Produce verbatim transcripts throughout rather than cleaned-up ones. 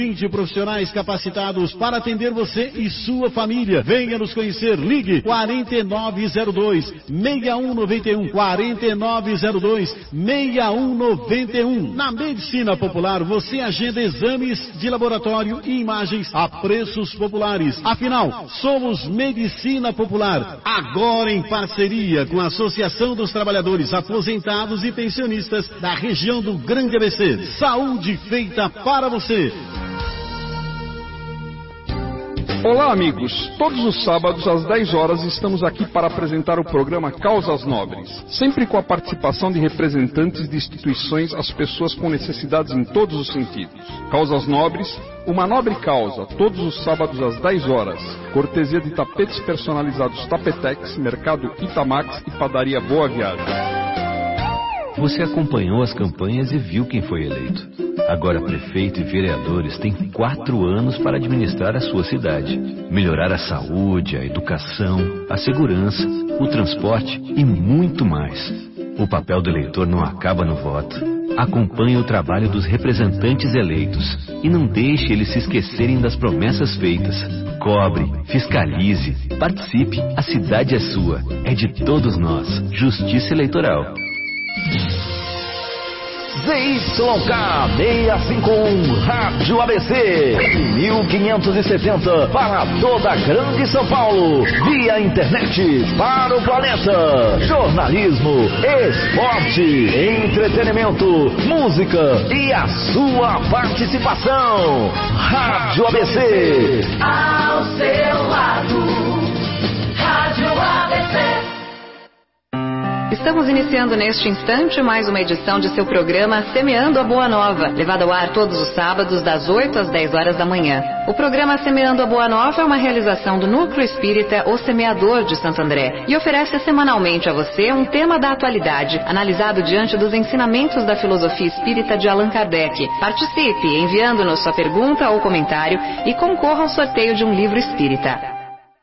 vinte profissionais capacitados para atender você e sua família. Venha nos conhecer. Ligue quarenta e nove zero dois, seis um nove um, quarenta e nove zero dois, seis um nove um. Na Medicina Popular, você agenda exames de laboratório e imagens a preços populares. Afinal, somos Medicina Popular, agora em parceria com a Associação dos Trabalhadores Aposentados e Pensionistas da região do Grande A B C. Saúde feita para você. Olá, amigos. Todos os sábados às dez horas estamos aqui para apresentar o programa Causas Nobres, sempre com a participação de representantes de instituições às pessoas com necessidades em todos os sentidos. Causas Nobres, uma nobre causa, todos os sábados às dez horas. Cortesia de tapetes personalizados Tapetex, Mercado Itamax e Padaria Boa Viagem. Você acompanhou as campanhas e viu quem foi eleito. Agora prefeito e vereadores têm quatro anos para administrar a sua cidade. Melhorar a saúde, a educação, a segurança, o transporte e muito mais. O papel do eleitor não acaba no voto. Acompanhe o trabalho dos representantes eleitos e não deixe eles se esquecerem das promessas feitas. Cobre, fiscalize, participe. A cidade é sua, é de todos nós. Justiça Eleitoral. Z Y K seiscentos e cinquenta e um Rádio A B C, mil quinhentos e setenta para toda a Grande São Paulo, via internet para o planeta. Jornalismo, esporte, entretenimento, música e a sua participação. Rádio A B C, ao seu lado. Rádio A B C. Estamos iniciando neste instante mais uma edição de seu programa Semeando a Boa Nova, levado ao ar todos os sábados das oito às dez horas da manhã. O programa Semeando a Boa Nova é uma realização do Núcleo Espírita O Semeador de Santo André e oferece semanalmente a você um tema da atualidade, analisado diante dos ensinamentos da filosofia espírita de Allan Kardec. Participe enviando-nos sua pergunta ou comentário e concorra ao sorteio de um livro espírita.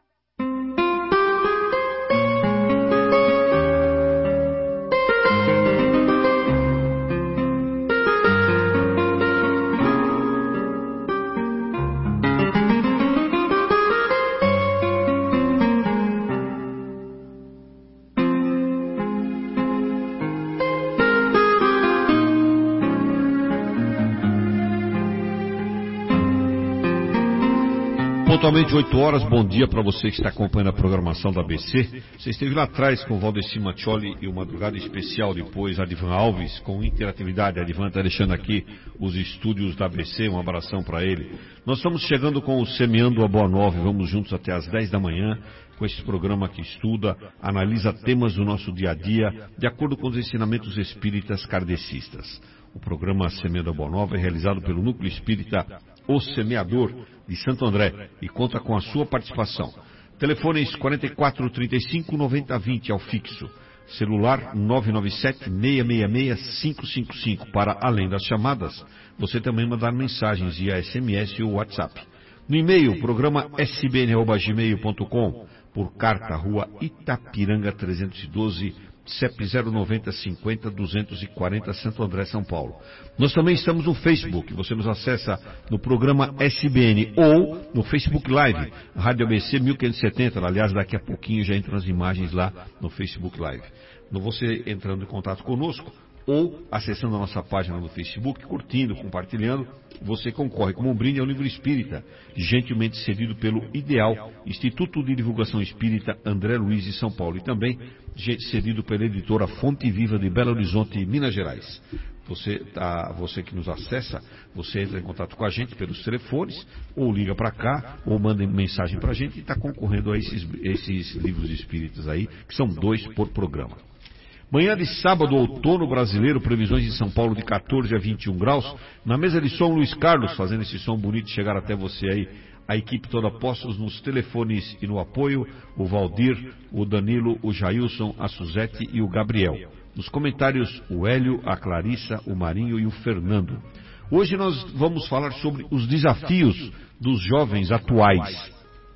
Pontualmente oito horas, bom dia para você que está acompanhando a programação da A B C. Você esteve lá atrás com o Valdeci Mattioli e o Madrugada Especial, depois Adivan Alves, com interatividade. Adivan está deixando aqui os estúdios da A B C, um abração para ele. Nós estamos chegando com o Semeando a Boa Nova, vamos juntos até às dez da manhã, com esse programa que estuda, analisa temas do nosso dia a dia, de acordo com os ensinamentos espíritas kardecistas. O programa Semeando a Boa Nova é realizado pelo Núcleo Espírita O Semeador de Santo André e conta com a sua participação. Telefones quarenta e quatro, trinta e cinco, noventa, vinte ao fixo. Celular nove nove sete, seis seis seis, cinco cinco cinco. Para além das chamadas, você também mandar mensagens via S M S ou WhatsApp. No e-mail, programa s b n arroba gmail ponto com, por carta, Rua Itapiranga trezentos e doze, C E P zero nove zero cinco zero, duzentos e quarenta, Santo André, São Paulo. Nós também estamos no Facebook, você nos acessa no programa S B N ou no Facebook Live, Rádio A B C mil quinhentos e setenta, aliás, daqui a pouquinho já entram as imagens lá no Facebook Live. Você entrando em contato conosco ou acessando a nossa página no Facebook, curtindo, compartilhando, você concorre como um brinde ao livro espírita, gentilmente cedido pelo Ideal, Instituto de Divulgação Espírita André Luiz de São Paulo, e também cedido pela editora Fonte Viva de Belo Horizonte, Minas Gerais. Você, tá, você que nos acessa, você entra em contato com a gente pelos telefones, ou liga para cá, ou manda mensagem para a gente e está concorrendo a esses, esses livros espíritas aí, que são dois por programa. Manhã de sábado, outono brasileiro, previsões em São Paulo de quatorze a vinte e um graus. Na mesa de som, Luiz Carlos, fazendo esse som bonito chegar até você aí. A equipe toda postos nos telefones e no apoio, o Valdir, o Danilo, o Jailson, a Suzete e o Gabriel. Nos comentários, o Hélio, a Clarissa, o Marinho e o Fernando. Hoje nós vamos falar sobre os desafios dos jovens atuais.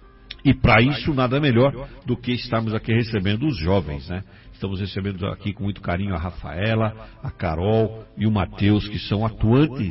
E para isso, nada melhor do que estarmos aqui recebendo os jovens, né? Estamos recebendo aqui com muito carinho a Rafaela, a Carol e o Matheus, que são atuantes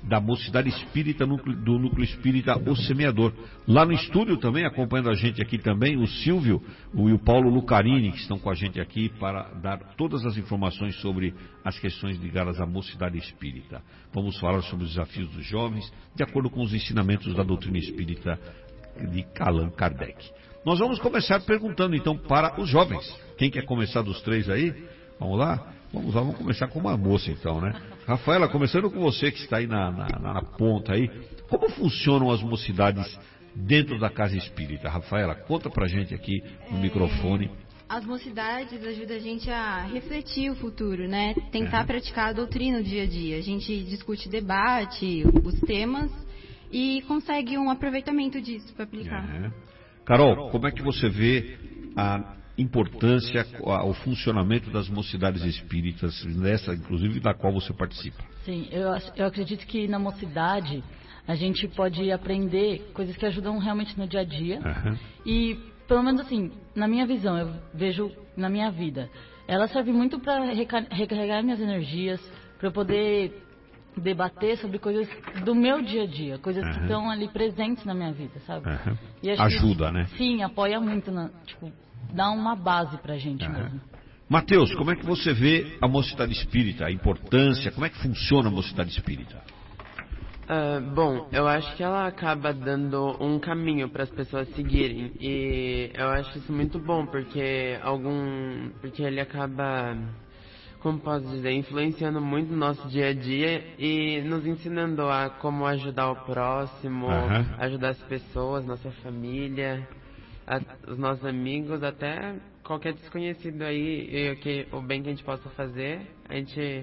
da Mocidade Espírita, do Núcleo Espírita O Semeador. Lá no estúdio também, acompanhando a gente aqui também, o Silvio o, e o Paulo Lucarini, que estão com a gente aqui para dar todas as informações sobre as questões ligadas à Mocidade Espírita. Vamos falar sobre os desafios dos jovens, de acordo com os ensinamentos da doutrina espírita de Allan Kardec. Nós vamos começar perguntando então para os jovens. Quem quer começar dos três aí? Vamos lá? Vamos lá, vamos começar com uma moça então, né? Rafaela, começando com você que está aí na, na, na ponta aí. Como funcionam as mocidades dentro da casa espírita? Rafaela, conta pra gente aqui no é... microfone. As mocidades ajudam a gente a refletir o futuro, né? Tentar é. praticar a doutrina no dia a dia. A gente discute, debate os temas e consegue um aproveitamento disso para aplicar. É. Carol, como é que você vê a importância, o funcionamento das mocidades espíritas, nessa, inclusive, da qual você participa? Sim, eu, eu acredito que na mocidade a gente pode aprender coisas que ajudam realmente no dia a dia. Uhum. E, pelo menos assim, na minha visão, eu vejo na minha vida, ela serve muito para recarregar minhas energias, para eu poder debater sobre coisas do meu dia a dia, coisas uhum. que estão ali presentes na minha vida, sabe? Uhum. E ajuda, que, né? Sim, apoia muito, na, tipo, dá uma base pra gente uhum. mesmo. Mateus, como é que você vê a mocidade espírita, a importância, como é que funciona a mocidade espírita? Uh, bom, eu acho que ela acaba dando um caminho para as pessoas seguirem e eu acho isso muito bom porque algum, porque ele acaba, como posso dizer, influenciando muito no nosso dia a dia e nos ensinando a como ajudar o próximo, uhum. ajudar as pessoas, nossa família, a, os nossos amigos, até qualquer desconhecido aí, e que, o bem que a gente possa fazer, a gente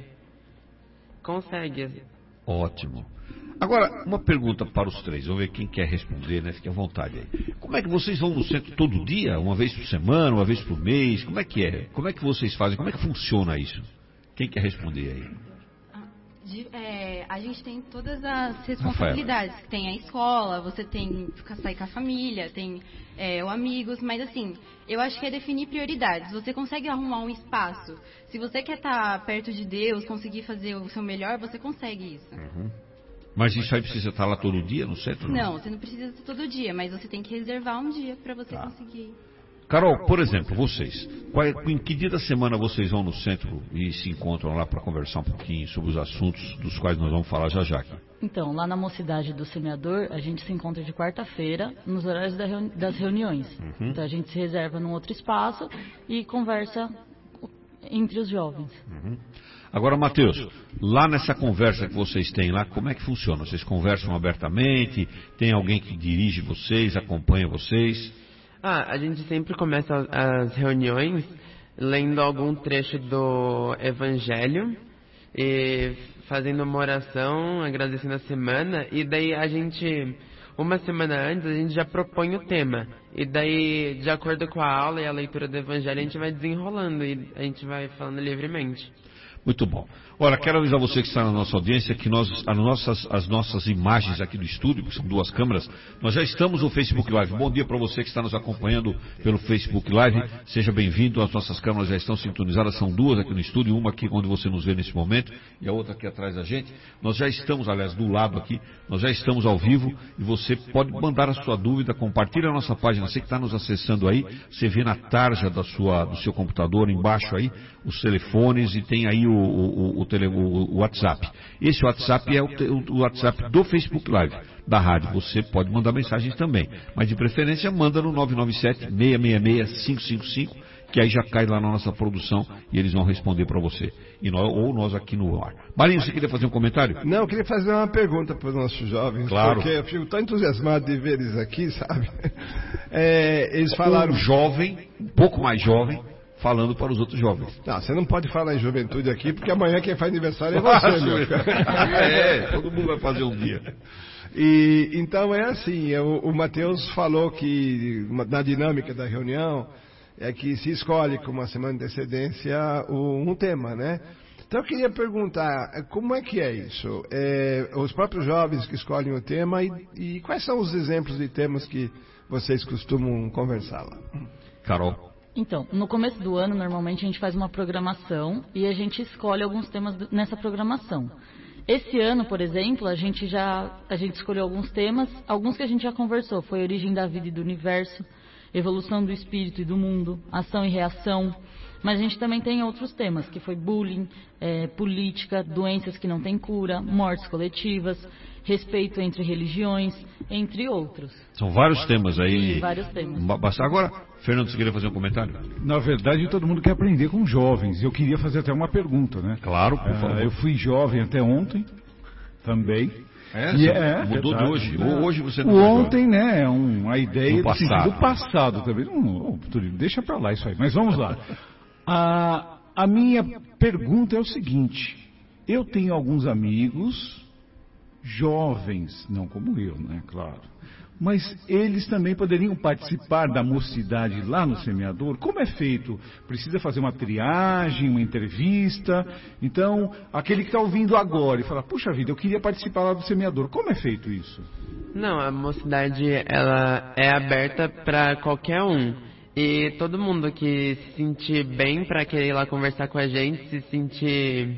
consegue. Ótimo. Agora, uma pergunta para os três, vamos ver quem quer responder, né? Fique à vontade aí. Como é que vocês vão no centro todo dia? Uma vez por semana, uma vez por mês? Como é que é? Como é que vocês fazem? Como é que funciona isso? Quem quer responder aí? De, é, a gente tem todas as responsabilidades. Rafael. Tem a escola, você tem que sair com a família, tem é, o amigos, mas assim, eu acho que é definir prioridades. Você consegue arrumar um espaço. Se você quer estar perto de Deus, conseguir fazer o seu melhor, você consegue isso. Uhum. Mas isso aí precisa estar lá todo dia no centro? Não, não você não precisa estar todo dia, mas você tem que reservar um dia para você tá. conseguir. Carol, por exemplo, vocês, qual é, em que dia da semana vocês vão no centro e se encontram lá para conversar um pouquinho sobre os assuntos dos quais nós vamos falar já já aqui? Então, lá na Mocidade do Semeador, a gente se encontra de quarta-feira, nos horários da reuni- das reuniões. Uhum. Então, a gente se reserva num outro espaço e conversa entre os jovens. Uhum. Agora, Mateus, lá nessa conversa que vocês têm lá, como é que funciona? Vocês conversam abertamente? Tem alguém que dirige vocês, acompanha vocês? Ah, a gente sempre começa as reuniões lendo algum trecho do Evangelho e fazendo uma oração, agradecendo a semana, e daí a gente, uma semana antes, a gente já propõe o tema. E daí, de acordo com a aula e a leitura do Evangelho, a gente vai desenrolando e a gente vai falando livremente. Muito bom. Olha, quero avisar você que está na nossa audiência que nós, as nossas, as nossas imagens aqui do estúdio, que são duas câmeras, nós já estamos no Facebook Live. Bom dia para você que está nos acompanhando pelo Facebook Live. Seja bem-vindo. As nossas câmeras já estão sintonizadas. São duas aqui no estúdio, uma aqui onde você nos vê nesse momento e a outra aqui atrás da gente. Nós já estamos, aliás, do lado aqui, nós já estamos ao vivo e você pode mandar a sua dúvida, compartilha a nossa página. Você que está nos acessando aí, você vê na tarja da sua, do seu computador, embaixo aí, os telefones e tem aí o, o, o, tele, o, o WhatsApp. Esse WhatsApp é o, o WhatsApp do Facebook Live, da rádio. Você pode mandar mensagens também, mas de preferência manda no nove nove sete, seis seis seis, cinco cinco cinco, que aí já cai lá na nossa produção e eles vão responder para você. E nós, ou nós aqui no ar. Marinho, você queria fazer um comentário? Não, eu queria fazer uma pergunta para os nossos jovens. Claro. Porque eu fico tão entusiasmado de ver eles aqui, sabe? É, eles falaram... Um jovem, um pouco mais jovem, falando para os outros jovens. Não, você não pode falar em juventude aqui, porque amanhã quem faz aniversário é você, meu. É, todo mundo vai fazer um dia. E, então é assim, o, o Mateus falou que na dinâmica da reunião é que se escolhe com uma semana de antecedência um, um tema, né? Então eu queria perguntar, como é que é isso? É, os próprios jovens que escolhem o tema e, e quais são os exemplos de temas que vocês costumam conversar lá? Carol. Então, no começo do ano, normalmente a gente faz uma programação e a gente escolhe alguns temas nessa programação. Esse ano, por exemplo, a gente já a gente escolheu alguns temas, alguns que a gente já conversou. Foi origem da vida e do universo, evolução do espírito e do mundo, ação e reação. Mas a gente também tem outros temas, que foi bullying, é, política, doenças que não têm cura, mortes coletivas, respeito entre religiões, entre outros. São vários temas aí. Sim, vários temas. Agora, Fernando, você queria fazer um comentário? Na verdade, todo mundo quer aprender com jovens. Eu queria fazer até uma pergunta, né? Claro, por favor. Uh, eu fui jovem até ontem, também. É, e é mudou verdade. de hoje. Hoje você não o ontem, né, é um, a ideia do passado, do passado também. Não, deixa pra lá isso aí. Mas vamos lá. A, a minha pergunta é o seguinte: eu tenho alguns amigos jovens, não como eu, né, claro, mas eles também poderiam participar da mocidade lá no Semeador. Como é feito? Precisa fazer uma triagem, uma entrevista? Então, aquele que está ouvindo agora e fala, puxa vida, eu queria participar lá do Semeador, como é feito isso? Não, a mocidade, ela é aberta para qualquer um. E todo mundo que se sentir bem para querer ir lá conversar com a gente, se sentir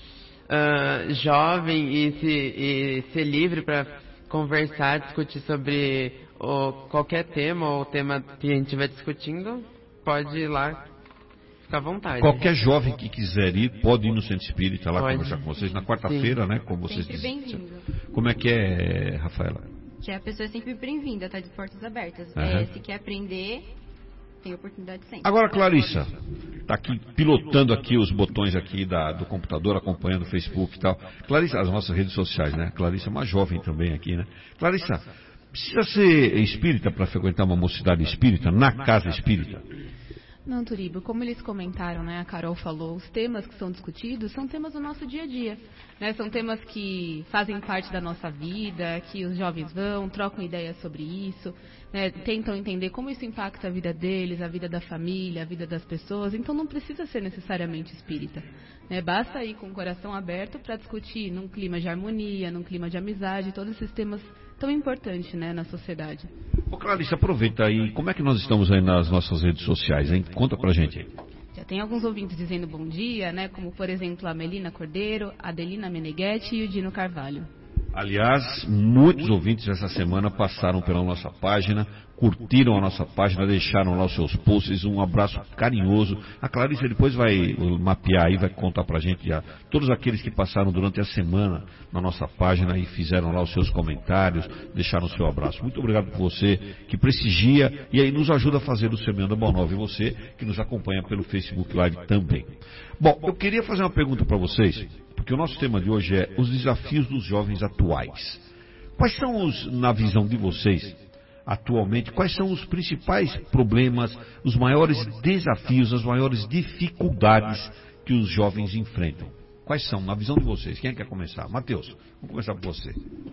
uh, jovem e, se, e ser livre para conversar, discutir sobre o, qualquer tema ou o tema que a gente estiver discutindo, pode ir lá, ficar à vontade. Qualquer jovem que quiser ir, pode ir no Centro Espírita lá pode. Conversar com vocês na quarta-feira, né? Como vocês sempre bem-vindo. Como é que é, Rafaela? Que a pessoa é sempre bem-vinda, tá de portas abertas. Uhum. É, se quer aprender, tem oportunidade sempre. Agora, Clarissa, está aqui pilotando aqui os botões aqui da, do computador, acompanhando o Facebook e tal. Clarissa, as nossas redes sociais, né? Clarissa é uma jovem também aqui, né? Clarissa, precisa ser espírita para frequentar uma mocidade espírita, na casa espírita? Não, Turibo, como eles comentaram, né, a Carol falou, os temas que são discutidos são temas do nosso dia a dia, né, são temas que fazem parte da nossa vida, que os jovens vão, trocam ideias sobre isso, né, tentam entender como isso impacta a vida deles, a vida da família, a vida das pessoas, então não precisa ser necessariamente espírita, né, basta ir com o coração aberto para discutir num clima de harmonia, num clima de amizade, todos esses temas tão importantes, né, na sociedade. Ô Clarice, aproveita aí, como é que nós estamos aí nas nossas redes sociais, hein? Conta pra gente aí. Já tem alguns ouvintes dizendo bom dia, né, como por exemplo a Melina Cordeiro, a Adelina Meneghetti e o Dino Carvalho. Aliás, muitos ouvintes essa semana passaram pela nossa página, curtiram a nossa página, deixaram lá os seus posts, um abraço carinhoso. A Clarice depois vai mapear aí, vai contar pra gente já todos aqueles que passaram durante a semana na nossa página e fizeram lá os seus comentários, deixaram o seu abraço. Muito obrigado por você que prestigia e aí nos ajuda a fazer o Semeando a Boa Nova, e você que nos acompanha pelo Facebook Live também. Bom, eu queria fazer uma pergunta para vocês, porque o nosso tema de hoje é os desafios dos jovens atuais. Quais são os, na visão de vocês, atualmente, quais são os principais problemas, os maiores desafios, as maiores dificuldades que os jovens enfrentam? Quais são, na visão de vocês? Quem é que quer começar? Matheus, vamos começar por você.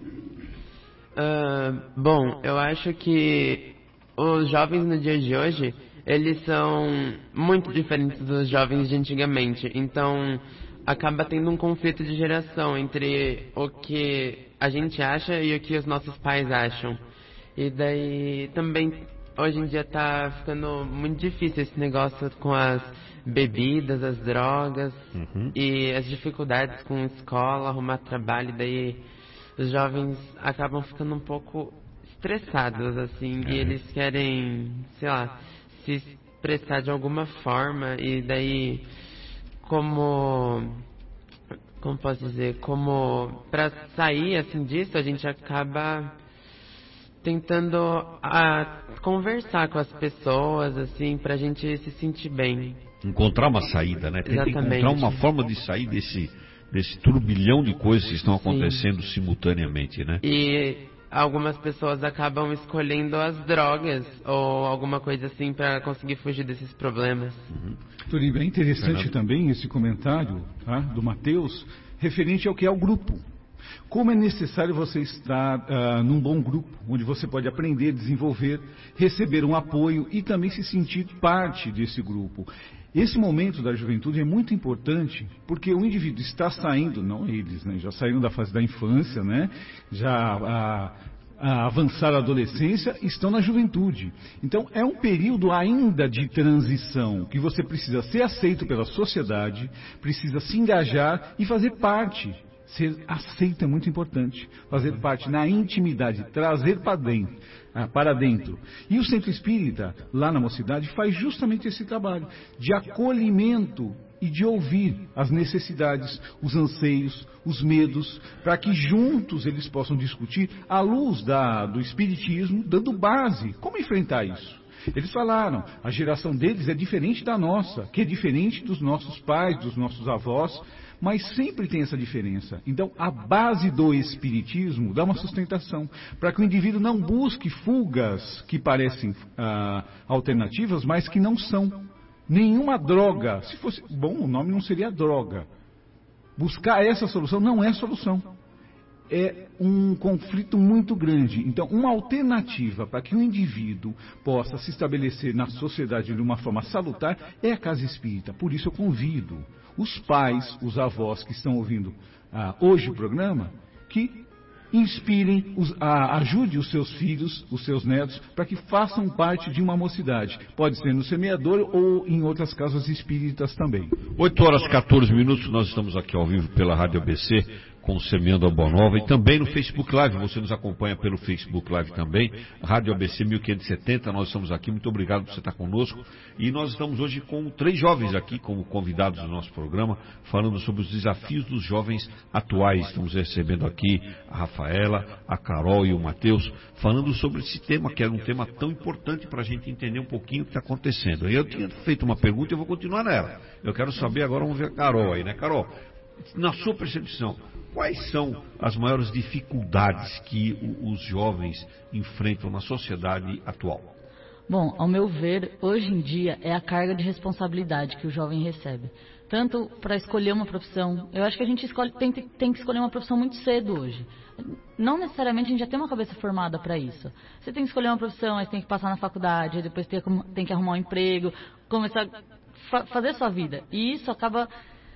Uh, bom, eu acho que os jovens no dia de hoje, eles são muito diferentes dos jovens de antigamente. Então, acaba tendo um conflito de geração entre o que a gente acha e o que os nossos pais acham. E daí também hoje em dia tá ficando muito difícil esse negócio com as bebidas, as drogas, uhum. e as dificuldades com escola, arrumar trabalho. E daí os jovens acabam ficando um pouco estressados, assim, é. e eles querem, sei lá, se expressar de alguma forma. E daí, como... como posso dizer, como para sair assim disso, a gente acaba tentando a, conversar com as pessoas, assim, pra gente se sentir bem. Encontrar uma saída, né? Tem que encontrar uma forma de sair desse, desse turbilhão de coisas que estão acontecendo Sim. simultaneamente, né? E algumas pessoas acabam escolhendo as drogas ou alguma coisa assim para conseguir fugir desses problemas. Uhum. Turiba, é interessante Fernando. Também esse comentário, tá, do Matheus, referente ao que é o grupo. Como é necessário você estar uh, num bom grupo, onde você pode aprender, desenvolver, receber um apoio e também se sentir parte desse grupo. Esse momento da juventude é muito importante, porque o indivíduo está saindo, não eles, né, já saíram da fase da infância, né, já a, a avançar a adolescência, estão na juventude. Então é um período ainda de transição, que você precisa ser aceito pela sociedade, precisa se engajar e fazer parte Ser aceito é muito importante. Fazer parte na intimidade, trazer para dentro, ah, para dentro. E o Centro Espírita, lá na Mocidade, faz justamente esse trabalho de acolhimento e de ouvir as necessidades, os anseios, os medos, para que juntos eles possam discutir à luz da, do Espiritismo, dando base. Como enfrentar isso? Eles falaram, a geração deles é diferente da nossa, que é diferente dos nossos pais, dos nossos avós, mas sempre tem essa diferença. Então, a base do Espiritismo dá uma sustentação para que o indivíduo não busque fugas que parecem ah, alternativas, mas que não são. Nenhuma droga, se fosse bom, o nome não seria droga. Buscar essa solução não é solução. É um conflito muito grande. Então, uma alternativa para que o indivíduo possa se estabelecer na sociedade de uma forma salutar é a casa espírita. Por isso eu convido os pais, os avós que estão ouvindo ah, hoje o programa, que inspirem, os, a, ajude os seus filhos, os seus netos, para que façam parte de uma mocidade. Pode ser no semeador ou em outras casas espíritas também. oito horas e quatorze minutos, nós estamos aqui ao vivo pela Rádio A B C, com o Semeando a Boa Nova, e também no Facebook Live, você nos acompanha pelo Facebook Live também, Rádio A B C mil quinhentos e setenta, nós estamos aqui, muito obrigado por você estar conosco, e nós estamos hoje com três jovens aqui como convidados do nosso programa, falando sobre os desafios dos jovens atuais. Estamos recebendo aqui a Rafaela, a Carol e o Matheus, falando sobre esse tema, que era um tema tão importante para a gente entender um pouquinho o que está acontecendo. Eu tinha feito uma pergunta e eu vou continuar nela. Eu quero saber agora, vamos ver a Carol aí, né, Carol? Na sua percepção, quais são as maiores dificuldades que os jovens enfrentam na sociedade atual? Bom, ao meu ver, hoje em dia é a carga de responsabilidade que o jovem recebe. Tanto para escolher uma profissão, eu acho que a gente escolhe, tem, tem que escolher uma profissão muito cedo hoje. Não necessariamente a gente já tem uma cabeça formada para isso. Você tem que escolher uma profissão, aí você tem que passar na faculdade, aí depois tem, tem que arrumar um emprego, começar a fa- fazer a sua vida. E isso acaba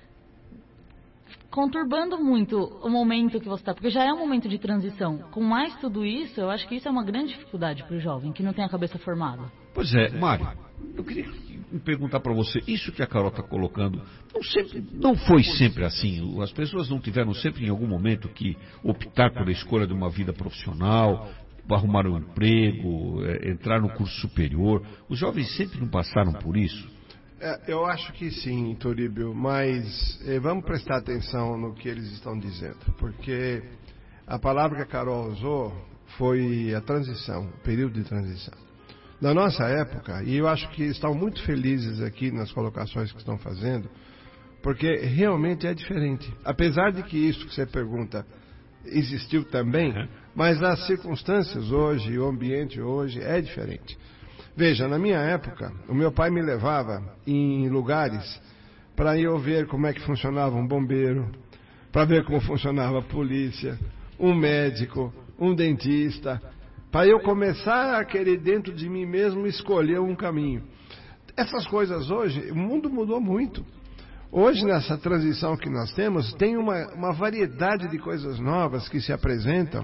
conturbando muito o momento que você está, porque já é um momento de transição. Com mais tudo isso, eu acho que isso é uma grande dificuldade para o jovem, que não tem a cabeça formada. Pois é, Mário, eu queria perguntar para você, isso que a Carol está colocando, não, sempre, não foi sempre assim? As pessoas não tiveram sempre em algum momento que optar por a escolha de uma vida profissional, arrumar um emprego, entrar no curso superior? Os jovens sempre não passaram por isso? É, eu acho que sim, Turíbio, mas eh, vamos prestar atenção no que eles estão dizendo, porque a palavra que a Carol usou foi a transição, o período de transição. Na nossa época, e eu acho que estão muito felizes aqui nas colocações que estão fazendo, porque realmente é diferente. Apesar de que isso que você pergunta existiu também, mas as circunstâncias hoje, o ambiente hoje é diferente. Veja, na minha época, o meu pai me levava em lugares para eu ver como é que funcionava um bombeiro, para ver como funcionava a polícia, um médico, um dentista, para eu começar a querer dentro de mim mesmo escolher um caminho. Essas coisas hoje, o mundo mudou muito. Hoje, nessa transição que nós temos, tem uma, uma variedade de coisas novas que se apresentam,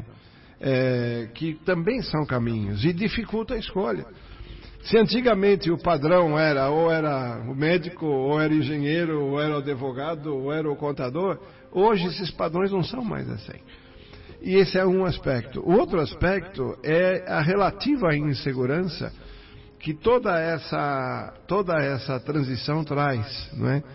é, que também são caminhos e dificulta a escolha. Se antigamente o padrão era ou era o médico, ou era o engenheiro, ou era o advogado, ou era o contador, hoje esses padrões não são mais assim. E esse é um aspecto. O outro aspecto é a relativa insegurança que toda essa, toda essa transição traz, não é?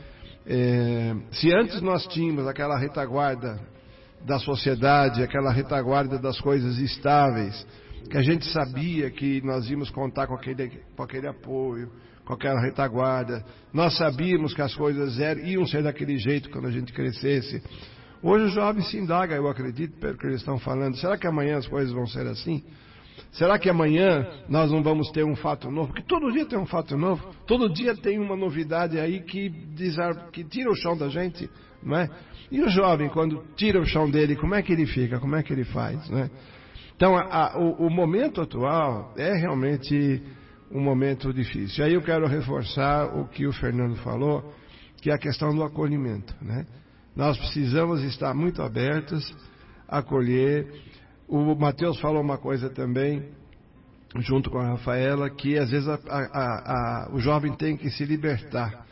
É, se antes nós tínhamos aquela retaguarda da sociedade, aquela retaguarda das coisas estáveis, que a gente sabia que nós íamos contar com aquele, com aquele apoio, com aquela retaguarda. Nós sabíamos que as coisas eram, iam ser daquele jeito quando a gente crescesse. Hoje o jovem se indaga, eu acredito, pelo que eles estão falando. Será que amanhã as coisas vão ser assim? Será que amanhã nós não vamos ter um fato novo? Porque todo dia tem um fato novo. Todo dia tem uma novidade aí que, desar... que tira o chão da gente, não é? E o jovem, quando tira o chão dele, como é que ele fica? Como é que ele faz, não é? Então, a, a, o, o momento atual é realmente um momento difícil. Aí eu quero reforçar o que o Fernando falou, que é a questão do acolhimento, né? Nós precisamos estar muito abertos a acolher. O Matheus falou uma coisa também, junto com a Rafaela, que às vezes a, a, a, o jovem tem que se libertar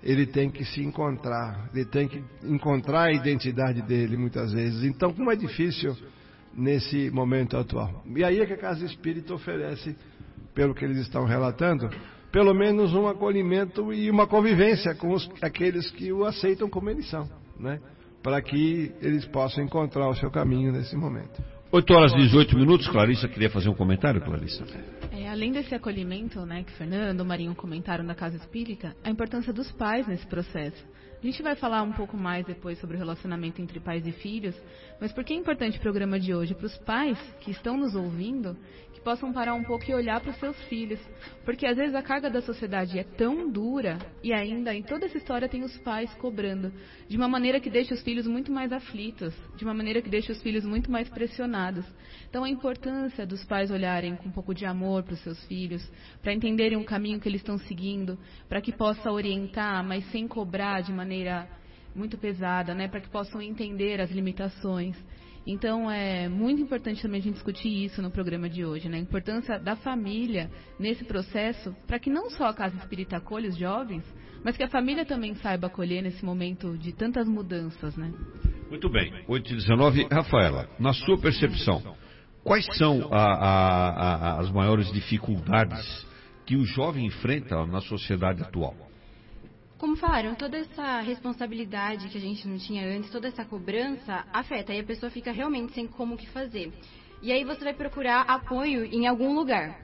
ele tem que se encontrar, ele tem que encontrar a identidade dele muitas vezes. Então, como é difícil nesse momento atual. E aí é que a Casa Espírita oferece, pelo que eles estão relatando, pelo menos um acolhimento e uma convivência com os, aqueles que o aceitam como eles são, né? Para que eles possam encontrar o seu caminho nesse momento. oito horas e dezoito minutos, Clarissa, queria fazer um comentário, Clarissa? É, além desse acolhimento, né, que Fernando, o Marinho comentaram da Casa Espírita, a importância dos pais nesse processo. A gente vai falar um pouco mais depois sobre o relacionamento entre pais e filhos, mas por que é importante o programa de hoje? Para os pais que estão nos ouvindo, que possam parar um pouco e olhar para os seus filhos. Porque às vezes a carga da sociedade é tão dura e ainda em toda essa história tem os pais cobrando de uma maneira que deixa os filhos muito mais aflitos, de uma maneira que deixa os filhos muito mais pressionados. Então a importância dos pais olharem com um pouco de amor para os seus filhos, para entenderem o caminho que eles estão seguindo, para que possa orientar, mas sem cobrar de maneira muito pesada, né, para que possam entender as limitações. Então é muito importante também a gente discutir isso no programa de hoje, né? A importância da família nesse processo, para que não só a Casa Espírita acolha os jovens, mas que a família também saiba acolher nesse momento de tantas mudanças, né? Muito bem, oito e dezenove. Rafaela, na sua percepção, quais são a, a, a, as maiores dificuldades que o jovem enfrenta na sociedade atual? Como falaram, toda essa responsabilidade que a gente não tinha antes, toda essa cobrança afeta, e a pessoa fica realmente sem como o que fazer. E aí você vai procurar apoio em algum lugar.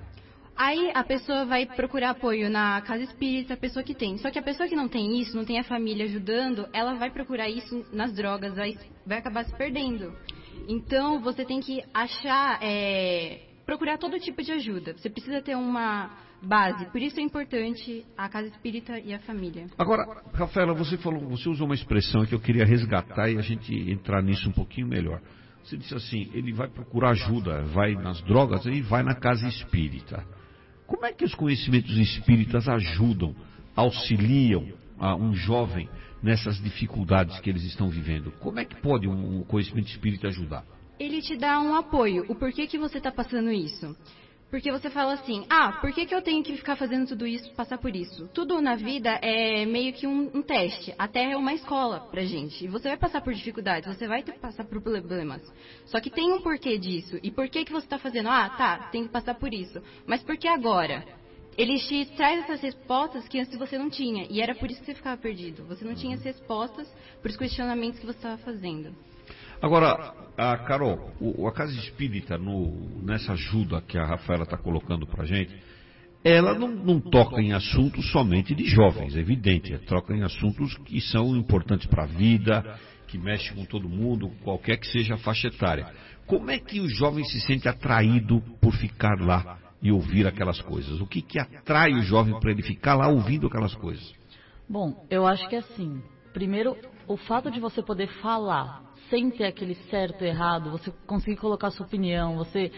Aí a pessoa vai procurar apoio na Casa Espírita, a pessoa que tem. Só que a pessoa que não tem isso, não tem a família ajudando, ela vai procurar isso nas drogas, vai, vai acabar se perdendo. Então você tem que achar, é, procurar todo tipo de ajuda. Você precisa ter uma base. Por isso é importante a Casa Espírita e a família. Agora, Rafaela, você falou, você usou uma expressão que eu queria resgatar e a gente entrar nisso um pouquinho melhor. Você disse assim, ele vai procurar ajuda, vai nas drogas e vai na Casa Espírita. Como é que os conhecimentos espíritas ajudam, auxiliam a um jovem nessas dificuldades que eles estão vivendo? Como é que pode um conhecimento espírita ajudar? Ele te dá um apoio. O porquê que você está passando isso? Porque você fala assim, ah, por que, que eu tenho que ficar fazendo tudo isso, passar por isso? Tudo na vida é meio que um, um teste. A Terra é uma escola pra gente. E você vai passar por dificuldades, você vai ter que passar por problemas. Só que tem um porquê disso. E por que, que você está fazendo? Ah, tá, tem que passar por isso. Mas por que agora? Ele te traz essas respostas que antes você não tinha. E era por isso que você ficava perdido. Você não tinha as respostas para os questionamentos que você estava fazendo. Agora, a Carol, o, a Casa Espírita, no, nessa ajuda que a Rafaela está colocando para a gente, ela não, não toca em assuntos somente de jovens, é evidente. Toca em assuntos que são importantes para a vida, que mexem com todo mundo, qualquer que seja a faixa etária. Como é que o jovem se sente atraído por ficar lá e ouvir aquelas coisas? O que, que atrai o jovem para ele ficar lá ouvindo aquelas coisas? Bom, eu acho que é assim. Primeiro, o fato de você poder falar sem ter aquele certo e errado, você conseguir colocar a sua opinião, você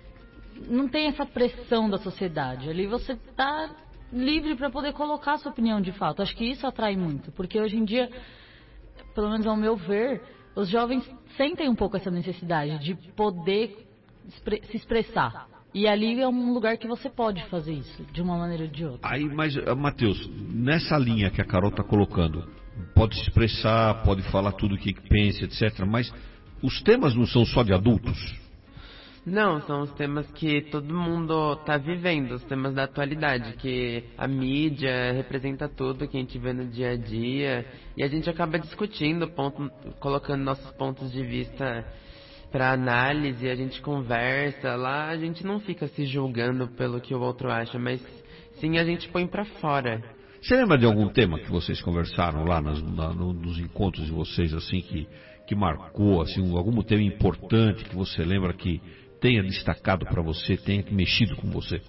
não tem essa pressão da sociedade. Ali você está livre para poder colocar a sua opinião de fato. Acho que isso atrai muito, porque hoje em dia, pelo menos ao meu ver, os jovens sentem um pouco essa necessidade de poder expre- se expressar. E ali é um lugar que você pode fazer isso, de uma maneira ou de outra. Aí, mas, Matheus, nessa linha que a Carol está colocando, pode se expressar, pode falar tudo o que pensa, etcétera. Mas os temas não são só de adultos? Não, são os temas que todo mundo está vivendo, os temas da atualidade, que a mídia representa tudo que a gente vê no dia a dia. E a gente acaba discutindo, ponto, colocando nossos pontos de vista para análise, a gente conversa. Lá a gente não fica se julgando pelo que o outro acha, mas sim a gente põe para fora. Você lembra de algum tema que vocês conversaram lá nas, na, no, nos encontros de vocês, assim, que, que marcou, assim, um, algum tema importante que você lembra que tenha destacado para você, tenha mexido com você?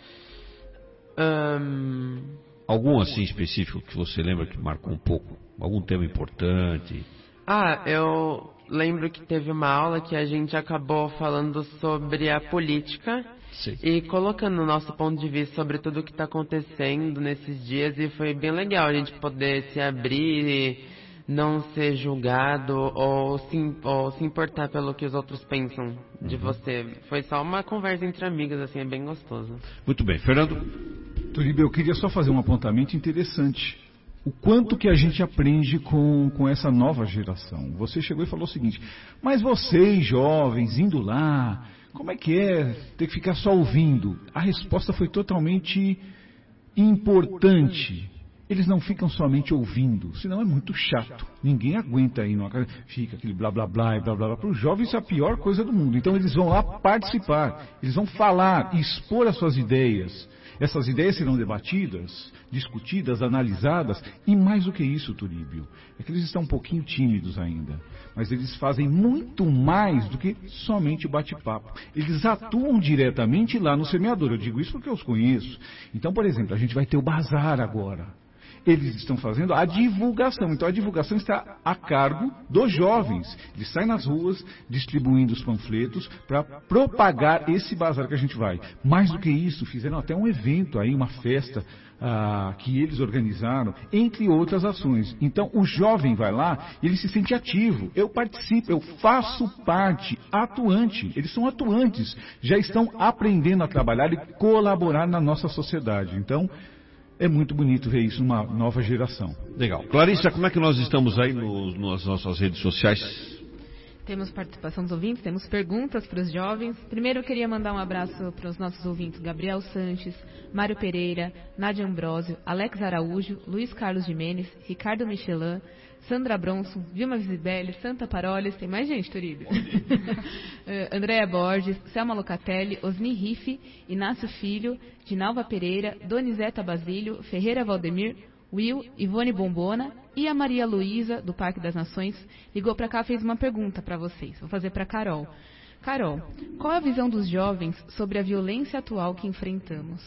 Um... Algum, assim, específico que você lembra que marcou um pouco? Algum tema importante? Ah, eu lembro que teve uma aula que a gente acabou falando sobre a política. Sim. E colocando o nosso ponto de vista sobre tudo o que está acontecendo nesses dias, e foi bem legal a gente poder se abrir e não ser julgado ou se, ou se importar pelo que os outros pensam de uhum. você. Foi só uma conversa entre amigas, assim, é bem gostoso. Muito bem. Fernando? Turíbio, eu queria só fazer um apontamento interessante. o quanto que a gente aprende com, com essa nova geração. Você chegou e falou o seguinte, mas vocês, jovens, indo lá, como é que é ter que ficar só ouvindo? A resposta foi totalmente importante. Eles não ficam somente ouvindo, senão é muito chato. Ninguém aguenta aí, numa casa, fica aquele blá blá blá e blá blá blá. Para os jovens isso é a pior coisa do mundo. Então eles vão lá participar, eles vão falar, expor as suas ideias. Essas ideias serão debatidas, discutidas, analisadas, e mais do que isso, Turíbio, é que eles estão um pouquinho tímidos ainda, mas eles fazem muito mais do que somente bate-papo. Eles atuam diretamente lá no semeador, eu digo isso porque eu os conheço. Então, por exemplo, a gente vai ter o bazar agora. Eles estão fazendo a divulgação. Então a divulgação está a cargo dos jovens. Eles saem nas ruas distribuindo os panfletos para propagar esse bazar que a gente vai. Mais do que isso, fizeram até um evento aí, uma festa ah, que eles organizaram, entre outras ações. Então o jovem vai lá e ele se sente ativo. Eu participo, eu faço parte, atuante. Eles são atuantes, já estão aprendendo a trabalhar e colaborar na nossa sociedade. Então é muito bonito ver isso numa nova geração. Legal. Clarissa, como é que nós estamos aí no, nas nossas redes sociais? Temos participação dos ouvintes, temos perguntas para os jovens. Primeiro eu queria mandar um abraço para os nossos ouvintes Gabriel Sanches, Mário Pereira, Nádia Ambrosio, Alex Araújo, Luiz Carlos Jimenez, Ricardo Michelin, Sandra Bronson, Vilma Visibelli, Santa Paroles, tem mais gente, Turíbio. Andréa Borges, Selma Locatelli, Osni Riff, Inácio Filho, Dinalva Pereira, Donizeta Basílio, Ferreira Valdemir, Will, Ivone Bombona e a Maria Luísa, do Parque das Nações, ligou para cá e fez uma pergunta para vocês. Vou fazer para Carol. Carol, qual a visão dos jovens sobre a violência atual que enfrentamos?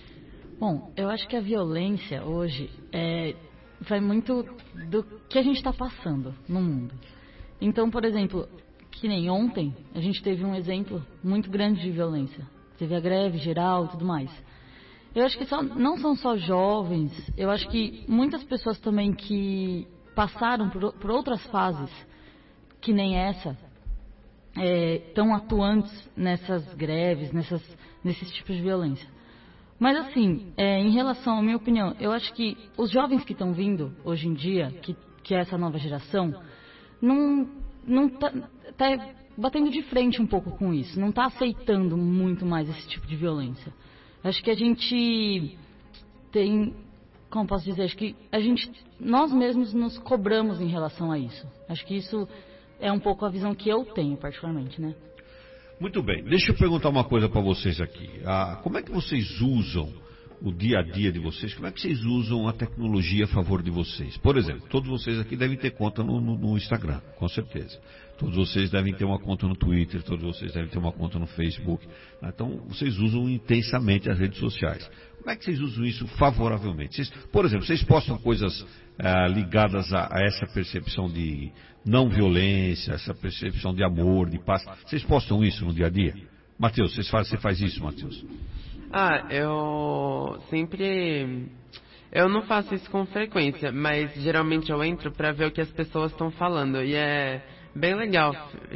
Bom, eu acho que a violência hoje é... vai muito do que a gente está passando no mundo. Então, por exemplo, que nem ontem, a gente teve um exemplo muito grande de violência. Teve a greve geral e tudo mais. Eu acho que só, não são só jovens, eu acho que muitas pessoas também que passaram por, por outras fases, que nem essa, estão é, atuantes nessas greves, nessas, nesses tipos de violência. Mas assim, é, em relação à minha opinião, eu acho que os jovens que estão vindo hoje em dia, que, que é essa nova geração, não não tá, tá batendo de frente um pouco com isso, não está aceitando muito mais esse tipo de violência. Acho que a gente tem, como posso dizer, acho que a gente, nós mesmos nos cobramos em relação a isso. Acho que isso é um pouco a visão que eu tenho particularmente, né? Muito bem, deixa eu perguntar uma coisa para vocês aqui. Ah, como é que vocês usam o dia a dia de vocês? Como é que vocês usam a tecnologia a favor de vocês? Por exemplo, todos vocês aqui devem ter conta no, no, no Instagram, com certeza. Todos vocês devem ter uma conta no Twitter, todos vocês devem ter uma conta no Facebook. Então, vocês usam intensamente as redes sociais. Como é que vocês usam isso favoravelmente? Vocês, por exemplo, vocês postam coisas ah, ligadas a, a essa percepção de não violência, essa percepção de amor, de paz. Vocês postam isso no dia a dia? Matheus, vocês faz, você faz isso, Matheus? Ah, eu sempre... Eu não faço isso com frequência, mas geralmente eu entro para ver o que as pessoas estão falando. E é bem legal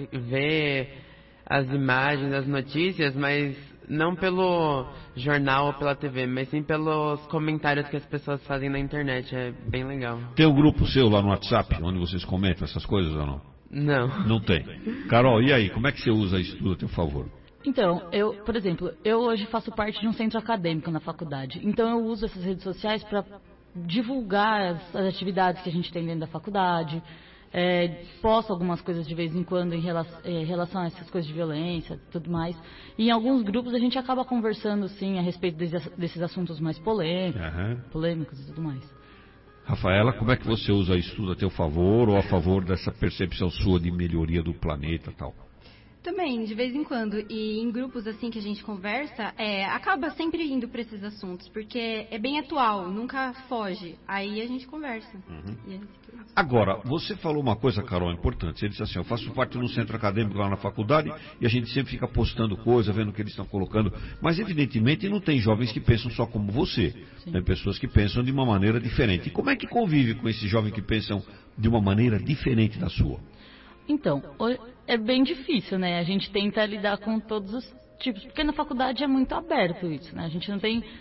ver as imagens, as notícias, mas não pelo jornal ou pela T V, mas sim pelos comentários que as pessoas fazem na internet. É bem legal. Tem um grupo seu lá no WhatsApp, onde vocês comentam essas coisas ou não? Não. Não tem. Carol, e aí? Como é que você usa isso tudo a teu favor? Então, eu, por exemplo, eu hoje faço parte de um centro acadêmico na faculdade. Então eu uso essas redes sociais para divulgar as, as atividades que a gente tem dentro da faculdade. É, posto algumas coisas de vez em quando em relação, em relação a essas coisas de violência e tudo mais. E em alguns grupos a gente acaba conversando, sim, a respeito desses, desses assuntos mais polêmicos, uhum. polêmicos e tudo mais. Rafaela, como é que você usa isso tudo a teu favor ou a favor dessa percepção sua de melhoria do planeta e tal? Também, de vez em quando, e em grupos assim que a gente conversa, é, acaba sempre indo para esses assuntos, porque é bem atual, nunca foge. Aí a gente conversa. Uhum. E é Agora, você falou uma coisa, Carol, importante. Você disse assim, eu faço parte de um centro acadêmico lá na faculdade e a gente sempre fica postando coisa, vendo o que eles estão colocando. Mas, evidentemente, não tem jovens que pensam só como você. Sim. Tem pessoas que pensam de uma maneira diferente. E como é que convive com esses jovens que pensam de uma maneira diferente da sua? Então, é bem difícil, né? A gente tenta lidar com todos os tipos, porque na faculdade é muito aberto isso, né? A gente não tem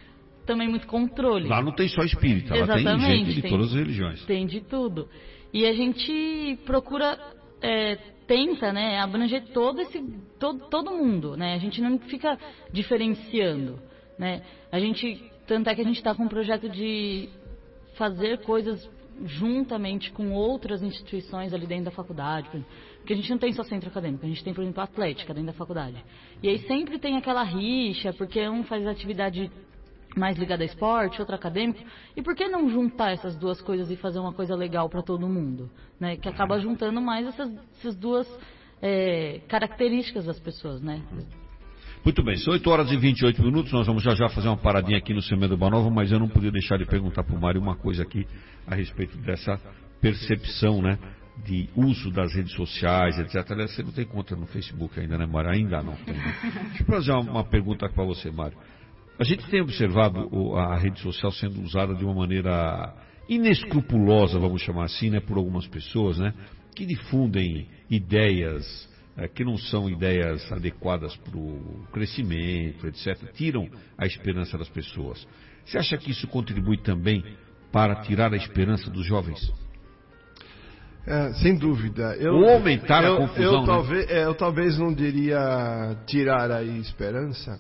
também muito controle. Lá não tem só espírita, lá tem gente de tem, todas as religiões. Tem de tudo. E a gente procura, é, tenta, né, abranger todo esse, todo, todo mundo, né? A gente não fica diferenciando, né? A gente, tanto é que a gente está com um projeto de fazer coisas juntamente com outras instituições ali dentro da faculdade, porque a gente não tem só centro acadêmico, a gente tem, por exemplo, a atlética dentro da faculdade. E aí sempre tem aquela rixa, porque um faz atividade mais ligada a esporte, outro acadêmico, e por que não juntar essas duas coisas e fazer uma coisa legal para todo mundo, né? Que acaba juntando mais essas, essas duas é, características das pessoas, né? Muito bem, são oito horas e vinte e oito minutos, nós vamos já já fazer uma paradinha aqui no Semeando Boa Nova, mas eu não podia deixar de perguntar para o Mário uma coisa aqui a respeito dessa percepção, né, de uso das redes sociais, etcétera. Você não tem conta no Facebook ainda, né, Mário? Ainda não tem. Né? Deixa eu fazer uma, uma pergunta para você, Mário. A gente tem observado a rede social sendo usada de uma maneira inescrupulosa, vamos chamar assim, né, por algumas pessoas, né, que difundem ideias é, que não são ideias adequadas para o crescimento, etcétera, tiram a esperança das pessoas. Você acha que isso contribui também para tirar a esperança dos jovens? É, sem dúvida. Eu, Ou aumentar eu, a confusão, eu, né? talvez, é, eu talvez não diria tirar a esperança,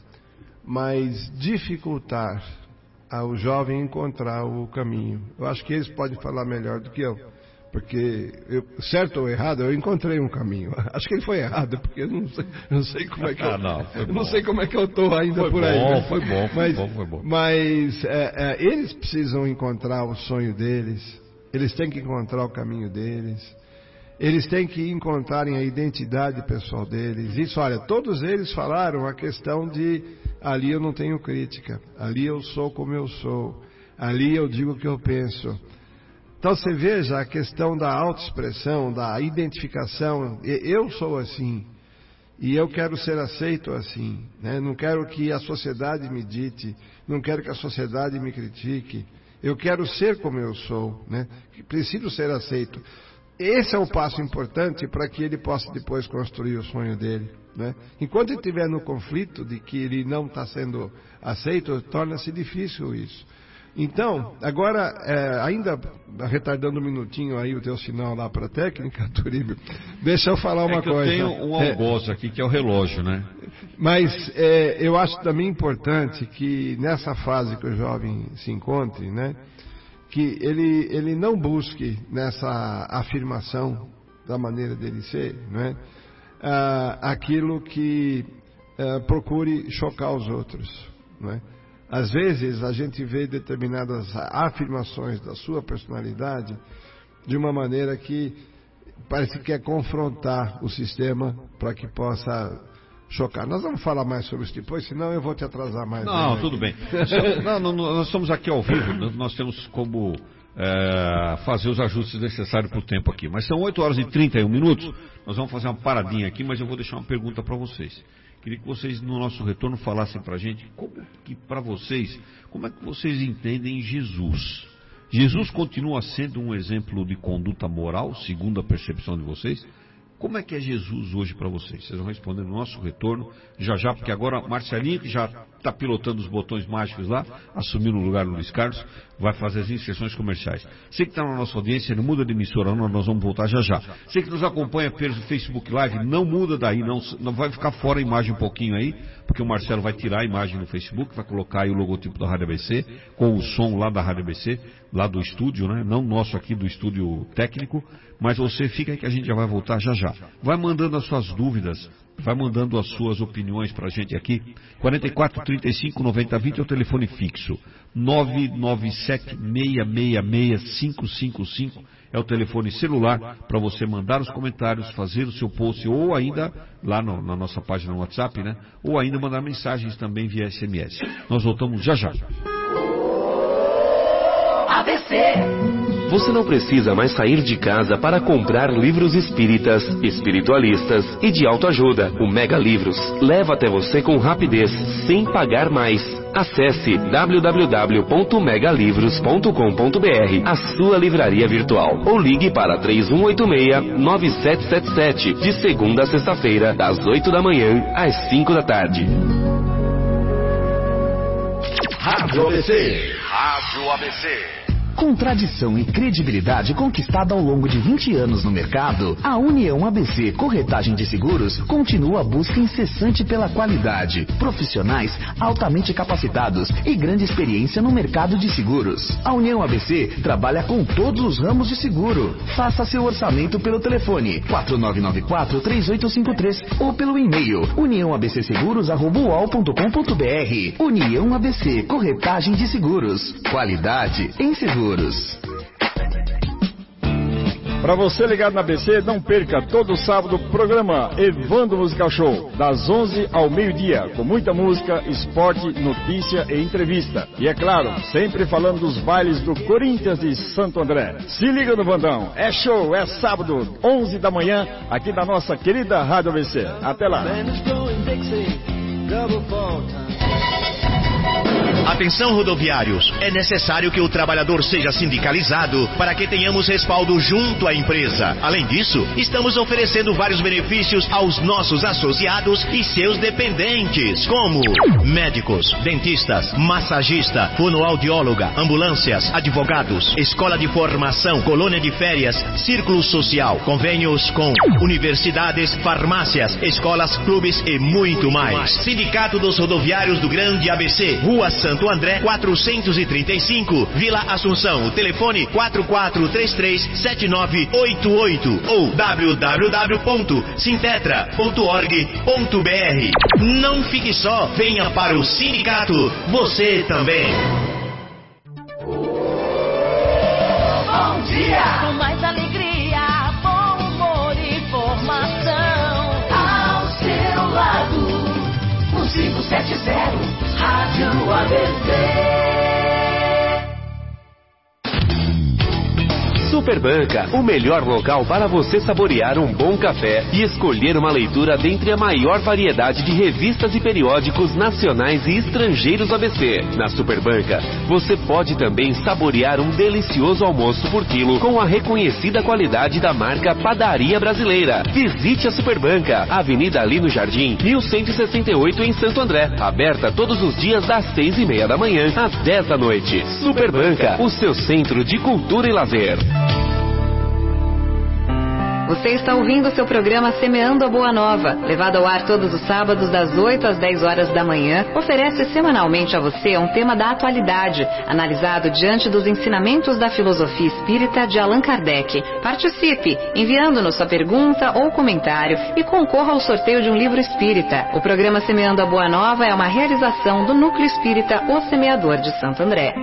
mas dificultar ao jovem encontrar o caminho. Eu acho que eles podem falar melhor do que eu. Porque, eu, certo ou errado, eu encontrei um caminho. Acho que ele foi errado, porque eu não sei, não sei como é que eu, ah, não, eu não sei como é que eu estou ainda foi por bom, aí. Né? Foi bom, foi mas, bom, foi bom. Mas é, é, eles precisam encontrar o sonho deles, eles têm que encontrar o caminho deles, eles têm que encontrarem a identidade pessoal deles. Isso, olha, todos eles falaram a questão de ali eu não tenho crítica, ali eu sou como eu sou, ali eu digo o que eu penso. Então você veja a questão da autoexpressão, da identificação. Eu sou assim e eu quero ser aceito assim, né? Não quero que a sociedade me dite, não quero que a sociedade me critique. Eu quero ser como eu sou, né? Preciso ser aceito. Esse é um passo importante para que ele possa depois construir o sonho dele, né? Enquanto ele estiver no conflito de que ele não está sendo aceito, torna-se difícil isso. Então, agora, é, ainda retardando um minutinho aí o teu sinal lá para a técnica, Turíbio, deixa eu falar uma é que coisa. Eu tenho um algoz é, aqui que é o relógio, né? Mas é, eu acho também importante que nessa fase que o jovem se encontre, né, que ele, ele não busque nessa afirmação da maneira dele ser, né, ah, aquilo que ah, procure chocar os outros, né? Às vezes a gente vê determinadas afirmações da sua personalidade de uma maneira que parece que quer confrontar o sistema para que possa chocar. Nós vamos falar mais sobre isso depois, senão eu vou te atrasar mais. Não, tudo bem. não, não, nós estamos aqui ao vivo, nós temos como é, fazer os ajustes necessários para o tempo aqui. Mas são oito horas e trinta e um minutos, nós vamos fazer uma paradinha aqui, mas eu vou deixar uma pergunta para vocês. Queria que vocês, no nosso retorno, falassem para a gente, como que para vocês, como é que vocês entendem Jesus? Jesus continua sendo um exemplo de conduta moral, segundo a percepção de vocês? Como é que é Jesus hoje para vocês? Vocês vão responder no nosso retorno, já já, porque agora Marcelinho, que já está pilotando os botões mágicos lá, assumindo o lugar do Luiz Carlos, vai fazer as inserções comerciais. Você que está na nossa audiência, não muda de emissora, não, nós vamos voltar já já. Você que nos acompanha pelo Facebook Live, não muda daí, não, não vai ficar fora a imagem um pouquinho aí, porque o Marcelo vai tirar a imagem no Facebook, vai colocar aí o logotipo da Rádio A B C, com o som lá da Rádio A B C, lá do estúdio, né? Não nosso aqui do estúdio técnico, mas você fica aí que a gente já vai voltar já já. Vai mandando as suas dúvidas, vai mandando as suas opiniões pra gente aqui. quarenta e quatro, trinta e cinco, noventa, vinte é o telefone fixo. nove nove sete, seis seis seis, cinco cinco cinco é o telefone celular para você mandar os comentários, fazer o seu post ou ainda, lá no, na nossa página no WhatsApp, né? Ou ainda mandar mensagens também via S M S. Nós voltamos já já. A B C. Você não precisa mais sair de casa para comprar livros espíritas, espiritualistas e de autoajuda. O Mega Livros leva até você com rapidez, sem pagar mais. Acesse w w w ponto mega livros ponto com ponto b r, a sua livraria virtual, ou ligue para três um oito seis, nove sete sete sete, de segunda a sexta-feira, das oito da manhã às cinco da tarde. Rádio Rádio A B C. Rádio A B C. Com tradição e credibilidade conquistada ao longo de vinte anos no mercado, a União A B C Corretagem de Seguros continua a busca incessante pela qualidade, profissionais altamente capacitados e grande experiência no mercado de seguros. A União A B C trabalha com todos os ramos de seguro. Faça seu orçamento pelo telefone quatro nove nove quatro, três oito cinco três ou pelo e-mail união a b c seguros arroba u o l ponto com ponto b r. União A B C Corretagem de Seguros. Qualidade em seguros. Para você ligado na A B C, não perca todo sábado o programa Evandro Musical Show, das onze ao meio-dia, com muita música, esporte, notícia e entrevista. E é claro, sempre falando dos bailes do Corinthians de Santo André. Se liga no Vandão, é show, é sábado, onze da manhã, aqui na nossa querida Rádio A B C. Até lá. Atenção, rodoviários, é necessário que o trabalhador seja sindicalizado para que tenhamos respaldo junto à empresa. Além disso, estamos oferecendo vários benefícios aos nossos associados e seus dependentes, como médicos, dentistas, massagista, fonoaudióloga, ambulâncias, advogados, escola de formação, colônia de férias, círculo social, convênios com universidades, farmácias, escolas, clubes e muito mais. Sindicato dos Rodoviários do Grande A B C, Rua Santo André, quatrocentos e trinta e cinco, Vila Assunção. O telefone quatro quatro três três sete nove oito oito ou w w w ponto sintetra ponto org ponto b r. Não fique só, venha para o sindicato, você também. Bom dia! Com mais alegria, bom humor e informação. Ao seu lado, um cinco sete zero, Rádio A B C. Superbanca, o melhor local para você saborear um bom café e escolher uma leitura dentre a maior variedade de revistas e periódicos nacionais e estrangeiros A B C. Na Superbanca, você pode também saborear um delicioso almoço por quilo com a reconhecida qualidade da marca Padaria Brasileira. Visite a Superbanca, Avenida Alino Jardim, mil cento e sessenta e oito em Santo André. Aberta todos os dias das seis e meia da manhã às dez da noite. Superbanca, o seu centro de cultura e lazer. Você está ouvindo o seu programa Semeando a Boa Nova, levado ao ar todos os sábados das oito às dez horas da manhã. Oferece semanalmente a você um tema da atualidade, analisado diante dos ensinamentos da filosofia espírita de Allan Kardec. Participe, enviando-nos sua pergunta ou comentário e concorra ao sorteio de um livro espírita. O programa Semeando a Boa Nova é uma realização do Núcleo Espírita O Semeador de Santo André.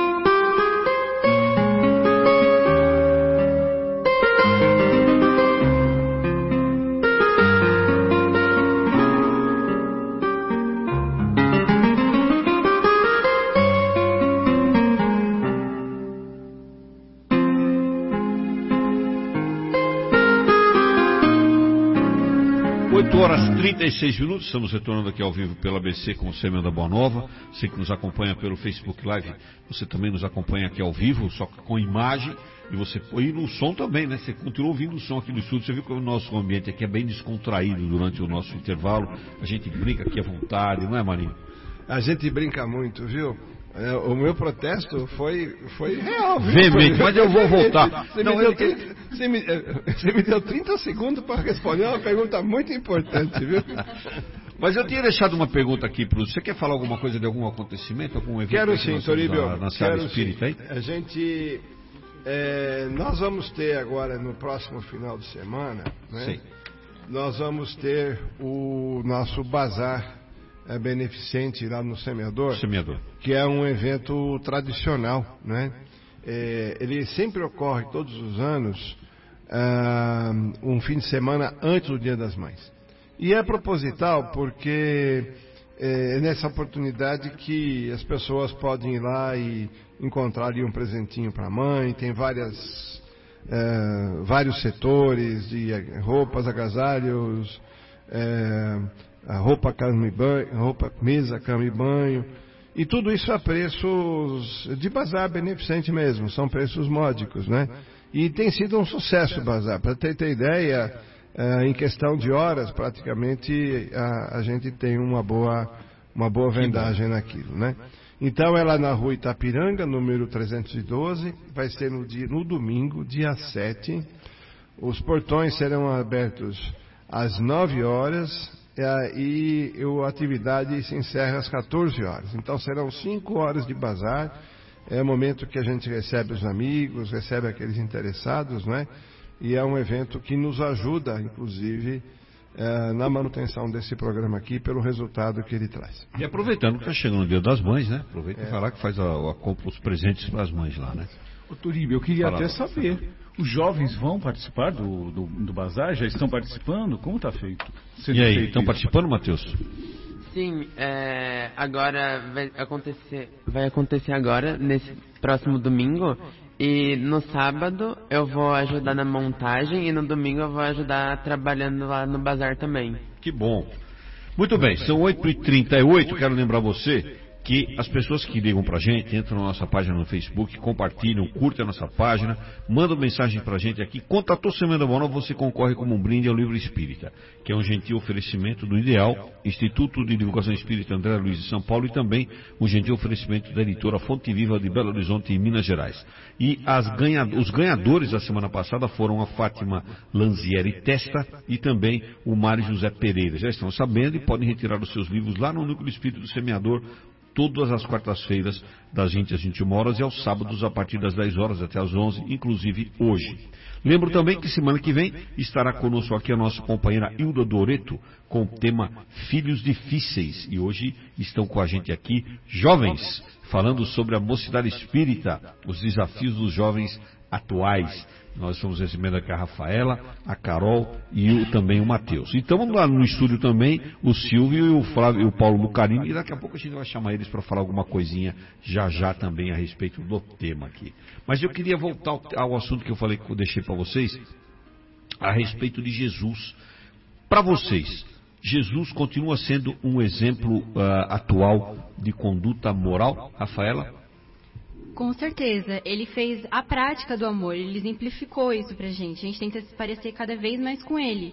oito horas e trinta e seis minutos, estamos retornando aqui ao vivo pela A B C com o Semeando a Boa Nova. Você que nos acompanha pelo Facebook Live, você também nos acompanha aqui ao vivo, só que com imagem, e você e no som também, né? Você continua ouvindo o som aqui no estúdio. Você viu que o nosso ambiente aqui é bem descontraído durante o nosso intervalo. A gente brinca aqui à vontade, não é, Marinho? A gente brinca muito, viu? É, o meu protesto foi, foi real. Veemente, mas eu vou voltar. Você, não, me deu, eu... você, me, você me deu trinta segundos para responder uma pergunta muito importante, viu? Mas eu tinha deixado uma pergunta aqui para você. Quer falar alguma coisa de algum acontecimento, algum evento? Quero sim, Toribio. Na, na Seara Espírita aí? A gente, é, nós vamos ter agora no próximo final de semana, né? Sim. Nós vamos ter o nosso bazar é, beneficente lá no Semeador, Semeador, que é um evento tradicional, né? É, ele sempre ocorre todos os anos, ah, um fim de semana antes do Dia das Mães. E é proposital porque é nessa oportunidade que as pessoas podem ir lá e encontrar ali um presentinho para a mãe. Tem várias, é, vários setores de roupas, agasalhos, é, a roupa, cama e banho, roupa, mesa, cama e banho. E tudo isso a preços de bazar beneficente mesmo, são preços módicos, né? E tem sido um sucesso o bazar. Para ter, ter ideia, Uh, em questão de horas, praticamente, a, a gente tem uma boa, uma boa vendagem naquilo, né? Então é lá na rua Itapiranga, número trezentos e doze, vai ser no, dia, no domingo, dia sete. Os portões serão abertos às nove horas é, e a atividade se encerra às quatorze horas. Então serão cinco horas de bazar, é o momento que a gente recebe os amigos, recebe aqueles interessados, né? E é um evento que nos ajuda, inclusive, É, na manutenção desse programa aqui, pelo resultado que ele traz. E aproveitando que está chegando o Dia das Mães, né? Aproveita é. e falar que faz a, a compra os presentes para as mães lá, né? Ô Turíbio, eu queria Fala, até saber, os jovens vão participar do, do, do bazar? Já estão participando? Como está feito? Sendo e aí, feito estão isso? participando, Matheus? Sim, é, agora vai acontecer, vai acontecer agora, nesse próximo domingo, e no sábado eu vou ajudar na montagem e no domingo eu vou ajudar trabalhando lá no bazar também. Que bom. Muito bem, são oito e trinta e oito, quero lembrar você que as pessoas que ligam pra gente, entram na nossa página no Facebook, compartilham, curtem a nossa página, mandam mensagem pra gente aqui, contatou Semana Boa Nova, você concorre como um brinde ao Livro Espírita, que é um gentil oferecimento do Ideal, Instituto de Divulgação Espírita André Luiz de São Paulo, e também um gentil oferecimento da editora Fonte Viva de Belo Horizonte, em Minas Gerais. E as ganha... os ganhadores da semana passada foram a Fátima Lanzieri Testa e também o Mário José Pereira. Já estão sabendo e podem retirar os seus livros lá no Núcleo Espírito do Semeador, todas as quartas-feiras, das vinte às vinte e uma horas, e aos sábados, a partir das dez horas até às onze, inclusive hoje. Lembro também que semana que vem estará conosco aqui a nossa companheira Hilda Doreto, com o tema Filhos Difíceis. E hoje estão com a gente aqui jovens, falando sobre a mocidade espírita, os desafios dos jovens atuais. Nós estamos recebendo aqui a Rafaela, a Carol e o, também o Matheus. Então lá no estúdio também o Silvio e o Flávio e o Paulo Lucarini, e daqui a pouco a gente vai chamar eles para falar alguma coisinha já já também a respeito do tema aqui. Mas eu queria voltar ao, ao assunto que eu falei, que eu deixei para vocês, a respeito de Jesus. Para vocês, Jesus continua sendo um exemplo uh, atual de conduta moral, Rafaela? Com certeza, ele fez a prática do amor, ele exemplificou isso pra gente. A gente tenta se parecer cada vez mais com ele.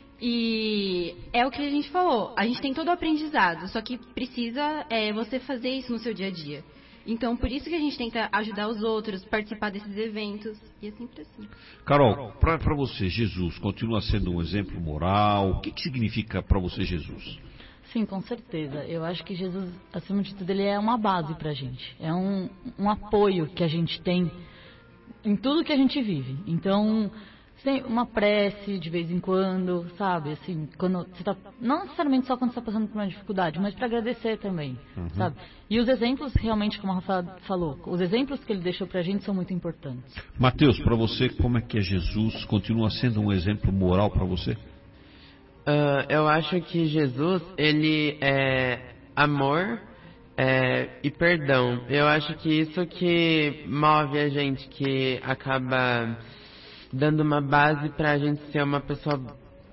E é o que a gente falou, a gente tem todo o aprendizado, só que precisa é, você fazer isso no seu dia a dia. Então, por isso que a gente tenta ajudar os outros, participar desses eventos, e é sempre assim. Carol, para você, Jesus continua sendo um exemplo moral? O que, que significa para você Jesus? Sim, com certeza. Eu acho que Jesus, acima de tudo, ele é uma base pra gente. É um, um apoio que a gente tem em tudo que a gente vive. Então, tem uma prece de vez em quando, sabe? Assim, quando você tá, não necessariamente só quando você está passando por uma dificuldade, mas para agradecer também, uhum. sabe? E os exemplos, realmente, como a Rafa falou, os exemplos que ele deixou pra gente são muito importantes. Mateus, para você, como é que é Jesus? Continua sendo um exemplo moral para você? Uh, eu acho que Jesus, ele é amor é, e perdão. Eu acho que isso que move a gente, que acaba dando uma base pra gente ser uma pessoa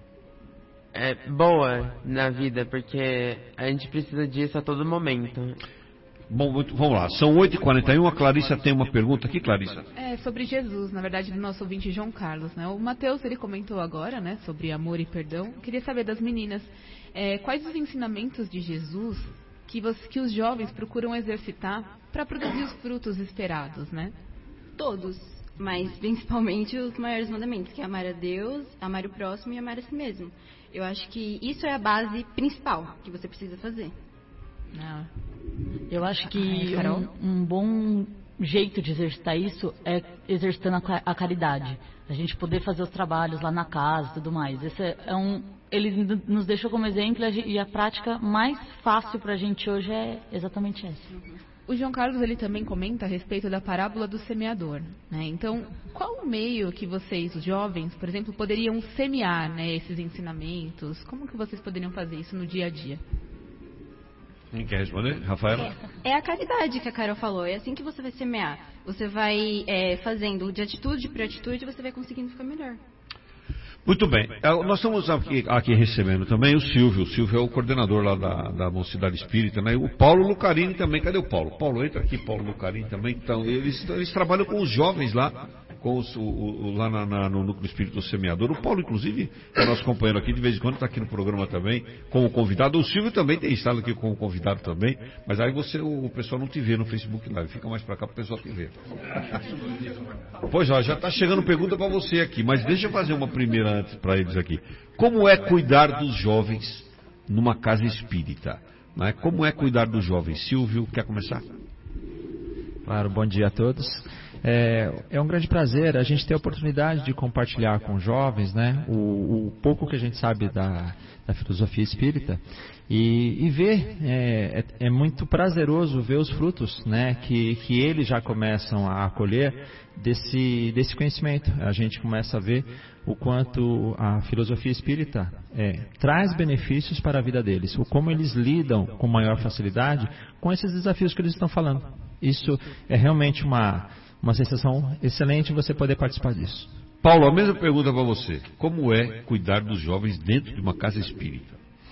é, boa na vida, porque a gente precisa disso a todo momento. Bom, muito, vamos lá, são oito e quarenta e um, a Clarissa tem uma pergunta aqui, Clarissa. É, sobre Jesus, na verdade, do nosso ouvinte João Carlos, né? O Matheus, ele comentou agora, né, sobre amor e perdão. Queria saber das meninas, é, quais os ensinamentos de Jesus que, você, que os jovens procuram exercitar para produzir os frutos esperados, né? Todos, mas principalmente os maiores mandamentos, que é amar a Deus, amar o próximo e amar a si mesmo. Eu acho que isso é a base principal que você precisa fazer. Não. Eu acho que Ai, um, um bom jeito de exercitar isso é exercitando a, a caridade. A gente poder fazer os trabalhos lá na casa e tudo mais. Esse é um, ele nos deixou como exemplo e a prática mais fácil para a gente hoje é exatamente essa. O João Carlos, ele também comenta a respeito da parábola do semeador, né? Então, qual o meio que vocês, os jovens, por exemplo, poderiam semear, né, esses ensinamentos? Como que vocês poderiam fazer isso no dia a dia? Quem quer responder? Rafaela? É, é a caridade que a Carol falou, é assim que você vai semear. Você vai é, fazendo de atitude para atitude, você vai conseguindo ficar melhor. Muito bem, nós estamos aqui, aqui recebendo também o Silvio. O Silvio é o coordenador lá da, da Mocidade Espírita, né? E o Paulo Lucarini também. Cadê o Paulo? Paulo, entra aqui, Paulo Lucarini também. Então, eles, eles trabalham com os jovens lá, com os, o, o, lá na, na, no Núcleo Espírito Semeador. O Paulo, inclusive, é nosso companheiro aqui, de vez em quando está aqui no programa também, como convidado. O Silvio também tem estado aqui como convidado também, mas aí você, o, o pessoal não te vê no Facebook Live, fica mais para cá para o pessoal te ver. Pois ó, já está chegando pergunta para você aqui, mas deixa eu fazer uma primeira antes para eles aqui. Como é cuidar dos jovens numa casa espírita? Né? Como é cuidar dos jovens? Silvio, quer começar? Claro, bom dia a todos. É, é um grande prazer a gente ter a oportunidade de compartilhar com jovens, né, o, o pouco que a gente sabe da, da filosofia espírita e, e ver, é, é, é muito prazeroso ver os frutos, né, que, que eles já começam a colher desse, desse conhecimento. A gente começa a ver o quanto a filosofia espírita é, traz benefícios para a vida deles, o como eles lidam com maior facilidade com esses desafios que eles estão falando. Isso é realmente uma, uma sensação excelente você poder participar disso. Paulo, a mesma pergunta para você. Como é cuidar dos jovens dentro de uma casa espírita?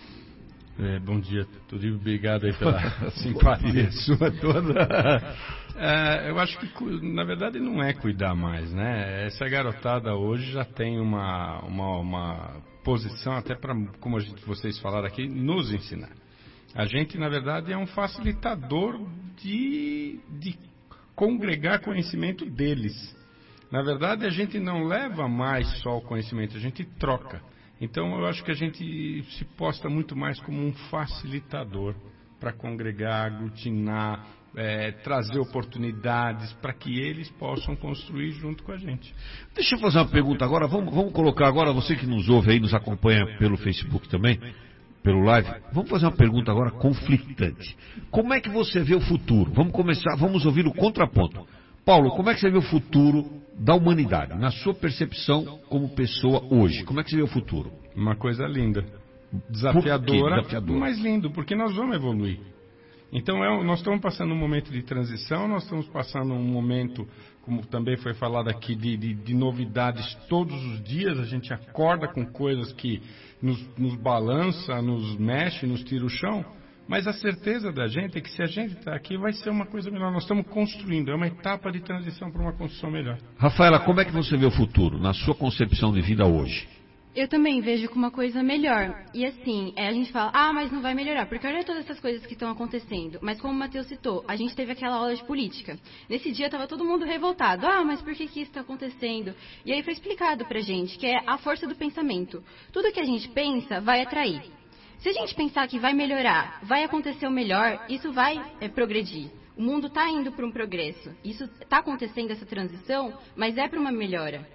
É, bom dia, Turíbio. Obrigado aí pela simpatia sua toda. É, eu acho que, na verdade, não é cuidar mais, né? Essa garotada hoje já tem uma, uma, uma posição, até para, como a gente, vocês falaram aqui, nos ensinar. A gente, na verdade, é um facilitador de, de congregar conhecimento deles. Na verdade, a gente não leva mais só o conhecimento, a gente troca. Então, eu acho que a gente se posta muito mais como um facilitador para congregar, aglutinar, é, trazer oportunidades para que eles possam construir junto com a gente. Deixa eu fazer uma pergunta agora. Vamos, vamos colocar agora, você que nos ouve aí, nos acompanha pelo Facebook também, pelo live, vamos fazer uma pergunta agora conflitante. Como é que você vê o futuro? Vamos começar, vamos ouvir o contraponto. Paulo, como é que você vê o futuro da humanidade, na sua percepção como pessoa hoje? Como é que você vê o futuro? Uma coisa linda, desafiadora, Desafiadora. mas lindo, porque nós vamos evoluir. Então, é, nós estamos passando um momento de transição, nós estamos passando um momento, como também foi falado aqui, de, de, de novidades todos os dias. A gente acorda com coisas que nos, nos balança, nos mexe, nos tira o chão. Mas a certeza da gente é que se a gente está aqui, vai ser uma coisa melhor. Nós estamos construindo, é uma etapa de transição para uma construção melhor. Rafaela, como é que você vê o futuro, na sua concepção de vida hoje? Eu também vejo como uma coisa melhor. E assim, é, a gente fala, ah, mas não vai melhorar, porque olha todas essas coisas que estão acontecendo. Mas como o Matheus citou, a gente teve aquela aula de política. Nesse dia estava todo mundo revoltado. Ah, mas por que, que isso está acontecendo? E aí foi explicado pra gente que é a força do pensamento. Tudo que a gente pensa vai atrair. Se a gente pensar que vai melhorar, vai acontecer o melhor, isso vai é, progredir. O mundo está indo para um progresso. Isso está acontecendo, essa transição, mas é para uma melhora.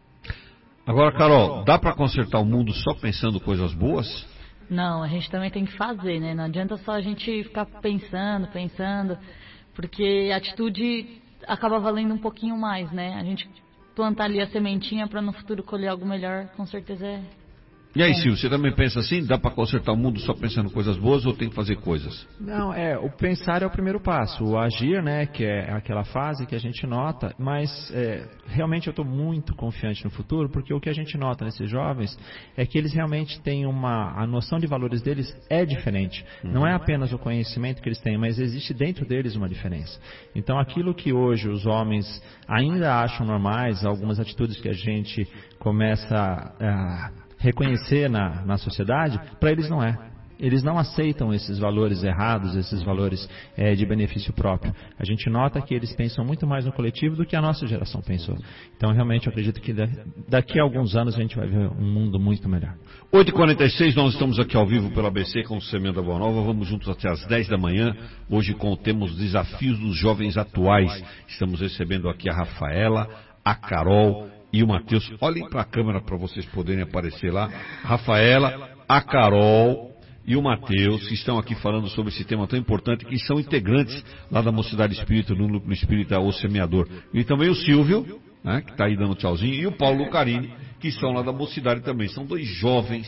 Agora, Carol, dá para consertar o mundo só pensando coisas boas? Não, a gente também tem que fazer, né? Não adianta só a gente ficar pensando, pensando, porque a atitude acaba valendo um pouquinho mais, né? A gente plantar ali a sementinha para no futuro colher algo melhor, com certeza é... E aí, Silvio, você também pensa assim? Dá para consertar o mundo só pensando coisas boas ou tem que fazer coisas? Não, é, o pensar é o primeiro passo, o agir, né, que é aquela fase que a gente nota, mas é, realmente eu estou muito confiante no futuro, porque o que a gente nota nesses jovens é que eles realmente têm uma, a noção de valores deles é diferente. Uhum. Não é apenas o conhecimento que eles têm, mas existe dentro deles uma diferença. Então aquilo que hoje os homens ainda acham normais, algumas atitudes que a gente começa a reconhecer na, na sociedade, para eles não é. Eles não aceitam esses valores errados, esses valores é, de benefício próprio. A gente nota que eles pensam muito mais no coletivo do que a nossa geração pensou. Então, realmente, eu acredito que daqui a alguns anos a gente vai ver um mundo muito melhor. oito e quarenta e seis, nós estamos aqui ao vivo pela A B C com o Semeando a Boa Nova. Vamos juntos até às dez da manhã. Hoje com o tema Os Desafios dos Jovens Atuais. Estamos recebendo aqui a Rafaela, a Carol e o Matheus. Olhem para a câmera para vocês poderem aparecer lá. Rafaela, a Carol e o Matheus, que estão aqui falando sobre esse tema tão importante, que são integrantes lá da Mocidade Espírita, no Núcleo Espírita O Semeador. E também o Silvio, né, que está aí dando tchauzinho, e o Paulo Lucarini, que estão lá da Mocidade também. São dois jovens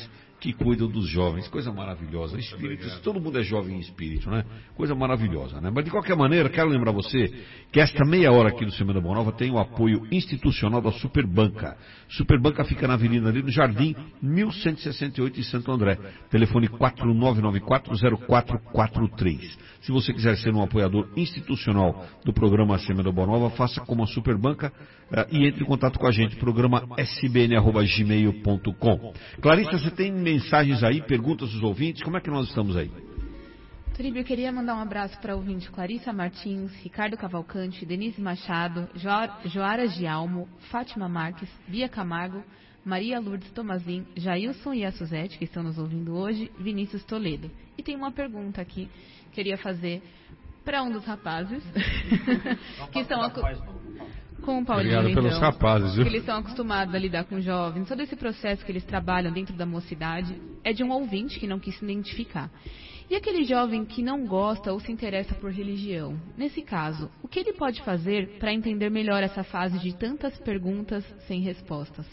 que cuidam dos jovens. Coisa maravilhosa. Espíritos, todo mundo é jovem em espírito, né? Coisa maravilhosa, né? Mas de qualquer maneira, quero lembrar você que esta meia hora aqui do Semana Boa Nova tem o apoio institucional da Superbanca. Superbanca fica na Avenida ali no Jardim mil cento e sessenta e oito em Santo André. Telefone quatro nove nove quatro zero quatro quatro três. Se você quiser ser um apoiador institucional do programa Semana Boa Nova, faça como a Superbanca uh, e entre em contato com a gente. Programa s b n arroba gmail ponto com. Clarissa, você tem mensagens aí, perguntas dos ouvintes? Como é que nós estamos aí? Turíbio, eu queria mandar um abraço para o ouvinte Clarissa Martins, Ricardo Cavalcante, Denise Machado, jo Joara Gialmo, Fátima Marques, Bia Camargo, Maria Lourdes Tomazin, Jailson e a Suzete, que estão nos ouvindo hoje, Vinícius Toledo. E tem uma pergunta aqui, queria fazer para um dos rapazes, que estão com o Paulinho, Obrigado então, pelos rapazes, viu? que eles estão acostumados a lidar com jovens. Todo esse processo que eles trabalham dentro da mocidade é de um ouvinte que não quis se identificar. E aquele jovem que não gosta ou se interessa por religião? Nesse caso, o que ele pode fazer para entender melhor essa fase de tantas perguntas sem respostas?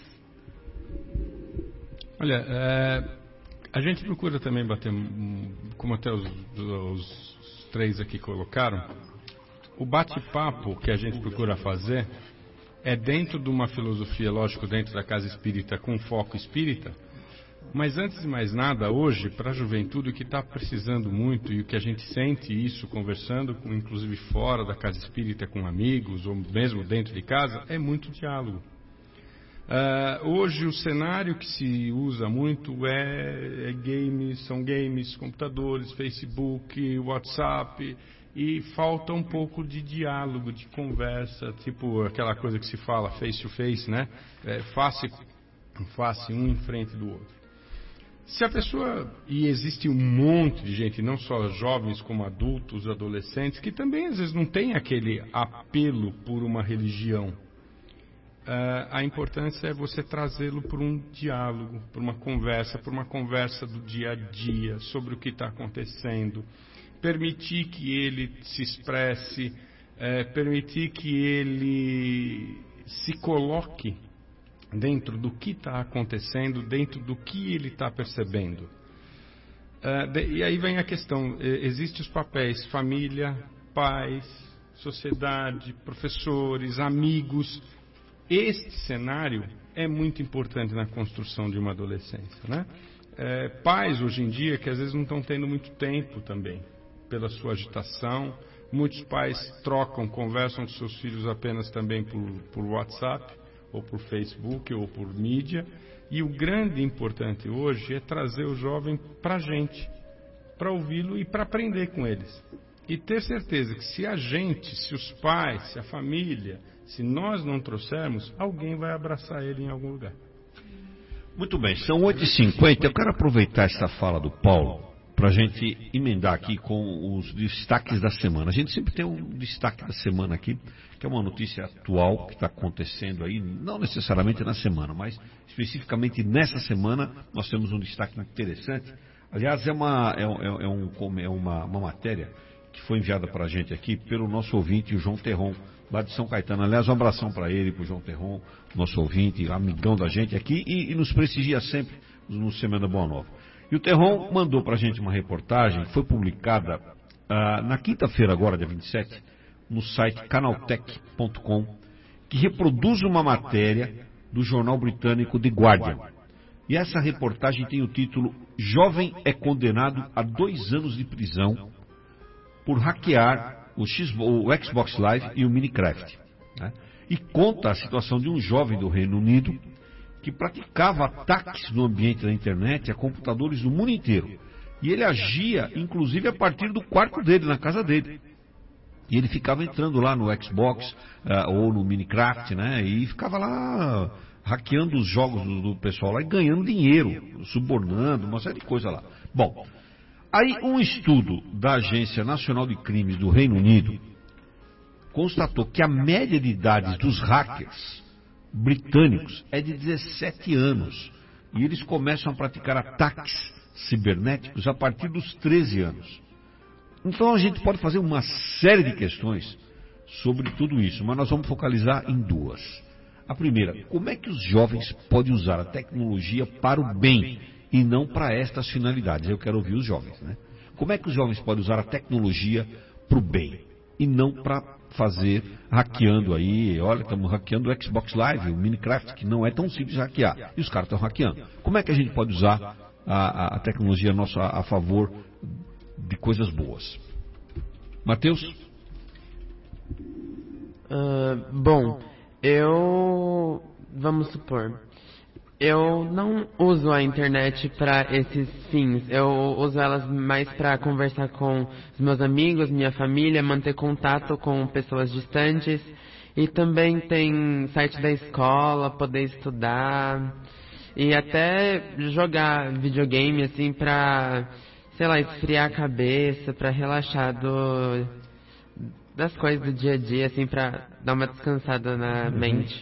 Olha, é, a gente procura também bater, como até os, os três aqui colocaram, o bate-papo que a gente procura fazer é dentro de uma filosofia, lógico, dentro da casa espírita, com foco espírita, mas antes de mais nada, hoje, para a juventude, o que está precisando muito, e o que a gente sente isso conversando, com, inclusive fora da casa espírita, com amigos, ou mesmo dentro de casa, é muito diálogo. Uh, hoje o cenário que se usa muito é, é games, são games, computadores, Facebook, WhatsApp, e falta um pouco de diálogo, de conversa, tipo aquela coisa que se fala face to face, né? É, face, face um em frente do outro. Se a pessoa, e existe um monte de gente, não só jovens como adultos, adolescentes, que também às vezes não tem aquele apelo por uma religião. Uh, a importância é você trazê-lo por um diálogo, por uma conversa, por uma conversa do dia a dia, sobre o que está acontecendo, permitir que ele se expresse, uh, permitir que ele se coloque dentro do que está acontecendo, dentro do que ele está percebendo. Uh, de, e aí vem a questão, uh, existem os papéis família, pais, sociedade, professores, amigos. Este cenário é muito importante na construção de uma adolescência, né? É, pais hoje em dia que às vezes não estão tendo muito tempo também, pela sua agitação. Muitos pais trocam, conversam com seus filhos apenas também por, por WhatsApp, ou por Facebook, ou por mídia. E o grande importante hoje é trazer o jovem para a gente, para ouvi-lo e para aprender com eles. E ter certeza que se a gente, se os pais, se a família, se nós não trouxermos, alguém vai abraçar ele em algum lugar. Muito bem, são oito e cinquenta. Eu quero aproveitar essa fala do Paulo para a gente emendar aqui com os destaques da semana. A gente sempre tem um destaque da semana aqui, que é uma notícia atual que está acontecendo aí, não necessariamente na semana, mas especificamente nessa semana nós temos um destaque interessante. Aliás, é uma, é, é, é um, é uma, uma matéria que foi enviada para a gente aqui pelo nosso ouvinte, o João Terron, lá de São Caetano. Aliás, um abração para ele, para o João Terron, nosso ouvinte, amigão da gente aqui, e, e nos prestigia sempre no Semana Boa Nova. E o Terron mandou para a gente uma reportagem que foi publicada ah, na quinta-feira, agora, dia vinte e sete, no site canaltech ponto com, que reproduz uma matéria do jornal britânico The Guardian. E essa reportagem tem o título "Jovem é condenado a dois anos de prisão por hackear o, X, o Xbox Live e o Minecraft", né? E conta a situação de um jovem do Reino Unido que praticava ataques no ambiente da internet a computadores do mundo inteiro. E ele agia, inclusive, a partir do quarto dele, na casa dele. E ele ficava entrando lá no Xbox uh, ou no Minecraft, né? E ficava lá hackeando os jogos do, do pessoal lá e ganhando dinheiro, subornando, uma série de coisa lá. Bom, aí um estudo da Agência Nacional de Crimes do Reino Unido constatou que a média de idade dos hackers britânicos é de dezessete anos. E eles começam a praticar ataques cibernéticos a partir dos treze anos. Então a gente pode fazer uma série de questões sobre tudo isso, mas nós vamos focalizar em duas. A primeira, como é que os jovens podem usar a tecnologia para o bem e não para estas finalidades. Eu quero ouvir os jovens, né? Como é que os jovens podem usar a tecnologia para o bem e não para fazer hackeando aí? Olha, estamos hackeando o Xbox Live, o Minecraft, que não é tão simples de hackear, e os caras estão hackeando. Como é que a gente pode usar a, a tecnologia nossa a, a favor de coisas boas? Matheus? Uh, bom, eu... vamos supor... Eu não uso a internet para esses fins. Eu uso elas mais para conversar com os meus amigos, minha família, manter contato com pessoas distantes. E também tem site da escola, poder estudar. E até jogar videogame, assim, para, sei lá, esfriar a cabeça, para relaxar do, das coisas do dia a dia, assim, para dar uma descansada na mente.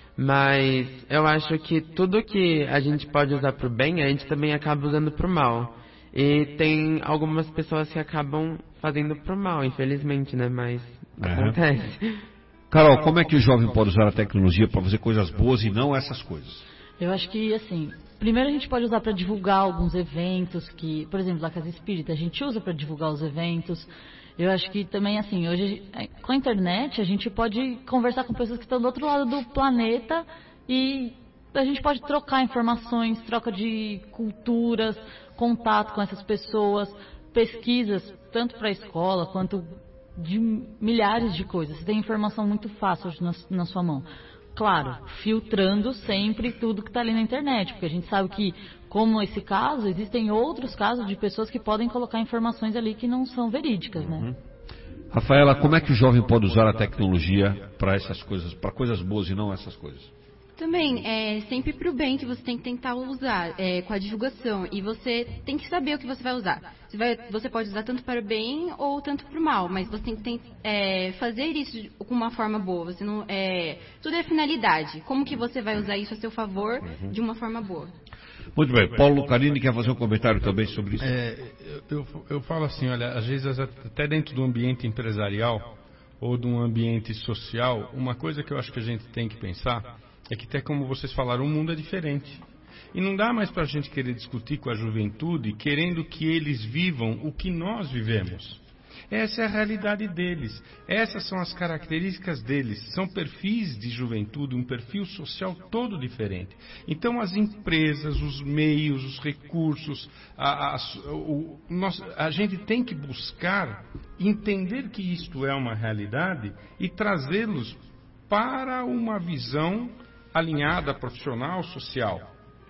Mas eu acho que tudo que a gente pode usar pro bem, a gente também acaba usando pro mal. E tem algumas pessoas que acabam fazendo pro mal, infelizmente, né? Mas é. acontece. Carol, como é que o jovem pode usar a tecnologia para fazer coisas boas e não essas coisas? Eu acho que, assim, primeiro a gente pode usar para divulgar alguns eventos que, por exemplo, da Casa Espírita, a gente usa para divulgar os eventos. Eu acho que também, assim, hoje, com a internet, a gente pode conversar com pessoas que estão do outro lado do planeta e a gente pode trocar informações, troca de culturas, contato com essas pessoas, pesquisas, tanto para a escola quanto de milhares de coisas. Você tem informação muito fácil na, na sua mão. Claro, filtrando sempre tudo que está ali na internet, porque a gente sabe que, como esse caso, existem outros casos de pessoas que podem colocar informações ali que não são verídicas, né? Uhum. Rafaela, como é que o jovem pode usar a tecnologia para essas coisas, para coisas boas e não essas coisas? Também, é sempre para o bem que você tem que tentar usar, é, com a divulgação. E você tem que saber o que você vai usar. Você, vai, você pode usar tanto para o bem ou tanto para o mal, mas você tem que tem, é, fazer isso com uma forma boa. Você não, é, tudo é finalidade. Como que você vai usar isso a seu favor uhum. de uma forma boa? Muito bem. Paulo Carini quer fazer um comentário também sobre isso? É, eu, eu, eu falo assim, olha, às vezes até dentro do ambiente empresarial ou de um ambiente social, uma coisa que eu acho que a gente tem que pensar é que até como vocês falaram, o mundo é diferente. E não dá mais para a gente querer discutir com a juventude querendo que eles vivam o que nós vivemos. Essa é a realidade deles. Essas são as características deles. São perfis de juventude, um perfil social todo diferente. Então as empresas, os meios, os recursos, a, a, o, nós, a gente tem que buscar entender que isto é uma realidade e trazê-los para uma visão alinhada, profissional, social.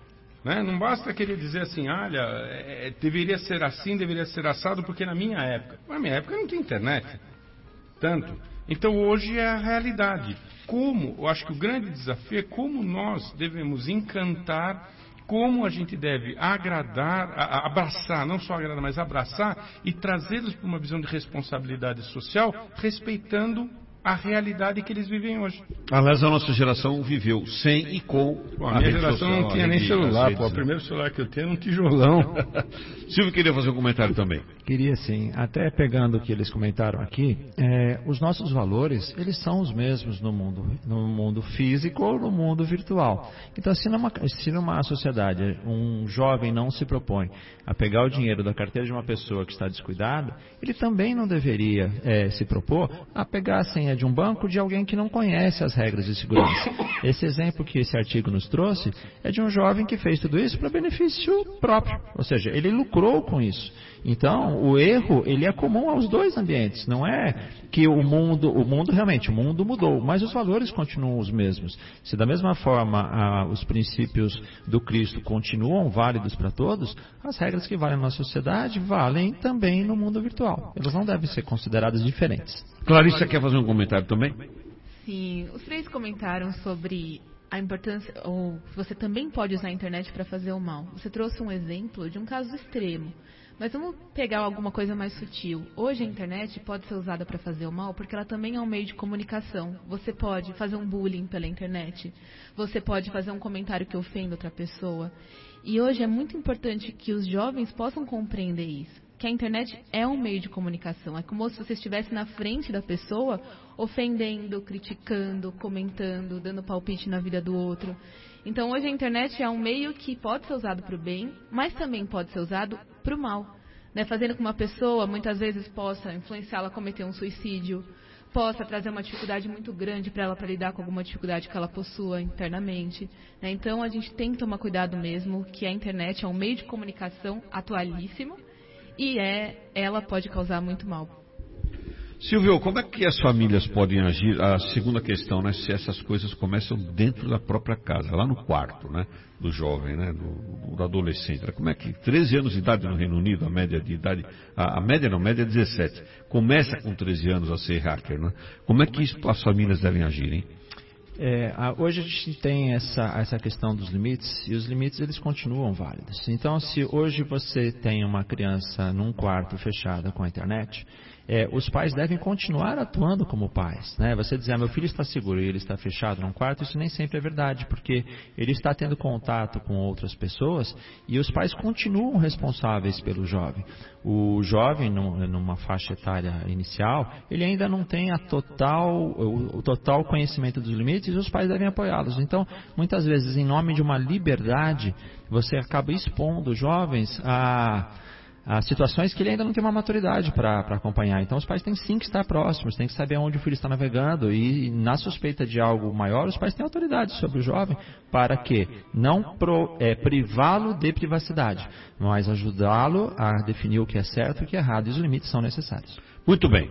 Né? Não basta querer dizer assim, olha, é, deveria ser assim, deveria ser assado, porque na minha época... Na minha época não tinha internet, tanto. Então hoje é a realidade. Como, eu acho que o grande desafio é como nós devemos encantar, como a gente deve agradar, a, abraçar, não só agradar, mas abraçar e trazê-los para uma visão de responsabilidade social, respeitando a realidade que eles vivem hoje. Aliás, a nossa geração viveu sem e com. Bom, a minha geração social, não tinha nem celular, pô. O primeiro celular que eu tinha era um tijolão. Silvio queria fazer um comentário também. Queria sim. Até pegando o que eles comentaram aqui, é, os nossos valores, eles são os mesmos no mundo, no mundo físico ou no mundo virtual. Então, se numa, se numa sociedade um jovem não se propõe a pegar o dinheiro da carteira de uma pessoa que está descuidada, ele também não deveria é, se propor a pegar a senha de um banco de alguém que não conhece as regras de segurança. Esse exemplo que esse artigo nos trouxe é de um jovem que fez tudo isso para benefício próprio, ou seja, ele lucrou com isso. Então, o erro, ele é comum aos dois ambientes, não é que o mundo, o mundo realmente, o mundo mudou, mas os valores continuam os mesmos. Se da mesma forma ah, os princípios do Cristo continuam válidos para todos, as regras que valem na sociedade valem também no mundo virtual. Elas não devem ser consideradas diferentes. Clarissa quer fazer um comentário também? Sim, os três comentaram sobre a importância, ou você também pode usar a internet para fazer o mal. Você trouxe um exemplo de um caso extremo. Mas vamos pegar alguma coisa mais sutil. Hoje a internet pode ser usada para fazer o mal porque ela também é um meio de comunicação. Você pode fazer um bullying pela internet. Você pode fazer um comentário que ofenda outra pessoa. E hoje é muito importante que os jovens possam compreender isso. que a internet é um meio de comunicação. É como se você estivesse na frente da pessoa, ofendendo, criticando, comentando, dando palpite na vida do outro. Então, hoje a internet é um meio que pode ser usado para o bem, mas também pode ser usado para o mal. Né? Fazendo com que uma pessoa, muitas vezes, possa influenciá-la a cometer um suicídio, possa trazer uma dificuldade muito grande para ela, para lidar com alguma dificuldade que ela possua internamente. Né? Então, a gente tem que tomar cuidado mesmo, que a internet é um meio de comunicação atualíssimo e é, ela pode causar muito mal. Silvio, como é que as famílias podem agir? A segunda questão, né? Se essas coisas começam dentro da própria casa, lá no quarto, né? Do jovem, né? Do, do adolescente. Como é que treze anos de idade no Reino Unido, a média de idade, a, a média não, a média é dezessete. Começa com treze anos a ser hacker, né? Como é que isso, as famílias devem agir, hein? É, hoje a gente tem essa, essa questão dos limites, e os limites eles continuam válidos. Então, se hoje você tem uma criança num quarto fechado com a internet, é, os pais devem continuar atuando como pais, né? Você dizer, ah, meu filho está seguro e ele está fechado num quarto, isso nem sempre é verdade, porque ele está tendo contato com outras pessoas e os pais continuam responsáveis pelo jovem. O jovem, numa faixa etária inicial, ele ainda não tem a total, o, o total conhecimento dos limites e os pais devem apoiá-los. Então, muitas vezes, em nome de uma liberdade, você acaba expondo jovens a... Há situações que ele ainda não tem uma maturidade para acompanhar. Então, os pais têm sim que estar próximos, têm que saber onde o filho está navegando e, na suspeita de algo maior, os pais têm autoridade sobre o jovem para que não é, privá-lo de privacidade, mas ajudá-lo a definir o que é certo e o que é errado, e os limites são necessários. Muito bem.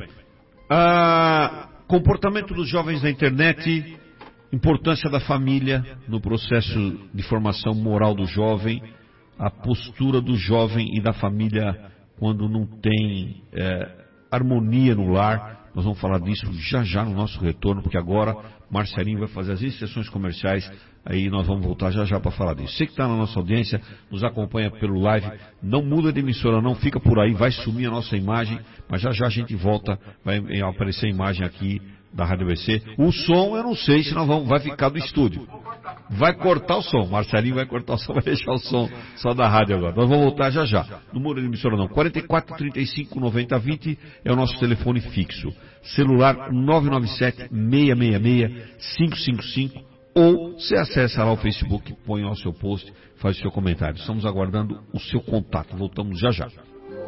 Ah, comportamento dos jovens na internet, importância da família no processo de formação moral do jovem, a postura do jovem e da família quando não tem é, harmonia no lar. Nós vamos falar disso já já no nosso retorno, porque agora Marcelinho vai fazer as inserções comerciais, aí nós vamos voltar já já para falar disso. Você que está na nossa audiência, nos acompanha pelo live, não muda de emissora não, fica por aí, vai sumir a nossa imagem, mas já já a gente volta, vai aparecer a imagem aqui da Rádio A B C. O som eu não sei se nós vamos, vai ficar do estúdio. Vai cortar o som, Marcelinho vai cortar o som, vai deixar o som só da rádio agora. Nós vamos voltar já já. Não muda de emissora não. quarenta e quatro, trinta e cinco, noventa, vinte é o nosso telefone fixo. Celular nove nove sete, seis seis seis, cinco cinco cinco. Ou você acessa lá o Facebook, põe lá o seu post, faz o seu comentário. Estamos aguardando o seu contato. Voltamos já já.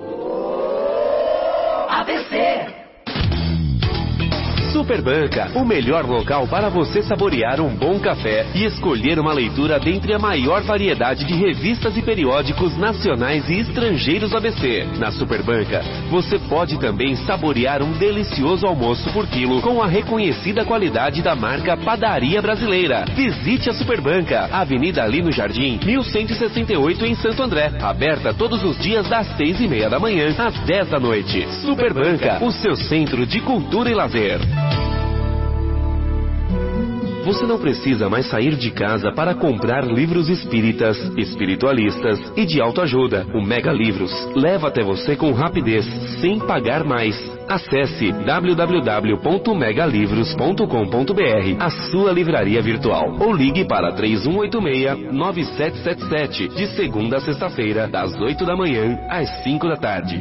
A B C. Superbanca, o melhor local para você saborear um bom café e escolher uma leitura dentre a maior variedade de revistas e periódicos nacionais e estrangeiros A B C. Na Superbanca, você pode também saborear um delicioso almoço por quilo com a reconhecida qualidade da marca Padaria Brasileira. Visite a Superbanca, Avenida Lino Jardim, mil cento e sessenta e oito em Santo André. Aberta todos os dias das seis e meia da manhã às dez da noite. Superbanca, o seu centro de cultura e lazer. Você não precisa mais sair de casa para comprar livros espíritas, espiritualistas e de autoajuda. O Mega Livros leva até você com rapidez, sem pagar mais. Acesse w w w ponto mega livros ponto com ponto b r, a sua livraria virtual, ou ligue para três um oito seis, nove sete sete sete, de segunda a sexta-feira, das oito da manhã às cinco da tarde.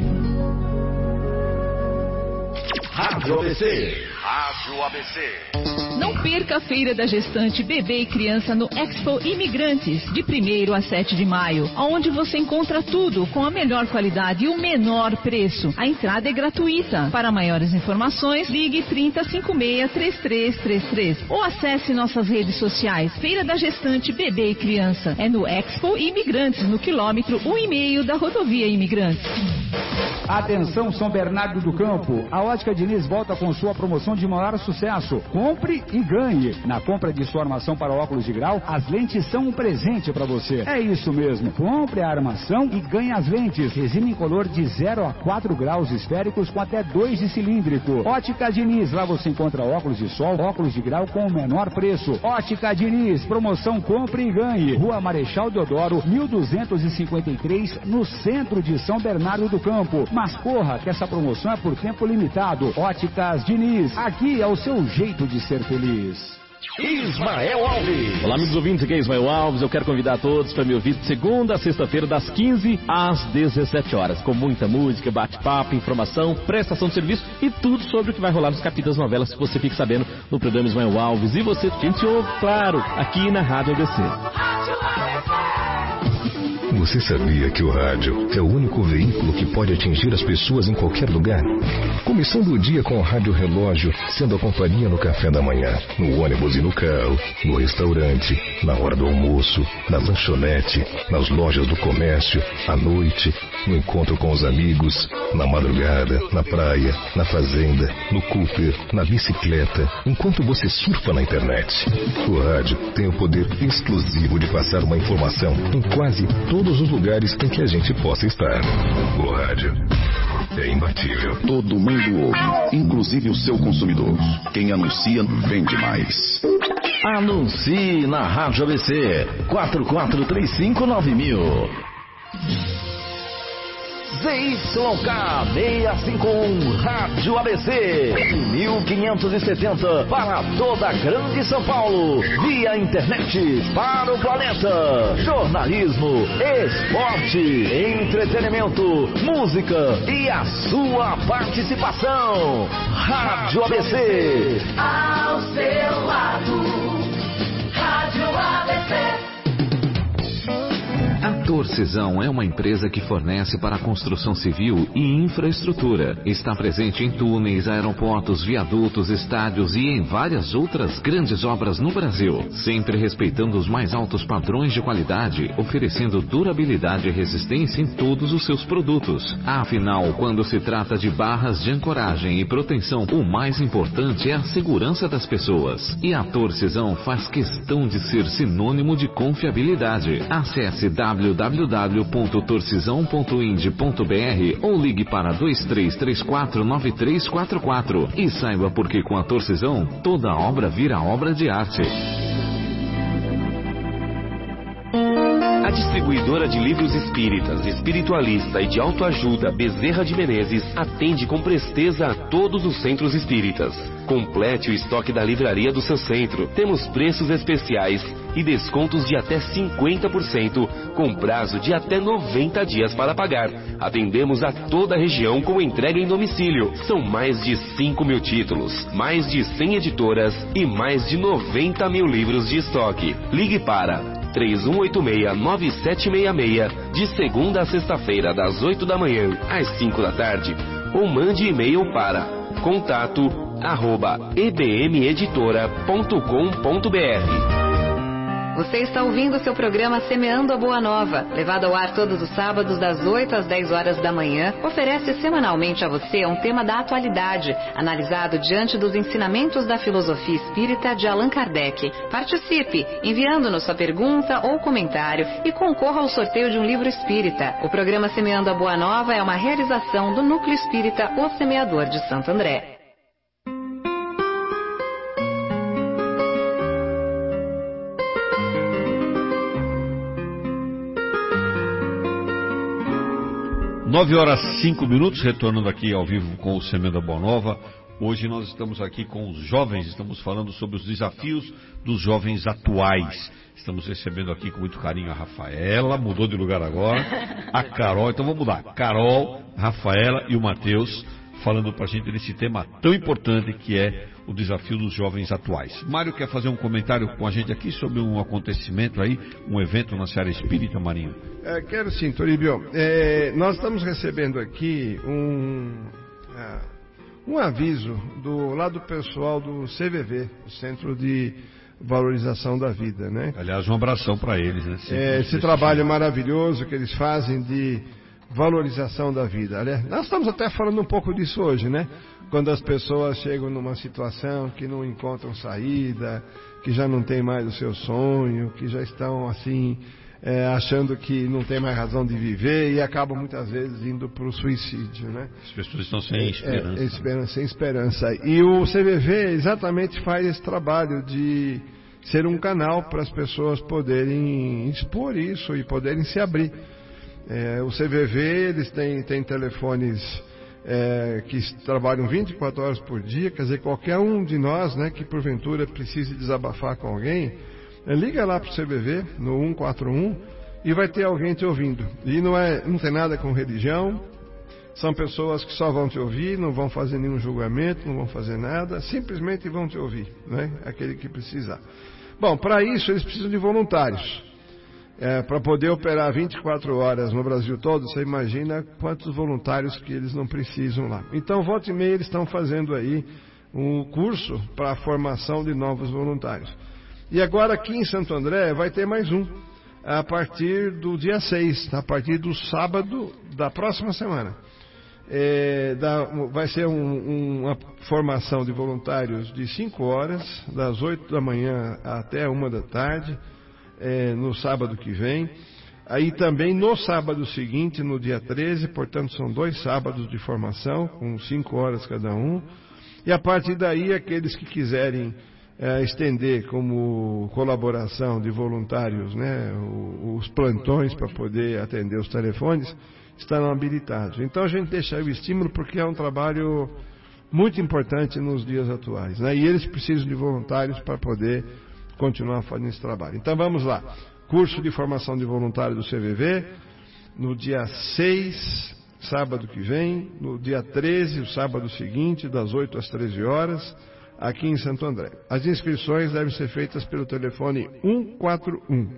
Rádio A B C. Rádio A B C. Não perca a Feira da Gestante, Bebê e Criança no Expo Imigrantes, de primeiro a sete de maio, onde você encontra tudo com a melhor qualidade e o menor preço. A entrada é gratuita. Para maiores informações, ligue trinta, cinquenta e seis, trinta e três trinta e três ou acesse nossas redes sociais. Feira da Gestante, Bebê e Criança. É no Expo Imigrantes, no quilômetro um e meio da rodovia Imigrantes. Atenção, São Bernardo do Campo. A Ótica Diniz volta com sua promoção de maior sucesso. Compre e ganhe. Na compra de sua armação para óculos de grau, as lentes são um presente para você. É isso mesmo. Compre a armação e ganhe as lentes. Resina incolor de zero a quatro graus esféricos com até dois de cilíndrico. Ótica Diniz. Lá você encontra óculos de sol, óculos de grau com o menor preço. Ótica Diniz. Promoção Compre e Ganhe. Rua Marechal Deodoro, mil duzentos e cinquenta e três, no centro de São Bernardo do Campo. Mas corra, que essa promoção é por tempo limitado. Óticas Diniz. Aqui é o seu jeito de ser feliz. Ismael Alves. Olá, amigos ouvintes, aqui é Ismael Alves. Eu quero convidar todos para me ouvir de segunda a sexta-feira, das quinze às dezessete horas, com muita música, bate-papo, informação, prestação de serviço e tudo sobre o que vai rolar nos capítulos das novelas, que você fique sabendo no programa Ismael Alves. E você, quem te ouve, claro, aqui na Rádio A B C. Você sabia que o rádio é o único veículo que pode atingir as pessoas em qualquer lugar? Começando o dia com o rádio relógio, sendo a companhia no café da manhã, no ônibus e no carro, no restaurante, na hora do almoço, na lanchonete, nas lojas do comércio, à noite, no encontro com os amigos, na madrugada, na praia, na fazenda, no Cooper, na bicicleta, enquanto você surfa na internet. O rádio tem o poder exclusivo de passar uma informação em quase todos os lugares em que a gente possa estar. O rádio é imbatível. Todo mundo ouve, inclusive o seu consumidor. Quem anuncia, vende mais. Anuncie na Rádio A B C quatro quatro três cinco nove mil. Z Y K seiscentos e cinquenta e um Rádio A B C mil quinhentos e setenta para toda a grande São Paulo, via internet para o planeta. Jornalismo, esporte, entretenimento, música e a sua participação. Rádio A B C, ao seu lado. Rádio A B C. A Torcisão é uma empresa que fornece para a construção civil e infraestrutura. Está presente em túneis, aeroportos, viadutos, estádios e em várias outras grandes obras no Brasil, sempre respeitando os mais altos padrões de qualidade, oferecendo durabilidade e resistência em todos os seus produtos. Afinal, quando se trata de barras de ancoragem e proteção, o mais importante é a segurança das pessoas. E a Torcisão faz questão de ser sinônimo de confiabilidade. Acesse w w w ponto torcisão ponto ind ponto b r ou ligue para dois três três quatro nove três quatro quatro e saiba por que com a Torcisão toda obra vira obra de arte. A distribuidora de livros espíritas, espiritualista e de autoajuda Bezerra de Menezes atende com presteza a todos os centros espíritas. Complete o estoque da livraria do seu centro. Temos preços especiais e descontos de até cinquenta por cento, com prazo de até noventa dias para pagar. Atendemos a toda a região com entrega em domicílio. São mais de cinco mil títulos, mais de cem editoras e mais de noventa mil livros de estoque. Ligue para três um oito seis nove sete seis seis, de segunda a sexta-feira, das oito da manhã às cinco da tarde, ou mande e-mail para contato arroba e b m editora ponto com ponto b r. Você está ouvindo seu programa Semeando a Boa Nova, levado ao ar todos os sábados das oito às dez horas da manhã. Oferece semanalmente a você um tema da atualidade, analisado diante dos ensinamentos da filosofia espírita de Allan Kardec. Participe, enviando-nos sua pergunta ou comentário e concorra ao sorteio de um livro espírita. O programa Semeando a Boa Nova é uma realização do Núcleo Espírita O Semeador de Santo André. nove horas e cinco minutos, retornando aqui ao vivo com o Semeando a Boa Nova. Hoje nós estamos aqui com os jovens, estamos falando sobre os desafios dos jovens atuais. Estamos recebendo aqui com muito carinho a Rafaela, mudou de lugar agora, a Carol, então vamos mudar. Carol, Rafaela e o Matheus, falando pra gente desse tema tão importante que é o desafio dos jovens atuais. Mário quer fazer um comentário com a gente aqui sobre um acontecimento aí, um evento na Seara Espírita, Marinho? É, quero sim, Toribio. É, nós estamos recebendo aqui um, é, um aviso do lado pessoal do C V V, o Centro de Valorização da Vida, né? Aliás, um abração para eles, né? É, esse trabalho maravilhoso que eles fazem de valorização da vida. Aliás, nós estamos até falando um pouco disso hoje, né? Quando as pessoas chegam numa situação que não encontram saída, que já não tem mais o seu sonho, que já estão assim, é, achando que não tem mais razão de viver e acabam muitas vezes indo para o suicídio, né? As pessoas estão sem esperança. É, é, esperança. Sem esperança. E o C V V exatamente faz esse trabalho de ser um canal para as pessoas poderem expor isso e poderem se abrir. É, o C V V, eles têm, têm telefones é, que trabalham vinte e quatro horas por dia, quer dizer, qualquer um de nós, né, que porventura precise desabafar com alguém, é, liga lá para o C V V, no um quatro um, e vai ter alguém te ouvindo. E não, é, não tem nada com religião, são pessoas que só vão te ouvir, não vão fazer nenhum julgamento, não vão fazer nada, simplesmente vão te ouvir, né? Aquele que precisar. Bom, para isso eles precisam de voluntários. É, para poder operar vinte e quatro horas no Brasil todo, você imagina quantos voluntários que eles não precisam lá. Então, volta e meia, eles estão fazendo aí um curso para a formação de novos voluntários. E agora aqui em Santo André vai ter mais um, a partir do dia seis, a partir do sábado da próxima semana. É, da, vai ser um, um, uma formação de voluntários de cinco horas, das oito da manhã até uma da tarde, é, no sábado que vem. Aí também no sábado seguinte, no dia treze, portanto são dois sábados de formação, com cinco horas cada um. E a partir daí, aqueles que quiserem é, estender como colaboração de voluntários, né, os plantões para poder atender os telefones, estarão habilitados. Então a gente deixa aí o estímulo, porque é um trabalho muito importante nos dias atuais, né? E eles precisam de voluntários para poder continuar fazendo esse trabalho. Então vamos lá. Curso de formação de voluntário do C V V, no dia seis, sábado que vem, no dia treze, o sábado seguinte, das oito às treze horas, aqui em Santo André. As inscrições devem ser feitas pelo telefone um quatro um.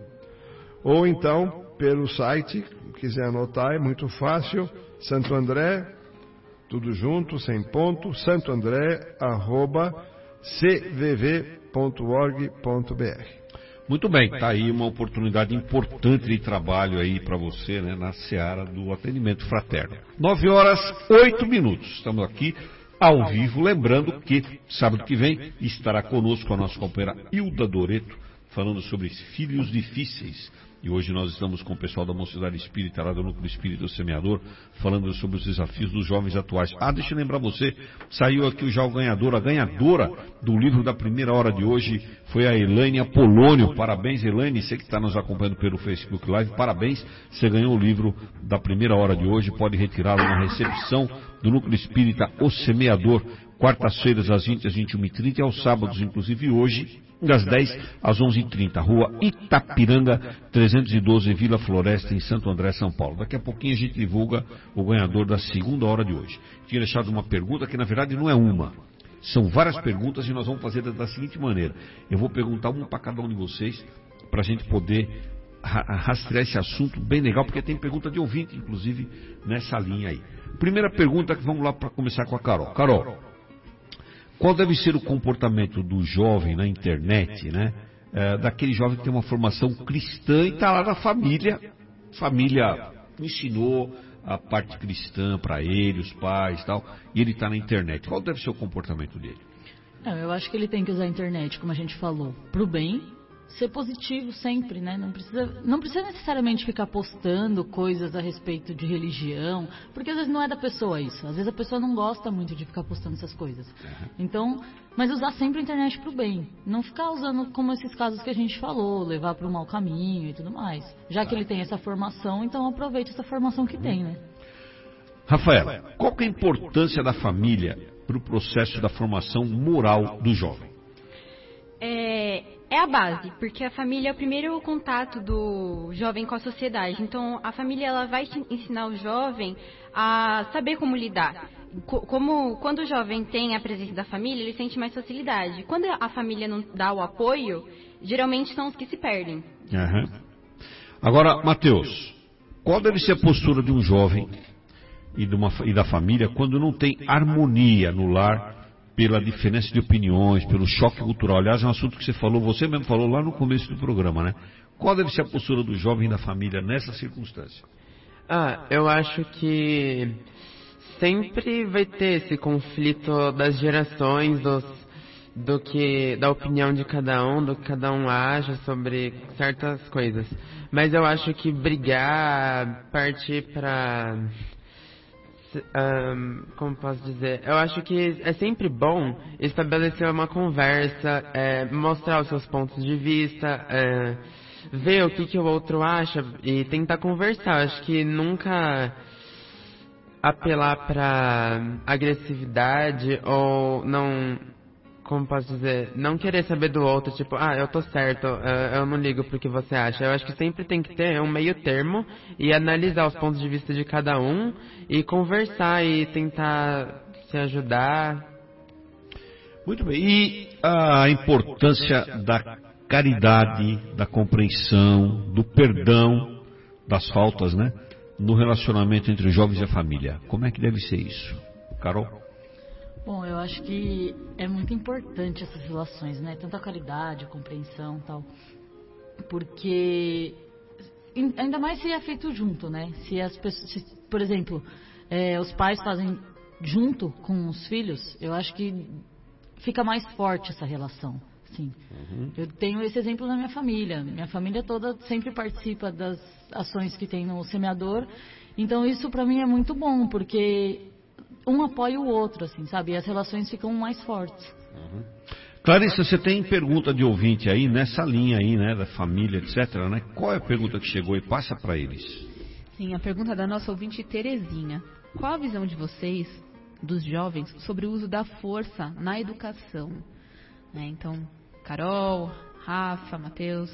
Ou então pelo site, quiser anotar, é muito fácil, Santo André, tudo junto, sem ponto, santo andré arroba c v v ponto org ponto b r. Muito bem, está aí uma oportunidade importante de trabalho aí para você, né, na seara do atendimento fraterno. Nove horas, oito minutos, estamos aqui ao vivo, lembrando que sábado que vem estará conosco a nossa companheira Hilda Doreto, falando sobre filhos difíceis. E hoje nós estamos com o pessoal da Mocidade Espírita, lá do Núcleo Espírita Semeador, falando sobre os desafios dos jovens atuais. Ah, deixa eu lembrar você, saiu aqui já o ganhador, a ganhadora do livro da primeira hora de hoje foi a Elaine Apolônio. Parabéns, Elaine, você que está nos acompanhando pelo Facebook Live, parabéns, você ganhou o livro da primeira hora de hoje, pode retirá-lo na recepção do Núcleo Espírita O Semeador, quartas-feiras às vinte às vinte e uma e trinta e aos sábados, inclusive hoje, das dez às onze e trinta, Rua Itapiranga, trezentos e doze, Vila Floresta, em Santo André, São Paulo. Daqui a pouquinho a gente divulga o ganhador da segunda hora de hoje. Tinha deixado uma pergunta que na verdade não é uma, são várias perguntas e nós vamos fazer da, da seguinte maneira. Eu vou perguntar uma para cada um de vocês, para a gente poder ra rastrear esse assunto bem legal, porque tem pergunta de ouvinte, inclusive, nessa linha aí. Primeira pergunta, que vamos lá para começar com a Carol. Carol, qual deve ser o comportamento do jovem na internet, né? É, daquele jovem que tem uma formação cristã e está lá na família, família ensinou a parte cristã para ele, os pais e tal, e ele está na internet. Qual deve ser o comportamento dele? Não, eu acho que ele tem que usar a internet, como a gente falou, para o bem, ser positivo sempre, né? Não precisa, não precisa necessariamente ficar postando coisas a respeito de religião, porque às vezes não é da pessoa isso. Às vezes a pessoa não gosta muito de ficar postando essas coisas. Então, mas usar sempre a internet para o bem. Não ficar usando como esses casos que a gente falou, levar para o mau caminho e tudo mais. Já que ele tem essa formação, então aproveite essa formação que tem, né? Rafael, qual que é a importância da família para o processo da formação moral do jovem? É, é a base, porque a família é o primeiro contato do jovem com a sociedade. Então, a família ela vai ensinar o jovem a saber como lidar. Como, quando o jovem tem a presença da família, ele sente mais facilidade. Quando a família não dá o apoio, geralmente são os que se perdem. Uhum. Agora, Matheus, qual deve ser a postura de um jovem e, de uma, e da família quando não tem harmonia no lar, pela diferença de opiniões, pelo choque cultural? Aliás, é um assunto que você falou, você mesmo falou lá no começo do programa, né? Qual deve ser a postura do jovem e da família nessa circunstância? Ah, eu acho que sempre vai ter esse conflito das gerações, dos, do que, da opinião de cada um, do que cada um acha sobre certas coisas. Mas eu acho que brigar, partir para... Um, como posso dizer? Eu acho que é sempre bom estabelecer uma conversa, é, mostrar os seus pontos de vista, é, ver o que, que o outro acha e tentar conversar. Acho que nunca apelar para agressividade ou não, como posso dizer, não querer saber do outro, tipo, ah, eu tô certo, eu não ligo pro que você acha. Eu acho que sempre tem que ter um meio termo e analisar os pontos de vista de cada um e conversar e tentar se ajudar. Muito bem. E a importância da caridade, da compreensão, do perdão das faltas, né? No relacionamento entre os jovens e a família. Como é que deve ser isso? Carol? Bom, eu acho que é muito importante essas relações, né? Tanto a caridade, a compreensão e tal. Porque, ainda mais se é feito junto, né? Se as pessoas, se, por exemplo, é, os pais fazem junto com os filhos, eu acho que fica mais forte essa relação. Sim. Uhum. Eu tenho esse exemplo na minha família. Minha família toda sempre participa das ações que tem no semeador. Então isso para mim é muito bom, porque um apoia o outro, assim, sabe? E as relações ficam mais fortes. Uhum. Clarissa, você tem pergunta de ouvinte aí, nessa linha aí, né? Da família, etcétera, né? Qual é a pergunta que chegou e passa para eles? Sim, a pergunta da nossa ouvinte Terezinha. Qual a visão de vocês, dos jovens, sobre o uso da força na educação? Né, então, Carol, Rafa, Matheus.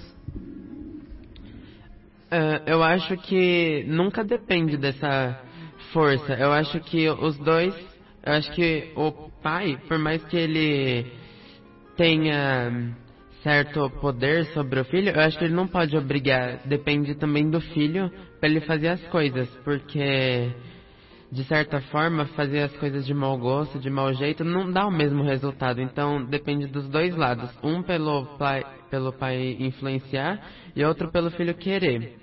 Uh, eu acho que nunca depende dessa força. Eu acho que os dois, eu acho que o pai, por mais que ele tenha certo poder sobre o filho, eu acho que ele não pode obrigar. Depende também do filho para ele fazer as coisas, porque de certa forma, fazer as coisas de mau gosto, de mau jeito, não dá o mesmo resultado. Então, depende dos dois lados. Um pelo pai, pelo pai influenciar e outro pelo filho querer.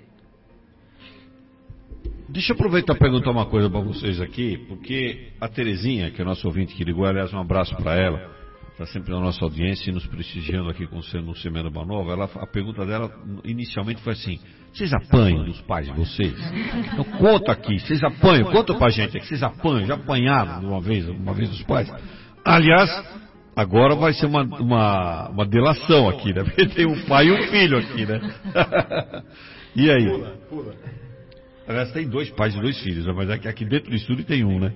Deixa eu aproveitar e perguntar uma coisa para vocês aqui, porque a Terezinha, que é nossa ouvinte que ligou, aliás, um abraço para ela, está sempre na nossa audiência e nos prestigiando aqui com o no Semeando Boa Nova. Ela, a pergunta dela inicialmente foi assim: vocês apanham dos pais de vocês? Então conta aqui, vocês apanham, conta pra gente aqui, vocês apanham, já apanharam de uma vez, uma vez dos pais? Aliás, agora vai ser uma, uma, uma delação aqui, né? Porque tem um pai e um filho aqui, né? E aí? Pula, pula. Aliás, tem dois pais e dois filhos, mas aqui, aqui dentro do estúdio tem um, né?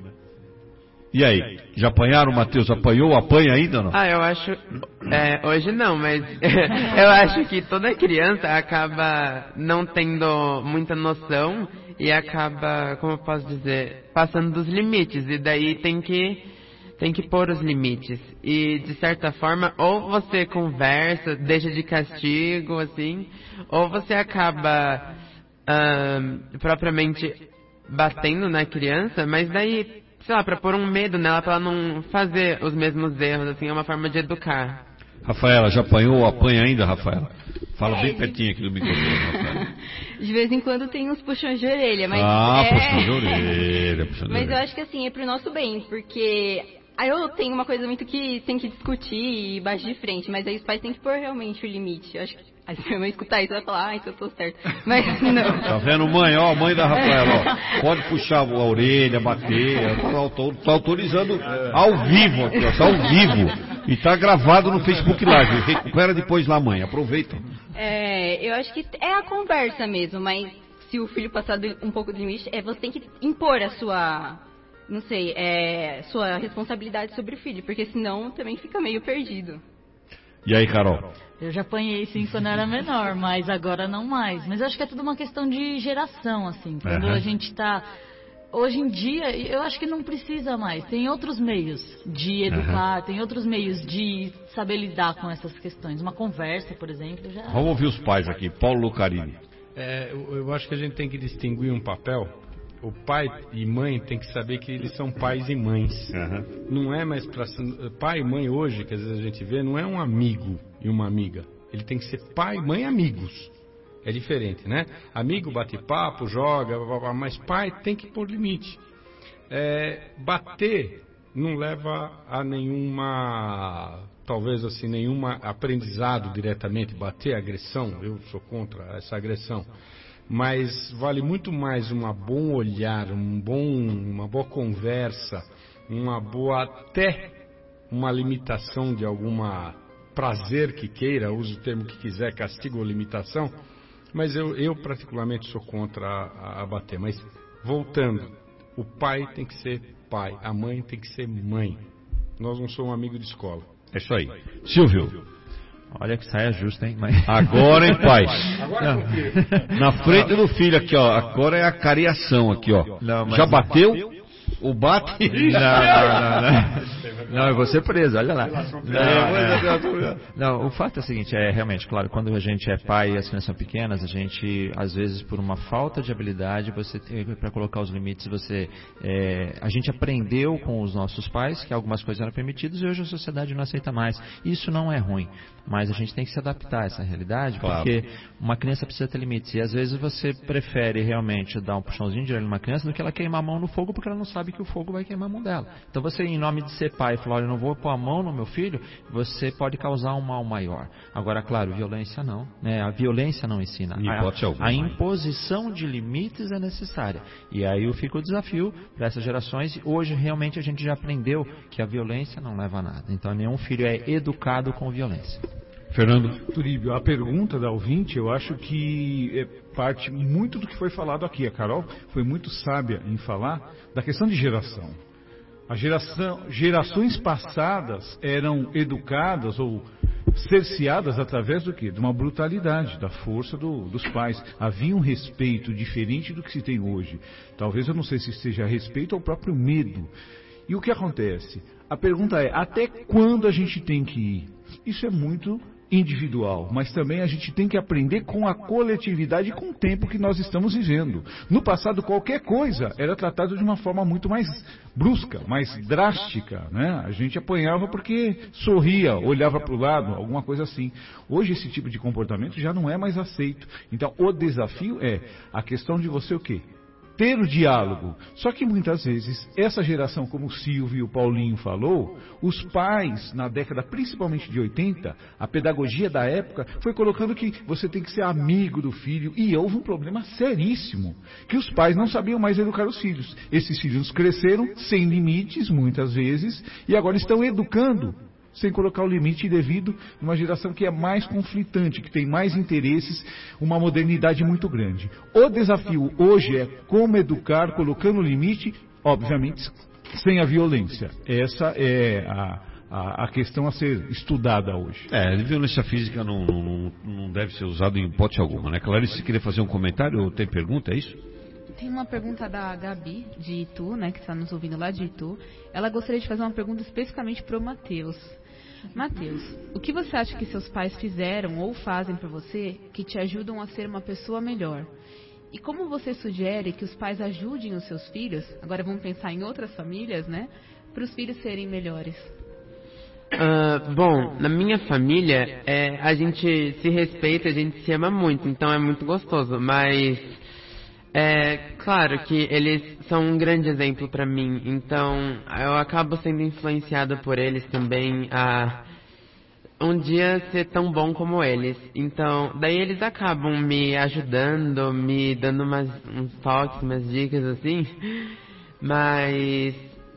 E aí? Já apanharam? O Matheus apanhou? Apanha ainda ou não? Ah, eu acho... É, hoje não, mas eu acho que toda criança acaba não tendo muita noção e acaba, como eu posso dizer, passando dos limites. E daí tem que, tem que pôr os limites. E, de certa forma, ou você conversa, deixa de castigo, assim, ou você acaba hum, propriamente batendo na criança, mas daí... sei lá, pra pôr um medo nela, pra ela não fazer os mesmos erros, assim, é uma forma de educar. Rafaela, já apanhou ou apanha ainda, Rafaela? Fala é, bem pertinho aqui do microfone, Rafaela. De vez em quando tem uns puxões de orelha, mas... Ah, é... puxão de orelha, puxão de Mas orelha. eu acho que assim, é pro nosso bem, porque... Aí eu tenho uma coisa muito que tem que discutir e baixar de frente, mas aí os pais têm que pôr realmente o limite. Eu acho que aí se minha mãe escutar isso, vai falar, ah, então eu tô certo. Mas não. Tá vendo, mãe? Ó, mãe da Rafaela, ó. Pode puxar a orelha, bater. Tô, tô autorizando ao vivo aqui, ó. Tá ao vivo. E tá gravado no Facebook Live. Recupera depois lá, mãe. Aproveita. É, eu acho que é a conversa mesmo, mas se o filho passar um pouco do limite, é, você tem que impor a sua... não sei, é, sua responsabilidade sobre o filho, porque senão também fica meio perdido. E aí, Carol? Eu já apanhei sim quando eu era menor, mas agora não mais. Mas eu acho que é tudo uma questão de geração, assim. Quando uhum. a gente está... Hoje em dia, eu acho que não precisa mais. Tem outros meios de educar, uhum. tem outros meios de saber lidar com essas questões. Uma conversa, por exemplo, já... Vamos ouvir os pais aqui. Paulo Lucarini. É, eu, eu acho que a gente tem que distinguir um papel... O pai e mãe tem que saber que eles são pais e mães. Uhum. Não é mais para pai e mãe hoje, que às vezes a gente vê, não é um amigo e uma amiga. Ele tem que ser pai, mãe e amigos. É diferente, né? Amigo bate papo, joga, mas pai tem que pôr limite. É, bater não leva a nenhuma, talvez assim, nenhuma aprendizado diretamente. Bater agressão, eu sou contra essa agressão. Mas vale muito mais um bom olhar, um bom, uma boa conversa, uma boa até uma limitação de alguma prazer que queira, use o termo que quiser, castigo ou limitação, mas eu, eu particularmente sou contra a, a bater. Mas voltando, O pai tem que ser pai, a mãe tem que ser mãe. Nós não somos amigos de escola. É isso aí. Silvio. Olha que saia justa, hein? Mas... Agora, hein, pai? Agora é na frente do filho aqui, ó. Agora é a cariação aqui, ó. Não, mas... Já bateu? O bate? Não, não, não, não. Não, eu vou ser preso, olha lá. Não, não. Não, o fato é o seguinte, é realmente, claro, quando a gente é pai e as crianças são pequenas, a gente, às vezes, por uma falta de habilidade, você para colocar os limites, você, é, a gente aprendeu com os nossos pais que algumas coisas eram permitidas e hoje a sociedade não aceita mais. Isso não é ruim, mas a gente tem que se adaptar a essa realidade, claro. Porque uma criança precisa ter limites e às vezes você prefere realmente dar um puxãozinho de orelha numa criança do que ela queimar a mão no fogo porque ela não sabe que o fogo vai queimar a mão dela. Então você, em nome de ser pai, falar, olha, eu não vou pôr a mão no meu filho, você pode causar um mal maior. Agora, claro, violência não. Né? A violência não ensina. A, a imposição de limites é necessária. E aí fica o desafio para essas gerações. Hoje, realmente, a gente já aprendeu que a violência não leva a nada. Então, nenhum filho é educado com violência. Fernando? Turíbio, a pergunta da ouvinte, eu acho que é parte muito do que foi falado aqui. A Carol foi muito sábia em falar da questão de geração. A geração, gerações passadas eram educadas ou cerceadas através do quê? De uma brutalidade, da força do, dos pais. Havia um respeito diferente do que se tem hoje. Talvez, eu não sei se seja respeito ou próprio medo. E o que acontece? A pergunta é, até quando a gente tem que ir? Isso é muito individual, mas também a gente tem que aprender com a coletividade e com o tempo que nós estamos vivendo. No passado, qualquer coisa era tratado de uma forma muito mais brusca, mais drástica, né? A gente apanhava porque sorria, olhava para o lado, alguma coisa assim. Hoje esse tipo de comportamento já não é mais aceito. Então o desafio é a questão de você o quê? Ter o diálogo. Só que muitas vezes, essa geração, como o Silvio e o Paulinho falou, os pais, na década principalmente de oitenta, a pedagogia da época foi colocando que você tem que ser amigo do filho, e houve um problema seríssimo, que os pais não sabiam mais educar os filhos. Esses filhos cresceram sem limites, muitas vezes, e agora estão educando sem colocar o limite devido numa geração que é mais conflitante, que tem mais interesses, uma modernidade muito grande. O desafio hoje é como educar, colocando o limite, obviamente, sem a violência. Essa é a, a, a questão a ser estudada hoje. É, a violência física não, não, não deve ser usada em hipótese alguma, né? Clarice, você queria fazer um comentário ou tem pergunta, é isso? Tem uma pergunta da Gabi, de Itu, né, que está nos ouvindo lá de Itu. Ela gostaria de fazer uma pergunta especificamente para o Matheus. Matheus, o que você acha que seus pais fizeram ou fazem para você que te ajudam a ser uma pessoa melhor? E como você sugere que os pais ajudem os seus filhos, agora vamos pensar em outras famílias, né, para os filhos serem melhores? Uh, bom, na minha família, é, a gente se respeita, a gente se ama muito, então é muito gostoso, mas é claro que eles são um grande exemplo para mim, então eu acabo sendo influenciada por eles também a um dia ser tão bom como eles. Então, daí eles acabam me ajudando, me dando umas, uns toques, umas dicas assim, mas,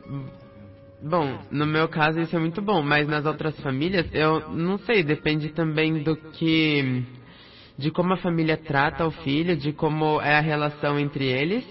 bom, no meu caso isso é muito bom, mas nas outras famílias, eu não sei, depende também do que... de como a família trata o filho, de como é a relação entre eles.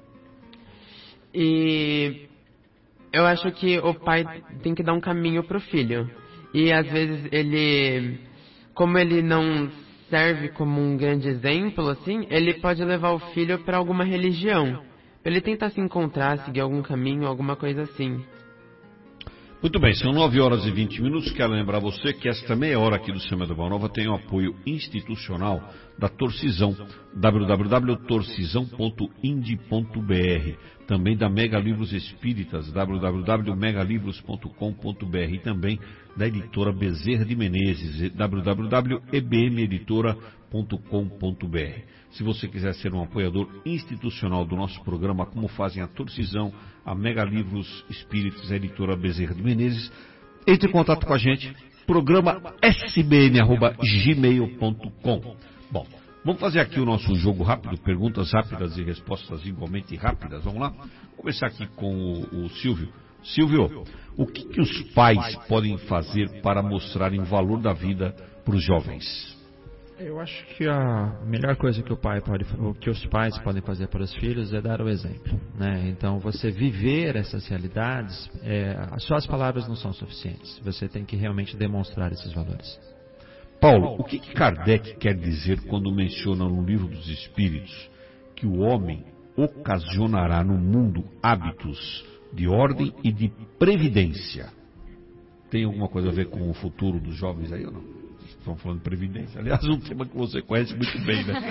E eu acho que o pai tem que dar um caminho para o filho. E às vezes ele, como ele não serve como um grande exemplo, assim, ele pode levar o filho para alguma religião. Para ele tentar se encontrar, seguir algum caminho, alguma coisa assim. Muito bem, são nove horas e vinte minutos. Quero lembrar você que esta meia hora aqui do Semana do Boa Nova tem o apoio institucional da Torcisão, w w w ponto torcisão ponto ind ponto b r, também da Mega Livros Espíritas, w w w ponto mega livros ponto com ponto b r, e também da editora Bezerra de Menezes, w w w ponto e b m editora ponto com ponto b r. Se você quiser ser um apoiador institucional do nosso programa, como fazem a Torcisão, a Mega Livros Espíritos e a editora Bezerra de Menezes, entre em contato com a gente, programa s b n arroba gmail ponto com. Bom, vamos fazer aqui o nosso jogo rápido, perguntas rápidas e respostas igualmente rápidas. Vamos lá? Vou começar aqui com o, o Silvio. Silvio, o que, que os pais podem fazer para mostrarem o valor da vida para os jovens? Eu acho que a melhor coisa que o pai pode, ou que os pais podem fazer para os filhos é dar o exemplo, né? Então, você viver essas realidades, é, só as palavras não são suficientes. Você tem que realmente demonstrar esses valores. Paulo, o que, que Kardec quer dizer quando menciona no Livro dos Espíritos que o homem ocasionará no mundo hábitos de ordem e de previdência? Tem alguma coisa a ver com o futuro dos jovens aí ou não? Estão falando de previdência. Aliás, um tema que você conhece muito bem, né?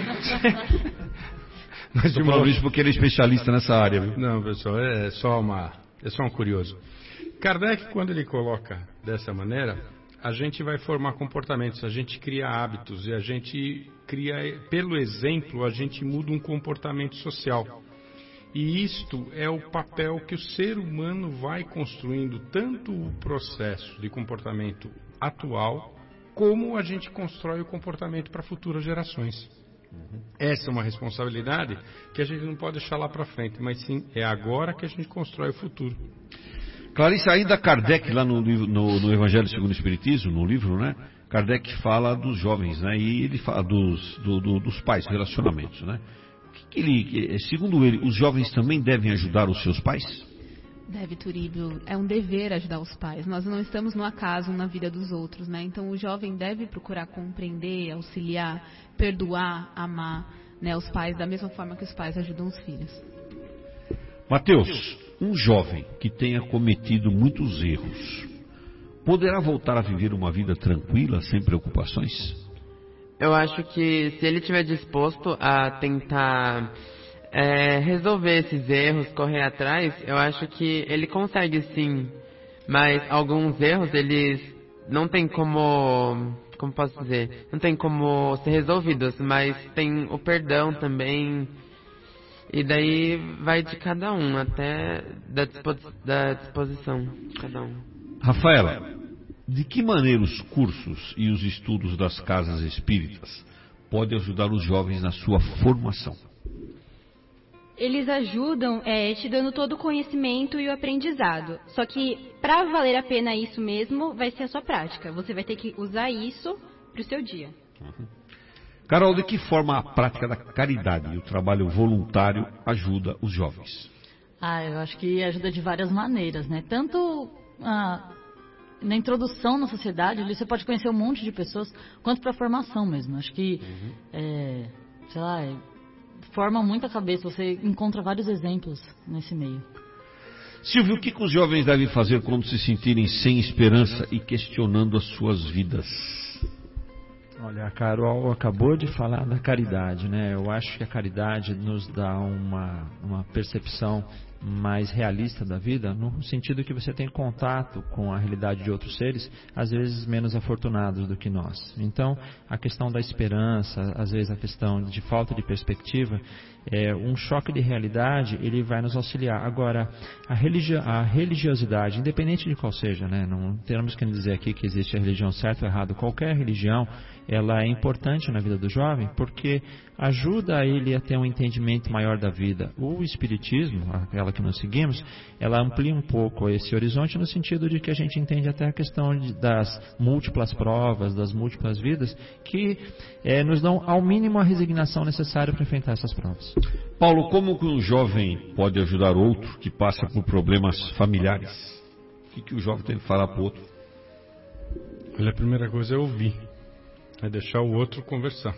Mas eu falo isso porque ele é especialista nessa área, viu? Não, pessoal, é só uma, é só um curioso. Kardec, quando ele coloca dessa maneira, a gente vai formar comportamentos, a gente cria hábitos e a gente cria, pelo exemplo, a gente muda um comportamento social. E isto é o papel que o ser humano vai construindo, tanto o processo de comportamento atual, como a gente constrói o comportamento para futuras gerações. Uhum. Essa é uma responsabilidade que a gente não pode deixar lá para frente, mas sim, é agora que a gente constrói o futuro. Clarice, ainda Kardec, lá no, no, no Evangelho segundo o Espiritismo, no livro, né? Kardec fala dos jovens, né? E ele fala dos, do, do, dos pais, relacionamentos, né? Que que ele, segundo ele, os jovens também devem ajudar os seus pais? Deve, Turíbio. É um dever ajudar os pais. Nós não estamos no acaso na vida dos outros, né? Então o jovem deve procurar compreender, auxiliar, perdoar, amar, né, os pais da mesma forma que os pais ajudam os filhos. Mateus, um jovem que tenha cometido muitos erros, poderá voltar a viver uma vida tranquila, sem preocupações? Eu acho que se ele estiver disposto a tentar é, resolver esses erros, correr atrás, eu acho que ele consegue sim. Mas alguns erros, eles não tem como, como posso dizer, não tem como ser resolvidos, mas tem o perdão também. E daí vai de cada um, até da, dispo, da disposição de cada um. Rafaela, de que maneira os cursos e os estudos das casas espíritas podem ajudar os jovens na sua formação? Eles ajudam é, te dando todo o conhecimento e o aprendizado. Só que, para valer a pena isso mesmo, vai ser a sua prática. Você vai ter que usar isso para o seu dia. Uhum. Carol, de que forma a prática da caridade e o trabalho voluntário ajuda os jovens? Ah, eu acho que ajuda de várias maneiras, né? Tanto ah, na introdução na sociedade, ali você pode conhecer um monte de pessoas, quanto para a formação mesmo. Acho que, uhum. é, sei lá, é, forma muito a cabeça, você encontra vários exemplos nesse meio. Silvio, o que, que os jovens devem fazer quando se sentirem sem esperança e questionando as suas vidas? Olha, a Carol acabou de falar da caridade, né? Eu acho que a caridade nos dá uma, uma percepção mais realista da vida, no sentido que você tem contato com a realidade de outros seres, às vezes menos afortunados do que nós. Então, a questão da esperança, às vezes a questão de falta de perspectiva, é, um choque de realidade, ele vai nos auxiliar. Agora, a, religi- a religiosidade, independente de qual seja, né? Não temos que dizer aqui que existe a religião certa ou errada, qualquer religião, ela é importante na vida do jovem, porque ajuda ele a ter um entendimento maior da vida. O Espiritismo, aquela que nós seguimos, ela amplia um pouco esse horizonte no sentido de que a gente entende até a questão de, das múltiplas provas, das múltiplas vidas, que é, nos dão ao mínimo a resignação necessária para enfrentar essas provas. Paulo, como que um jovem pode ajudar outro que passa por problemas familiares? O que, que o jovem tem que falar para o outro? Olha, a primeira coisa é ouvir, é deixar o outro conversar.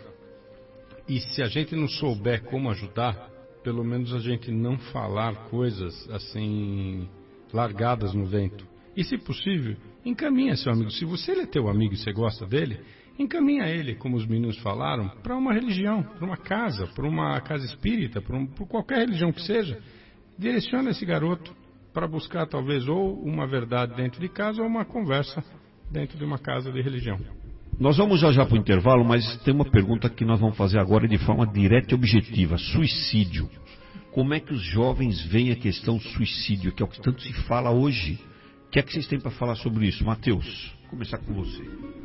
E se a gente não souber como ajudar, pelo menos a gente não falar coisas assim, largadas no vento. E se possível, encaminha seu amigo. Se você ele é teu amigo e você gosta dele, encaminha ele, como os meninos falaram, para uma religião, para uma casa, para uma casa espírita, para um, qualquer religião que seja. Direciona esse garoto para buscar talvez ou uma verdade dentro de casa ou uma conversa dentro de uma casa de religião. Nós vamos já já para o intervalo, mas tem uma pergunta que nós vamos fazer agora de forma direta e objetiva. Suicídio. Como é que os jovens veem a questão suicídio, que é o que tanto se fala hoje? O que é que vocês têm para falar sobre isso? Mateus, vou começar com você.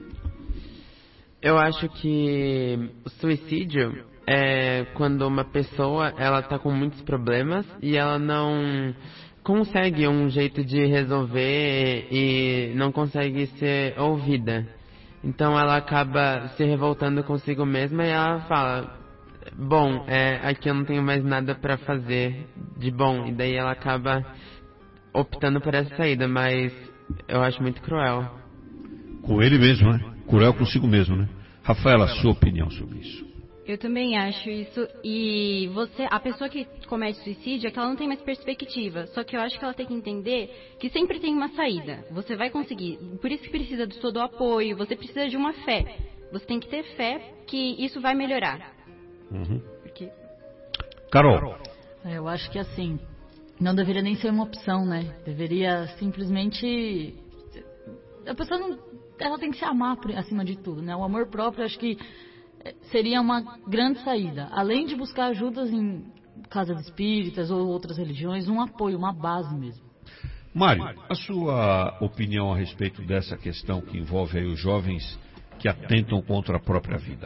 Eu acho que o suicídio é quando uma pessoa ela está com muitos problemas e ela não consegue um jeito de resolver e não consegue ser ouvida. Então ela acaba se revoltando consigo mesma e ela fala, bom, é, aqui eu não tenho mais nada para fazer de bom. E daí ela acaba optando por essa saída, mas eu acho muito cruel. Com ele mesmo, né? Cruel consigo mesmo, né? Rafaela, sua opinião sobre isso? Eu também acho isso. E você, a pessoa que comete suicídio é que ela não tem mais perspectiva. Só que eu acho que ela tem que entender que sempre tem uma saída. Você vai conseguir. Por isso que precisa de todo o apoio. Você precisa de uma fé. Você tem que ter fé que isso vai melhorar. Uhum. Porque... Carol. Eu acho que assim, não deveria nem ser uma opção, né? Deveria simplesmente... A pessoa não... Ela tem que se amar acima de tudo, né? O amor próprio, acho que seria uma grande saída. Além de buscar ajudas em casas espíritas ou outras religiões, um apoio, uma base mesmo. Mário, a sua opinião a respeito dessa questão que envolve aí os jovens que atentam contra a própria vida?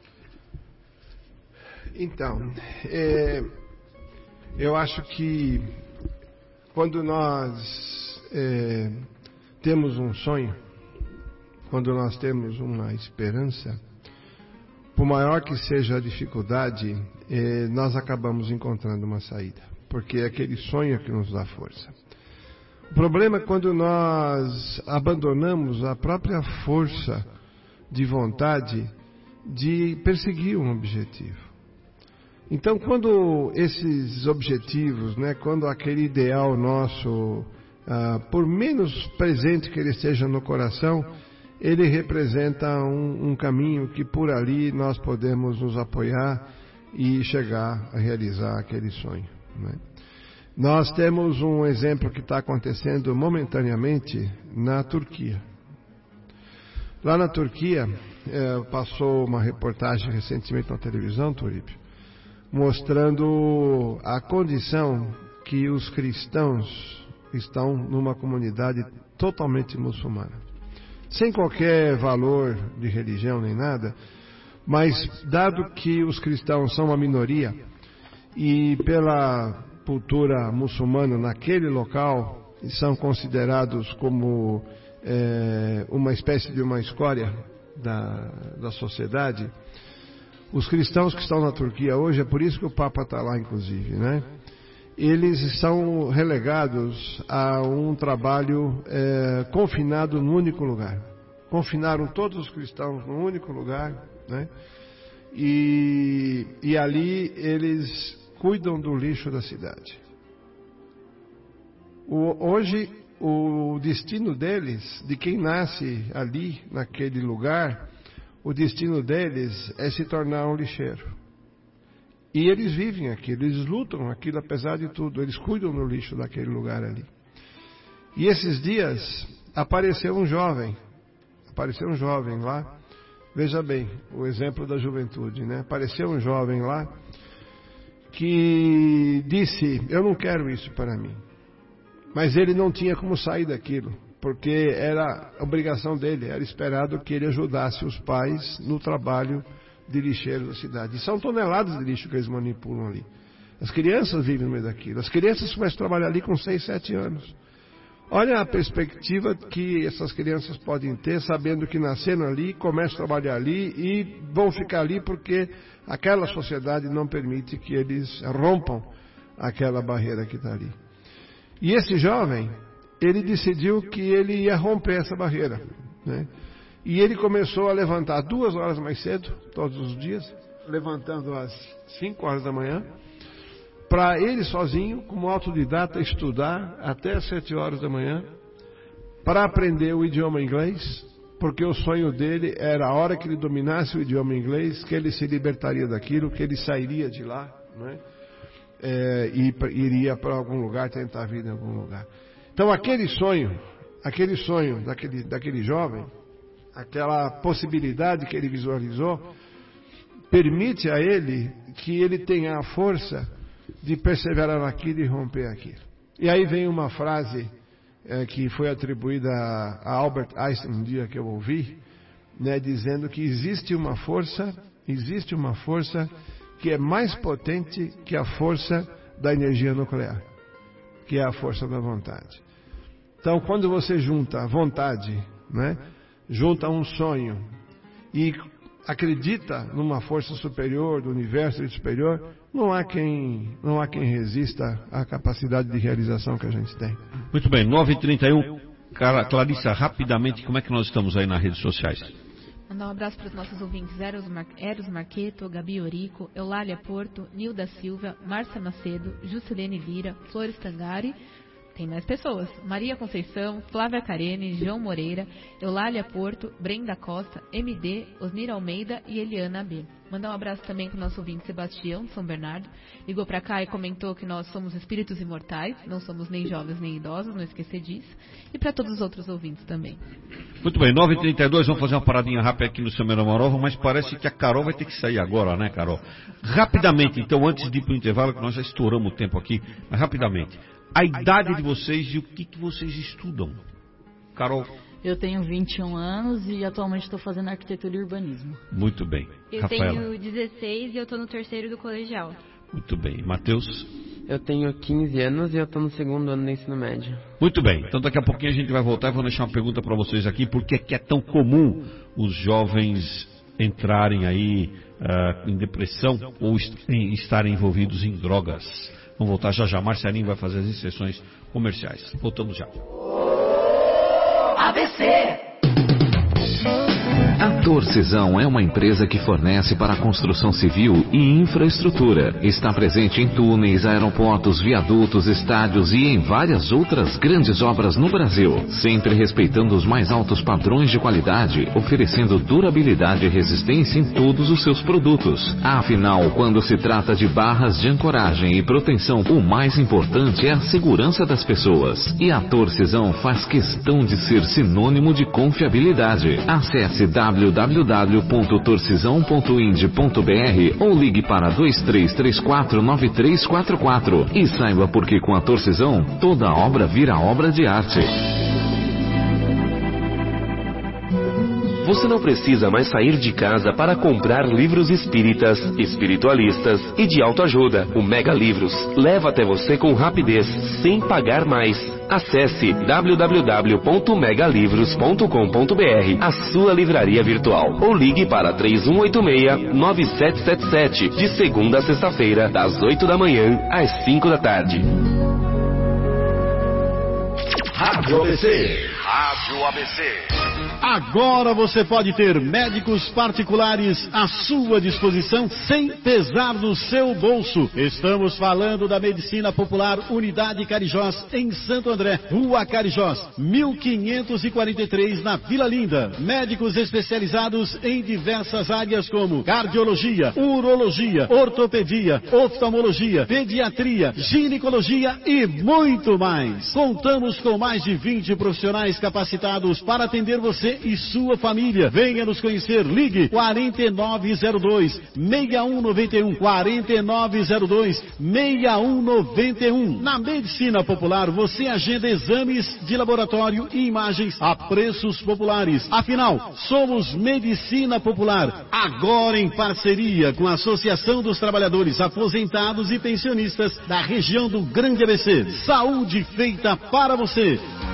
Então, é, eu acho que quando nós é, temos um sonho, quando nós temos uma esperança, por maior que seja a dificuldade, eh, nós acabamos encontrando uma saída, porque é aquele sonho que nos dá força. O problema é quando nós abandonamos a própria força de vontade de perseguir um objetivo. Então, quando esses objetivos, né, quando aquele ideal nosso, ah, por menos presente que ele esteja no coração, ele representa um, um caminho que por ali nós podemos nos apoiar e chegar a realizar aquele sonho, né? Nós temos um exemplo que está acontecendo momentaneamente na Turquia. Lá na Turquia, é, passou uma reportagem recentemente na televisão, Turíbio, mostrando a condição que os cristãos estão numa comunidade totalmente muçulmana. Sem qualquer valor de religião nem nada, mas dado que os cristãos são uma minoria e pela cultura muçulmana naquele local são considerados como é, uma espécie de uma escória da, da sociedade, os cristãos que estão na Turquia hoje, é por isso que o Papa está lá inclusive, né? Eles são relegados a um trabalho é, confinado num único lugar. Confinaram todos os cristãos num único lugar, né? E, e ali eles cuidam do lixo da cidade. O, hoje, o destino deles, de quem nasce ali, naquele lugar, o destino deles é se tornar um lixeiro. E eles vivem aquilo, eles lutam aquilo apesar de tudo, eles cuidam do lixo daquele lugar ali. E esses dias apareceu um jovem, apareceu um jovem lá, veja bem, o exemplo da juventude, né? Apareceu um jovem lá que disse, eu não quero isso para mim. Mas ele não tinha como sair daquilo, porque era obrigação dele, era esperado que ele ajudasse os pais no trabalho de lixeiro da cidade. E são toneladas de lixo que eles manipulam ali. As crianças vivem no meio daquilo. As crianças começam a trabalhar ali com seis, sete anos. Olha a perspectiva que essas crianças podem ter, sabendo que nasceram ali, começam a trabalhar ali e vão ficar ali porque aquela sociedade não permite que eles rompam aquela barreira que está ali. E esse jovem, ele decidiu que ele ia romper essa barreira, né? E ele começou a levantar duas horas mais cedo, todos os dias, levantando às cinco horas da manhã, para ele sozinho, como autodidata, estudar até às sete horas da manhã, para aprender o idioma inglês, porque o sonho dele era a hora que ele dominasse o idioma inglês, que ele se libertaria daquilo, que ele sairia de lá, né? É, e iria para algum lugar, tentar a vida em algum lugar. Então aquele sonho, aquele sonho daquele, daquele jovem, aquela possibilidade que ele visualizou, permite a ele que ele tenha a força de perseverar naquilo e romper aquilo. E aí vem uma frase é, que foi atribuída a Albert Einstein um dia que eu ouvi, né, dizendo que existe uma força, existe uma força que é mais potente que a força da energia nuclear, que é a força da vontade. Então, quando você junta a vontade, né, junta um sonho e acredita numa força superior, do universo superior, não há quem, não há quem resista à capacidade de realização que a gente tem. Muito bem, nove e trinta e um. Cara, Clarissa, rapidamente, como é que nós estamos aí nas redes sociais? Mandar um abraço para os nossos ouvintes Eros, Mar... Eros Marqueto, Gabi Orico, Eulália Porto, Nilda Silva, Márcia Macedo, Juscelene Lira, Flores Tangari. Tem mais pessoas. Maria Conceição, Flávia Carene, João Moreira, Eulália Porto, Brenda Costa, M D, Osnira Almeida e Eliana B. Mandar um abraço também para o nosso ouvinte Sebastião, de São Bernardo. Ligou para cá e comentou que nós somos espíritos imortais, não somos nem jovens nem idosos, não esquecer disso. E para todos os outros ouvintes também. Muito bem, nove e trinta e dois, vamos fazer uma paradinha rápida aqui no Semana Morova, mas parece que a Carol vai ter que sair agora, né, Carol? Rapidamente, então, antes de ir para o intervalo, que nós já estouramos o tempo aqui, mas rapidamente. A idade de vocês e o que, que vocês estudam? Carol? Eu tenho vinte e um anos e atualmente estou fazendo arquitetura e urbanismo. Muito bem. Eu Rafaela? tenho dezesseis e eu estou no terceiro do colegial. Muito bem. Matheus? Eu tenho quinze anos e eu estou no segundo ano do ensino médio. Muito bem. Então daqui a pouquinho a gente vai voltar e vou deixar uma pergunta para vocês aqui. Por que é, que é tão comum os jovens entrarem aí uh, em depressão ou est em, estarem envolvidos em drogas? Vamos voltar já já. Marcelinho vai fazer as inserções comerciais. Voltamos já. A B C. A Torcisão é uma empresa que fornece para a construção civil e infraestrutura. Está presente em túneis, aeroportos, viadutos, estádios e em várias outras grandes obras no Brasil. Sempre respeitando os mais altos padrões de qualidade, oferecendo durabilidade e resistência em todos os seus produtos. Afinal, quando se trata de barras de ancoragem e proteção, o mais importante é a segurança das pessoas. E a Torcisão faz questão de ser sinônimo de confiabilidade. Acesse w w w ponto torcisão ponto ind ponto b r ou ligue para dois três três quatro nove três quatro quatro e saiba por que com a Torcisão toda obra vira obra de arte. Você não precisa mais sair de casa para comprar livros espíritas, espiritualistas e de autoajuda. O Mega Livros leva até você com rapidez, sem pagar mais. Acesse w w w ponto mega livros ponto com ponto b r, a sua livraria virtual, ou ligue para três um oito seis nove sete sete sete, de segunda a sexta-feira, das oito da manhã às cinco da tarde. Rádio A B C. Rádio A B C. Agora você pode ter médicos particulares à sua disposição sem pesar no seu bolso. Estamos falando da Medicina Popular Unidade Carijós, em Santo André, Rua Carijós, mil quinhentos e quarenta e três, na Vila Linda. Médicos especializados em diversas áreas como cardiologia, urologia, ortopedia, oftalmologia, pediatria, ginecologia e muito mais. Contamos com mais de vinte profissionais capacitados para atender você e sua família. Venha nos conhecer. Ligue quarenta e nove zero dois, seis um nove um, quarenta e nove zero dois, seis um nove um. Na Medicina Popular você agenda exames de laboratório e imagens a preços populares. Afinal, somos Medicina Popular, agora em parceria com a Associação dos Trabalhadores Aposentados e Pensionistas da região do Grande A B C. Saúde feita para você.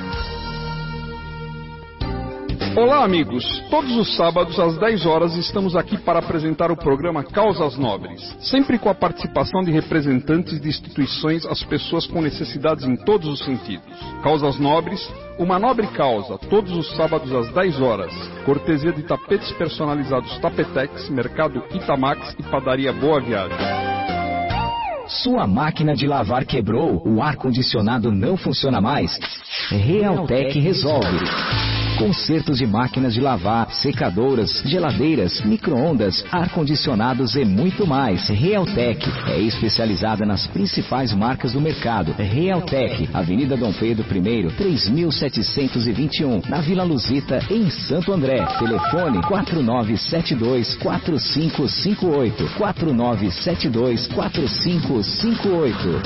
Olá, amigos. Todos os sábados às dez horas estamos aqui para apresentar o programa Causas Nobres, sempre com a participação de representantes de instituições às pessoas com necessidades em todos os sentidos. Causas Nobres, uma nobre causa, todos os sábados às dez horas. Cortesia de tapetes personalizados Tapetex, Mercado Itamax e Padaria Boa Viagem. Sua máquina de lavar quebrou? O ar-condicionado não funciona mais? Realtec resolve. Consertos de máquinas de lavar, secadoras, geladeiras, micro-ondas, ar-condicionados e muito mais. Realtec é especializada nas principais marcas do mercado. Realtec, Avenida Dom Pedro I, três mil setecentos e vinte e um, na Vila Luzita, em Santo André. Telefone quatro nove sete dois, quatro cinco cinco oito, quatro nove sete dois, quatro cinco cinco oito.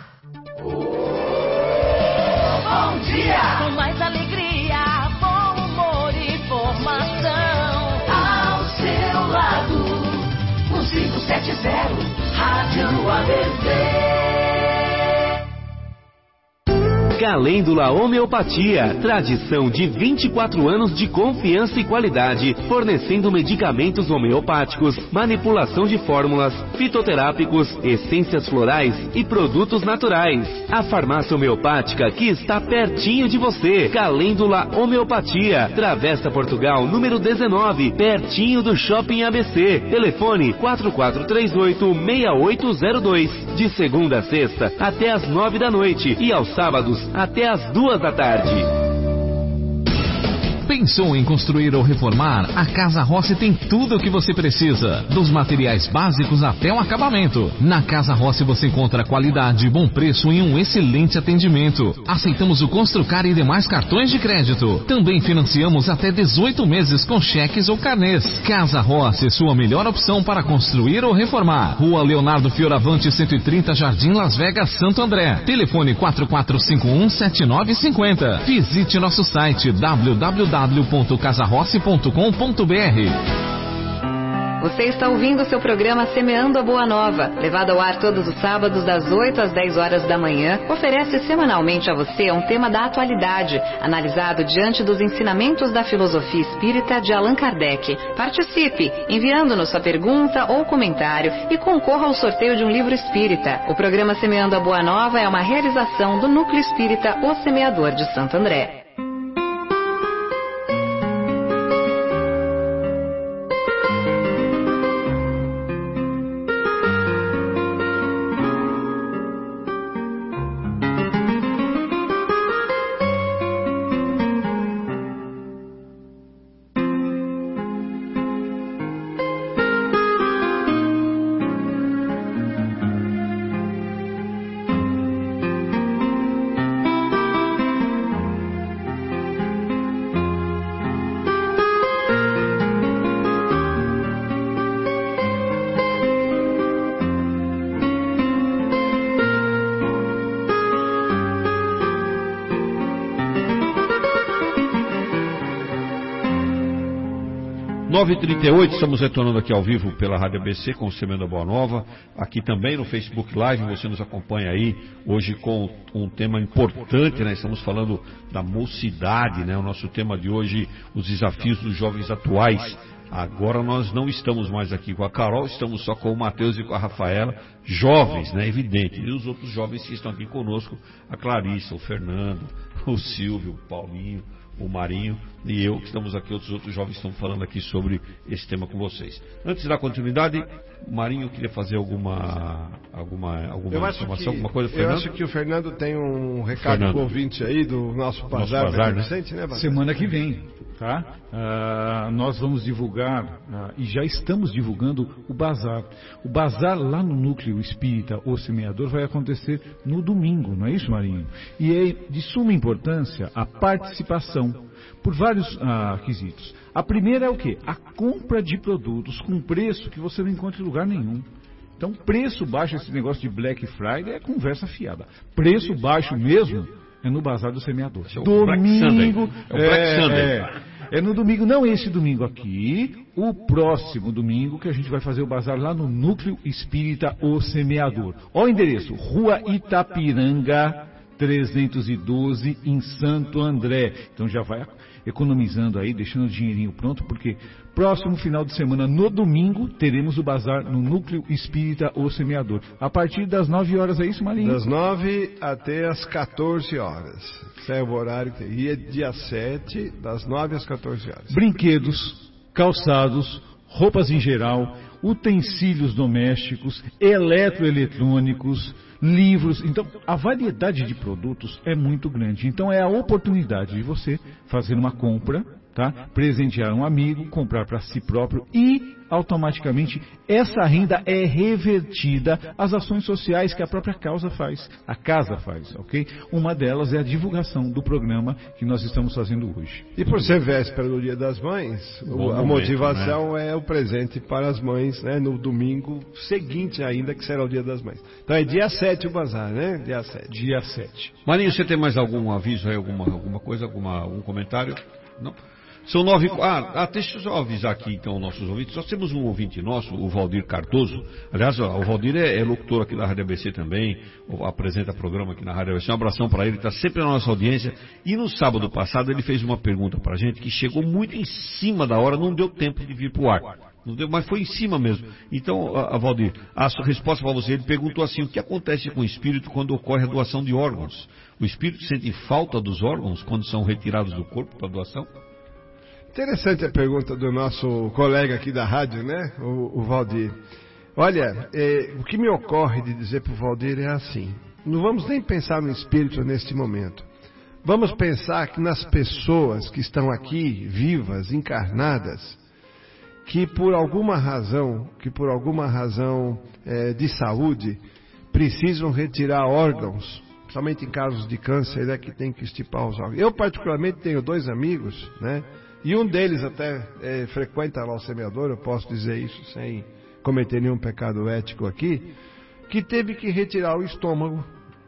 Bom dia! Com mais alegria, bom humor e informação. Ao seu lado, um cinco sete zero, Rádio A B C. Calêndula Homeopatia, tradição de vinte e quatro anos de confiança e qualidade, fornecendo medicamentos homeopáticos, manipulação de fórmulas, fitoterápicos, essências florais e produtos naturais. A farmácia homeopática que está pertinho de você. Calêndula Homeopatia, Travessa Portugal, número dezenove, pertinho do Shopping A B C. Telefone quatro quatro três oito, seis oito zero dois. De segunda a sexta até às nove da noite e aos sábados até às duas da tarde. Pensou em construir ou reformar? A Casa Rossi tem tudo o que você precisa, dos materiais básicos até o acabamento. Na Casa Rossi você encontra qualidade, bom preço e um excelente atendimento. Aceitamos o Construcar e demais cartões de crédito. Também financiamos até dezoito meses com cheques ou carnês. Casa Rossi, sua melhor opção para construir ou reformar. Rua Leonardo Fioravante, cento e trinta, Jardim Las Vegas, Santo André. Telefone quatro quatro cinco um, sete nove cinco zero. Visite nosso site w w w ponto casa rossi ponto com ponto b r. Você está ouvindo o seu programa Semeando a Boa Nova, levado ao ar todos os sábados das oito às dez horas da manhã. Oferece semanalmente a você um tema da atualidade, analisado diante dos ensinamentos da filosofia espírita de Allan Kardec. Participe, enviando-nos sua pergunta ou comentário e concorra ao sorteio de um livro espírita. O programa Semeando a Boa Nova é uma realização do Núcleo Espírita O Semeador de Santo André. nove e trinta e oito, estamos retornando aqui ao vivo pela Rádio A B C com o Semeando a Boa Nova, aqui também no Facebook Live, você nos acompanha aí, hoje com um tema importante, né? Estamos falando da mocidade, né? O nosso tema de hoje, os desafios dos jovens atuais. Agora nós não estamos mais aqui com a Carol, estamos só com o Matheus e com a Rafaela, jovens, né? Evidente, e os outros jovens que estão aqui conosco, a Clarissa, o Fernando, o Silvio, o Paulinho, o Marinho e eu, que estamos aqui, outros outros jovens estão falando aqui sobre esse tema com vocês. Antes da continuidade, Marinho queria fazer alguma alguma alguma informação, que, alguma coisa, Fernando? Eu Fernando? acho que o Fernando tem um recado para o ouvinte aí do nosso bazar, nosso bazar, né? Vicente, né, bazar? Semana que vem, tá? Uh, nós vamos divulgar, uh, e já estamos divulgando o bazar. O bazar lá no Núcleo Espírita O Semeador vai acontecer no domingo, não é isso, Marinho? E é de suma importância a participação por vários ah, quesitos. A primeira é o quê? A compra de produtos com preço que você não encontra em lugar nenhum. Então, preço baixo, esse negócio de Black Friday é conversa fiada. Preço baixo mesmo é no Bazar do Semeador. É o domingo. É o Black é, Sunday. É, é no domingo, não esse domingo aqui, o próximo domingo que a gente vai fazer o bazar lá no Núcleo Espírita O Semeador. Olha o endereço, Rua Itapiranga, trezentos e doze, em Santo André. Então já vai economizando aí, deixando o dinheirinho pronto, porque próximo final de semana, no domingo, teremos o bazar no Núcleo Espírita O Semeador. A partir das nove horas, é isso, Marinho? Das nove até as quatorze horas. Esse é o horário que tem. E é dia sete, das nove às quatorze horas. Brinquedos, calçados, roupas em geral, utensílios domésticos, eletroeletrônicos, livros. Então, a variedade de produtos é muito grande. Então, é a oportunidade de você fazer uma compra, tá? Presentear um amigo, comprar para si próprio e, automaticamente, essa renda é revertida às ações sociais que a própria causa faz, a casa faz, ok? Uma delas é a divulgação do programa que nós estamos fazendo hoje. E por ser véspera do Dia das Mães, Bom a momento, motivação, né? É o presente para as mães, né? No domingo seguinte ainda, que será o Dia das Mães. Então é dia sete o bazar, né? Dia sete. Dia sete. Marinho, você tem mais algum aviso aí, alguma, alguma coisa, alguma, algum comentário? Não? São nove... Ah, ah, deixa eu só avisar aqui, então, nossos ouvintes. Nós temos um ouvinte nosso, o Valdir Cardoso. Aliás, ó, o Valdir é, é locutor aqui da Rádio A B C também, apresenta programa aqui na Rádio A B C. Um abração para ele, está sempre na nossa audiência. E no sábado passado ele fez uma pergunta para a gente que chegou muito em cima da hora, não deu tempo de vir para o ar. Não deu, mas foi em cima mesmo. Então, a, a Valdir, a sua resposta para você, ele perguntou assim, o que acontece com o espírito quando ocorre a doação de órgãos? O espírito sente falta dos órgãos quando são retirados do corpo para doação? Interessante a pergunta do nosso colega aqui da rádio, né, o, o Valdir. Olha, é, o que me ocorre de dizer para o Valdir é assim, não vamos nem pensar no espírito neste momento. Vamos pensar que nas pessoas que estão aqui, vivas, encarnadas, que por alguma razão, que por alguma razão é, de saúde, precisam retirar órgãos, principalmente em casos de câncer, é que tem que estipar os órgãos. Eu particularmente tenho dois amigos, né? E um deles até é, frequenta lá o semeador, eu posso dizer isso sem cometer nenhum pecado ético aqui, que teve que retirar o estômago,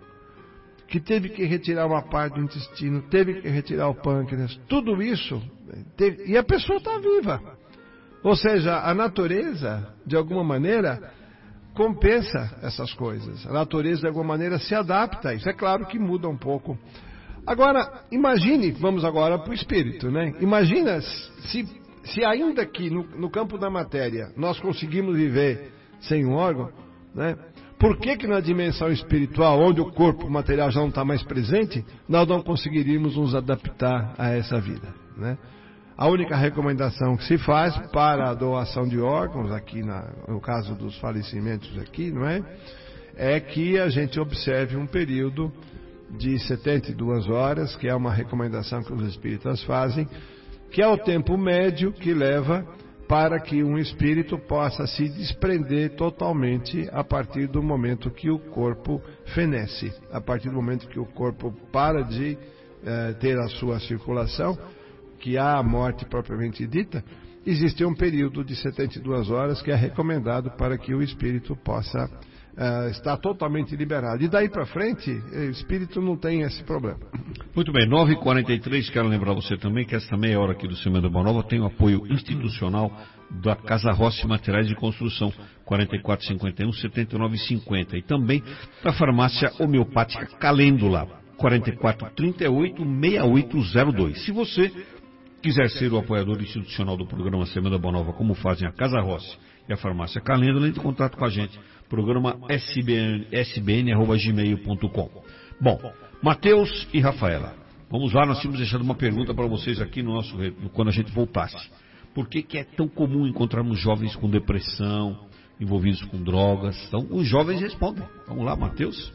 que teve que retirar uma parte do intestino, teve que retirar o pâncreas, tudo isso, teve, e a pessoa está viva. Ou seja, a natureza, de alguma maneira, compensa essas coisas. A natureza, de alguma maneira, se adapta a isso. É claro que muda um pouco. Agora, imagine, vamos agora para o espírito, né? Imagina se, se ainda que no, no campo da matéria nós conseguimos viver sem um órgão, né? Por que que na dimensão espiritual, onde o corpo material já não está mais presente, nós não conseguiríamos nos adaptar a essa vida, né? A única recomendação que se faz para a doação de órgãos, aqui na, no caso dos falecimentos aqui, não é? É que a gente observe um período de setenta e duas horas, que é uma recomendação que os espíritas fazem, que é o tempo médio que leva para que um espírito possa se desprender totalmente a partir do momento que o corpo fenece, a partir do momento que o corpo para de eh, ter a sua circulação, que há a morte propriamente dita, existe um período de setenta e duas horas que é recomendado para que o espírito possa Uh, está totalmente liberado. E daí para frente, o espírito não tem esse problema. Muito bem, nove e quarenta e três, quero lembrar você também que essa meia hora aqui do Semana Boa Nova tem o apoio institucional da Casa Rossi Materiais de Construção, quarenta e quatro cinquenta e um, setenta e nove cinquenta, e também da farmácia homeopática Calêndula, quarenta e quatro trinta e oito, sessenta e oito zero dois. Se você quiser ser o apoiador institucional do programa Semana Boa Nova, como fazem a Casa Rossi e a farmácia Calêndula, entre em contato com a gente. Programa s b n, s b n arroba gmail ponto com. Bom, Matheus e Rafaela, vamos lá, nós tínhamos deixado uma pergunta para vocês aqui no nosso, quando a gente voltasse. Por que que é tão comum encontrarmos jovens com depressão, envolvidos com drogas? Então, os jovens respondem. Vamos lá, Matheus.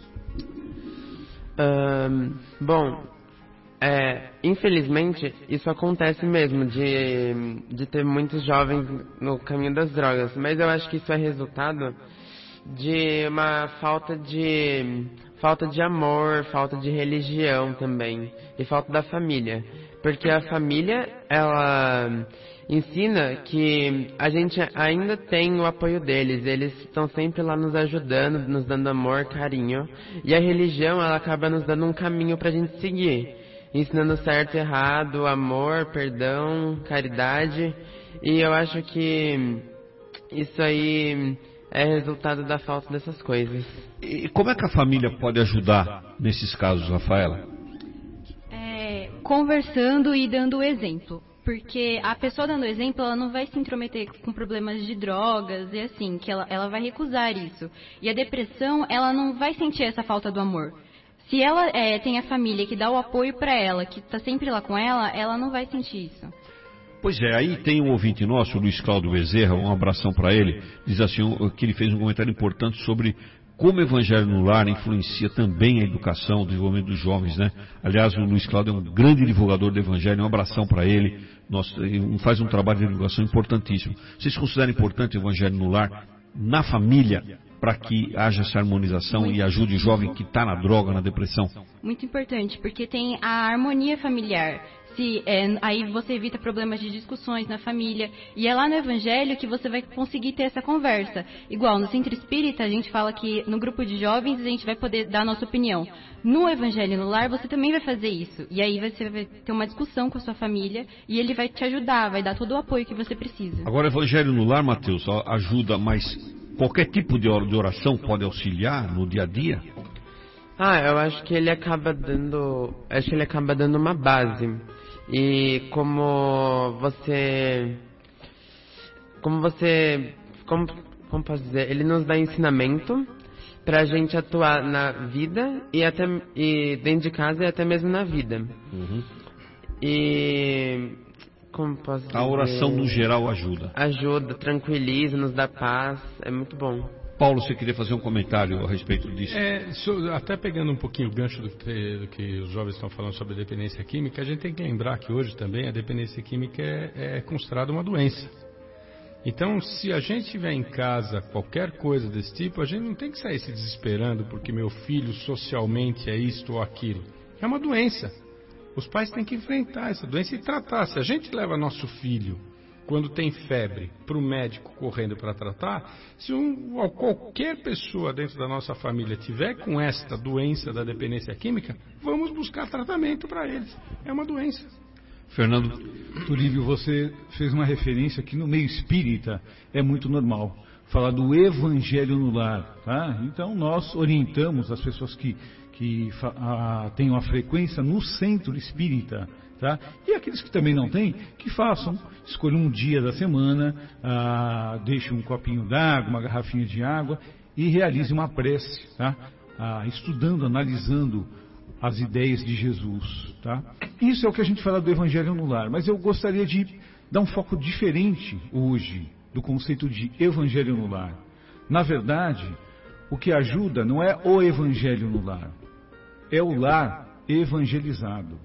Um, bom, é, infelizmente, isso acontece mesmo, de, de ter muitos jovens no caminho das drogas. Mas eu acho que isso é resultado de uma falta de falta de amor, falta de religião também, e falta da família, porque a família, ela ensina que a gente ainda tem o apoio deles, eles estão sempre lá nos ajudando, nos dando amor, carinho, e a religião, ela acaba nos dando um caminho pra gente seguir, ensinando certo e errado, amor, perdão, caridade, e eu acho que isso aí é resultado da falta dessas coisas. E como é que a família pode ajudar nesses casos, Rafaela? É, conversando e dando o exemplo. Porque a pessoa dando exemplo, ela não vai se intrometer com problemas de drogas e assim, que ela, ela vai recusar isso. E a depressão, ela não vai sentir essa falta do amor. Se ela é, tem a família que dá o apoio para ela, que está sempre lá com ela, ela não vai sentir isso. Pois é, aí tem um ouvinte nosso, o Luiz Cláudio Bezerra, um abração para ele, diz assim, que ele fez um comentário importante sobre como o Evangelho no Lar influencia também a educação, o desenvolvimento dos jovens, né? Aliás, o Luiz Cláudio é um grande divulgador do Evangelho, um abração para ele, Nós, faz um trabalho de divulgação importantíssimo. Vocês consideram importante o Evangelho no Lar, na família, para que haja essa harmonização Muito. E ajude o jovem que está na droga, na depressão? Muito importante, porque tem a harmonia familiar. Se, é, aí você evita problemas de discussões na família. E é lá no Evangelho que você vai conseguir ter essa conversa. Igual, no Centro Espírita, a gente fala que no grupo de jovens a gente vai poder dar a nossa opinião. No Evangelho no Lar, você também vai fazer isso. E aí você vai ter uma discussão com a sua família e ele vai te ajudar, vai dar todo o apoio que você precisa. Agora, Evangelho no Lar, Matheus, ajuda, mas qualquer tipo de oração pode auxiliar no dia a dia? Ah, eu acho que ele acaba dando, acho que ele acaba dando uma base. E como você, como você, como, como posso dizer, ele nos dá ensinamento para a gente atuar na vida e até e dentro de casa e até mesmo na vida. Uhum. E como posso dizer? A oração no geral ajuda. Ajuda, tranquiliza, nos dá paz, é muito bom. Paulo, você queria fazer um comentário a respeito disso? É, até pegando um pouquinho o gancho do que, do que os jovens estão falando sobre a dependência química, a gente tem que lembrar que hoje também a dependência química é, é considerada uma doença. Então, se a gente tiver em casa qualquer coisa desse tipo, a gente não tem que sair se desesperando porque meu filho socialmente é isto ou aquilo. É uma doença. Os pais têm que enfrentar essa doença e tratar. Se a gente leva nosso filho, quando tem febre, para o médico correndo para tratar, se um, qualquer pessoa dentro da nossa família tiver com esta doença da dependência química, vamos buscar tratamento para eles. É uma doença. Fernando? Turíbio, você fez uma referência que no meio espírita é muito normal. Falar do evangelho no lar. Tá? Então nós orientamos as pessoas que, que a, tenham a frequência no centro espírita. Tá? E aqueles que também não têm, que façam, escolham um dia da semana, ah, deixem um copinho d'água, uma garrafinha de água e realizem uma prece, tá? ah, estudando, analisando as ideias de Jesus. Tá? Isso é o que a gente fala do Evangelho no Lar, mas eu gostaria de dar um foco diferente hoje do conceito de Evangelho no Lar. Na verdade, o que ajuda não é o Evangelho no Lar, é o lar evangelizado.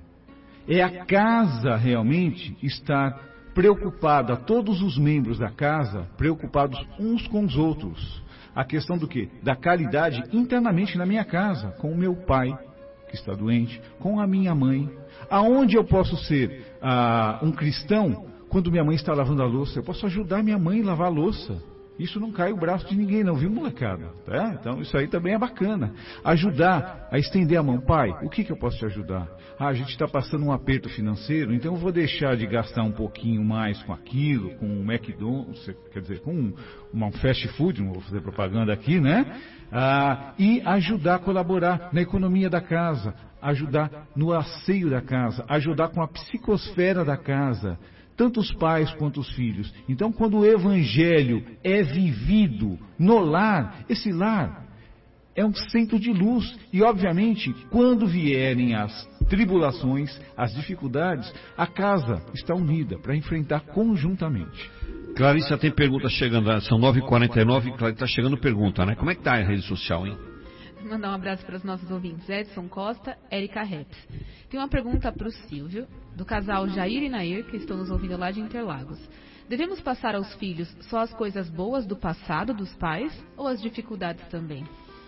É a casa realmente estar preocupada, todos os membros da casa preocupados uns com os outros. A questão do quê? Da caridade internamente na minha casa, com o meu pai, que está doente, com a minha mãe. Aonde eu posso ser ah, um cristão quando minha mãe está lavando a louça? Eu posso ajudar minha mãe a lavar a louça. Isso não cai o braço de ninguém, não, viu, molecada? Tá? Então, isso aí também é bacana. Ajudar a estender a mão. Pai, o que, que eu posso te ajudar? Ah, a gente está passando um aperto financeiro, então eu vou deixar de gastar um pouquinho mais com aquilo, com o McDonald's, quer dizer, com um, um fast food, não vou fazer propaganda aqui, né? Ah, e ajudar a colaborar na economia da casa, ajudar no asseio da casa, ajudar com a psicosfera da casa, tanto os pais quanto os filhos. Então, quando o Evangelho é vivido no lar, esse lar é um centro de luz. E, obviamente, quando vierem as tribulações, as dificuldades, a casa está unida para enfrentar conjuntamente. Clarissa tem pergunta chegando, são nove e quarenta e nove, Clarissa está chegando pergunta, né? Como é que está a rede social, hein? Mandar um abraço para os nossos ouvintes, Edson Costa, Érica Reps. Tem uma pergunta para o Silvio, do casal Jair e Nair, que estão nos ouvindo lá de Interlagos. Devemos passar aos filhos só as coisas boas do passado dos pais ou as dificuldades também?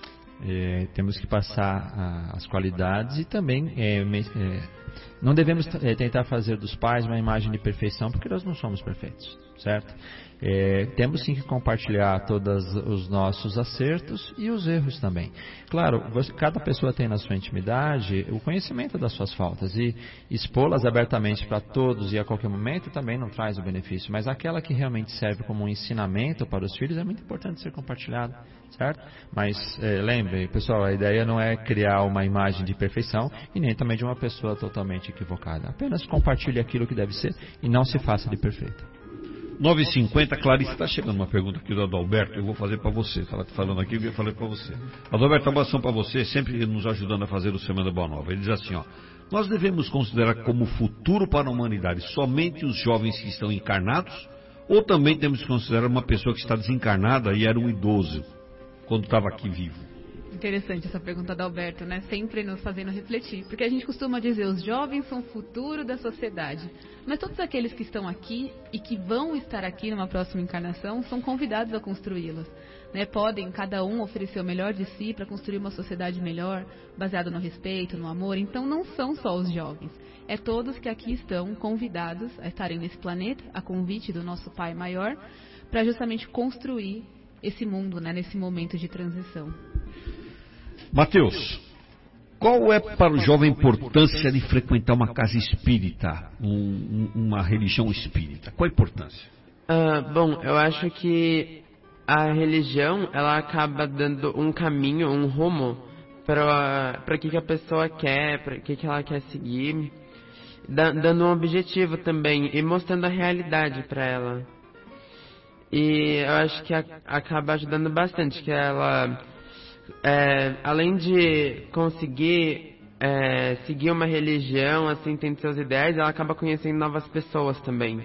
É, temos que passar a, as qualidades e também é, me, é, não devemos é, tentar fazer dos pais uma imagem de perfeição, porque nós não somos perfeitos, certo? É, temos sim que compartilhar todos os nossos acertos e os erros também. Claro, você, cada pessoa tem na sua intimidade o conhecimento das suas faltas e expô-las abertamente para todos e a qualquer momento também não traz o benefício, mas aquela que realmente serve como um ensinamento para os filhos é muito importante ser compartilhada, certo? Mas é, lembre, pessoal, a ideia não é criar uma imagem de perfeição e nem também de uma pessoa totalmente equivocada. Apenas compartilhe aquilo que deve ser e não se faça de perfeito. nove e cinquenta, Clarice, está chegando uma pergunta aqui do Adalberto, eu vou fazer para você. Ela está falando aqui, eu falei para você. Adalberto, uma abração para você, sempre nos ajudando a fazer o Semana Boa Nova. Ele diz assim, ó, nós devemos considerar como futuro para a humanidade somente os jovens que estão encarnados, ou também temos que considerar uma pessoa que está desencarnada e era um idoso, quando estava aqui vivo? Interessante essa pergunta da Alberto, né? Sempre nos fazendo refletir. Porque a gente costuma dizer, os jovens são o futuro da sociedade. Mas todos aqueles que estão aqui e que vão estar aqui numa próxima encarnação são convidados a construí-las. Né? Podem, cada um, oferecer o melhor de si para construir uma sociedade melhor, baseada no respeito, no amor. Então não são só os jovens. É todos que aqui estão convidados a estarem nesse planeta, a convite do nosso Pai Maior, para justamente construir esse mundo, né, nesse momento de transição. Mateus, qual é para o jovem a importância de frequentar uma casa espírita, um, um, uma religião espírita? Qual a importância? Uh, bom, eu acho que a religião, ela acaba dando um caminho, um rumo para o que, que a pessoa quer, para o que, que ela quer seguir, da, dando um objetivo também e mostrando a realidade para ela. E eu acho que a, acaba ajudando bastante, que ela, é, além de conseguir é, seguir uma religião, assim, tem seus ideais, ela acaba conhecendo novas pessoas também,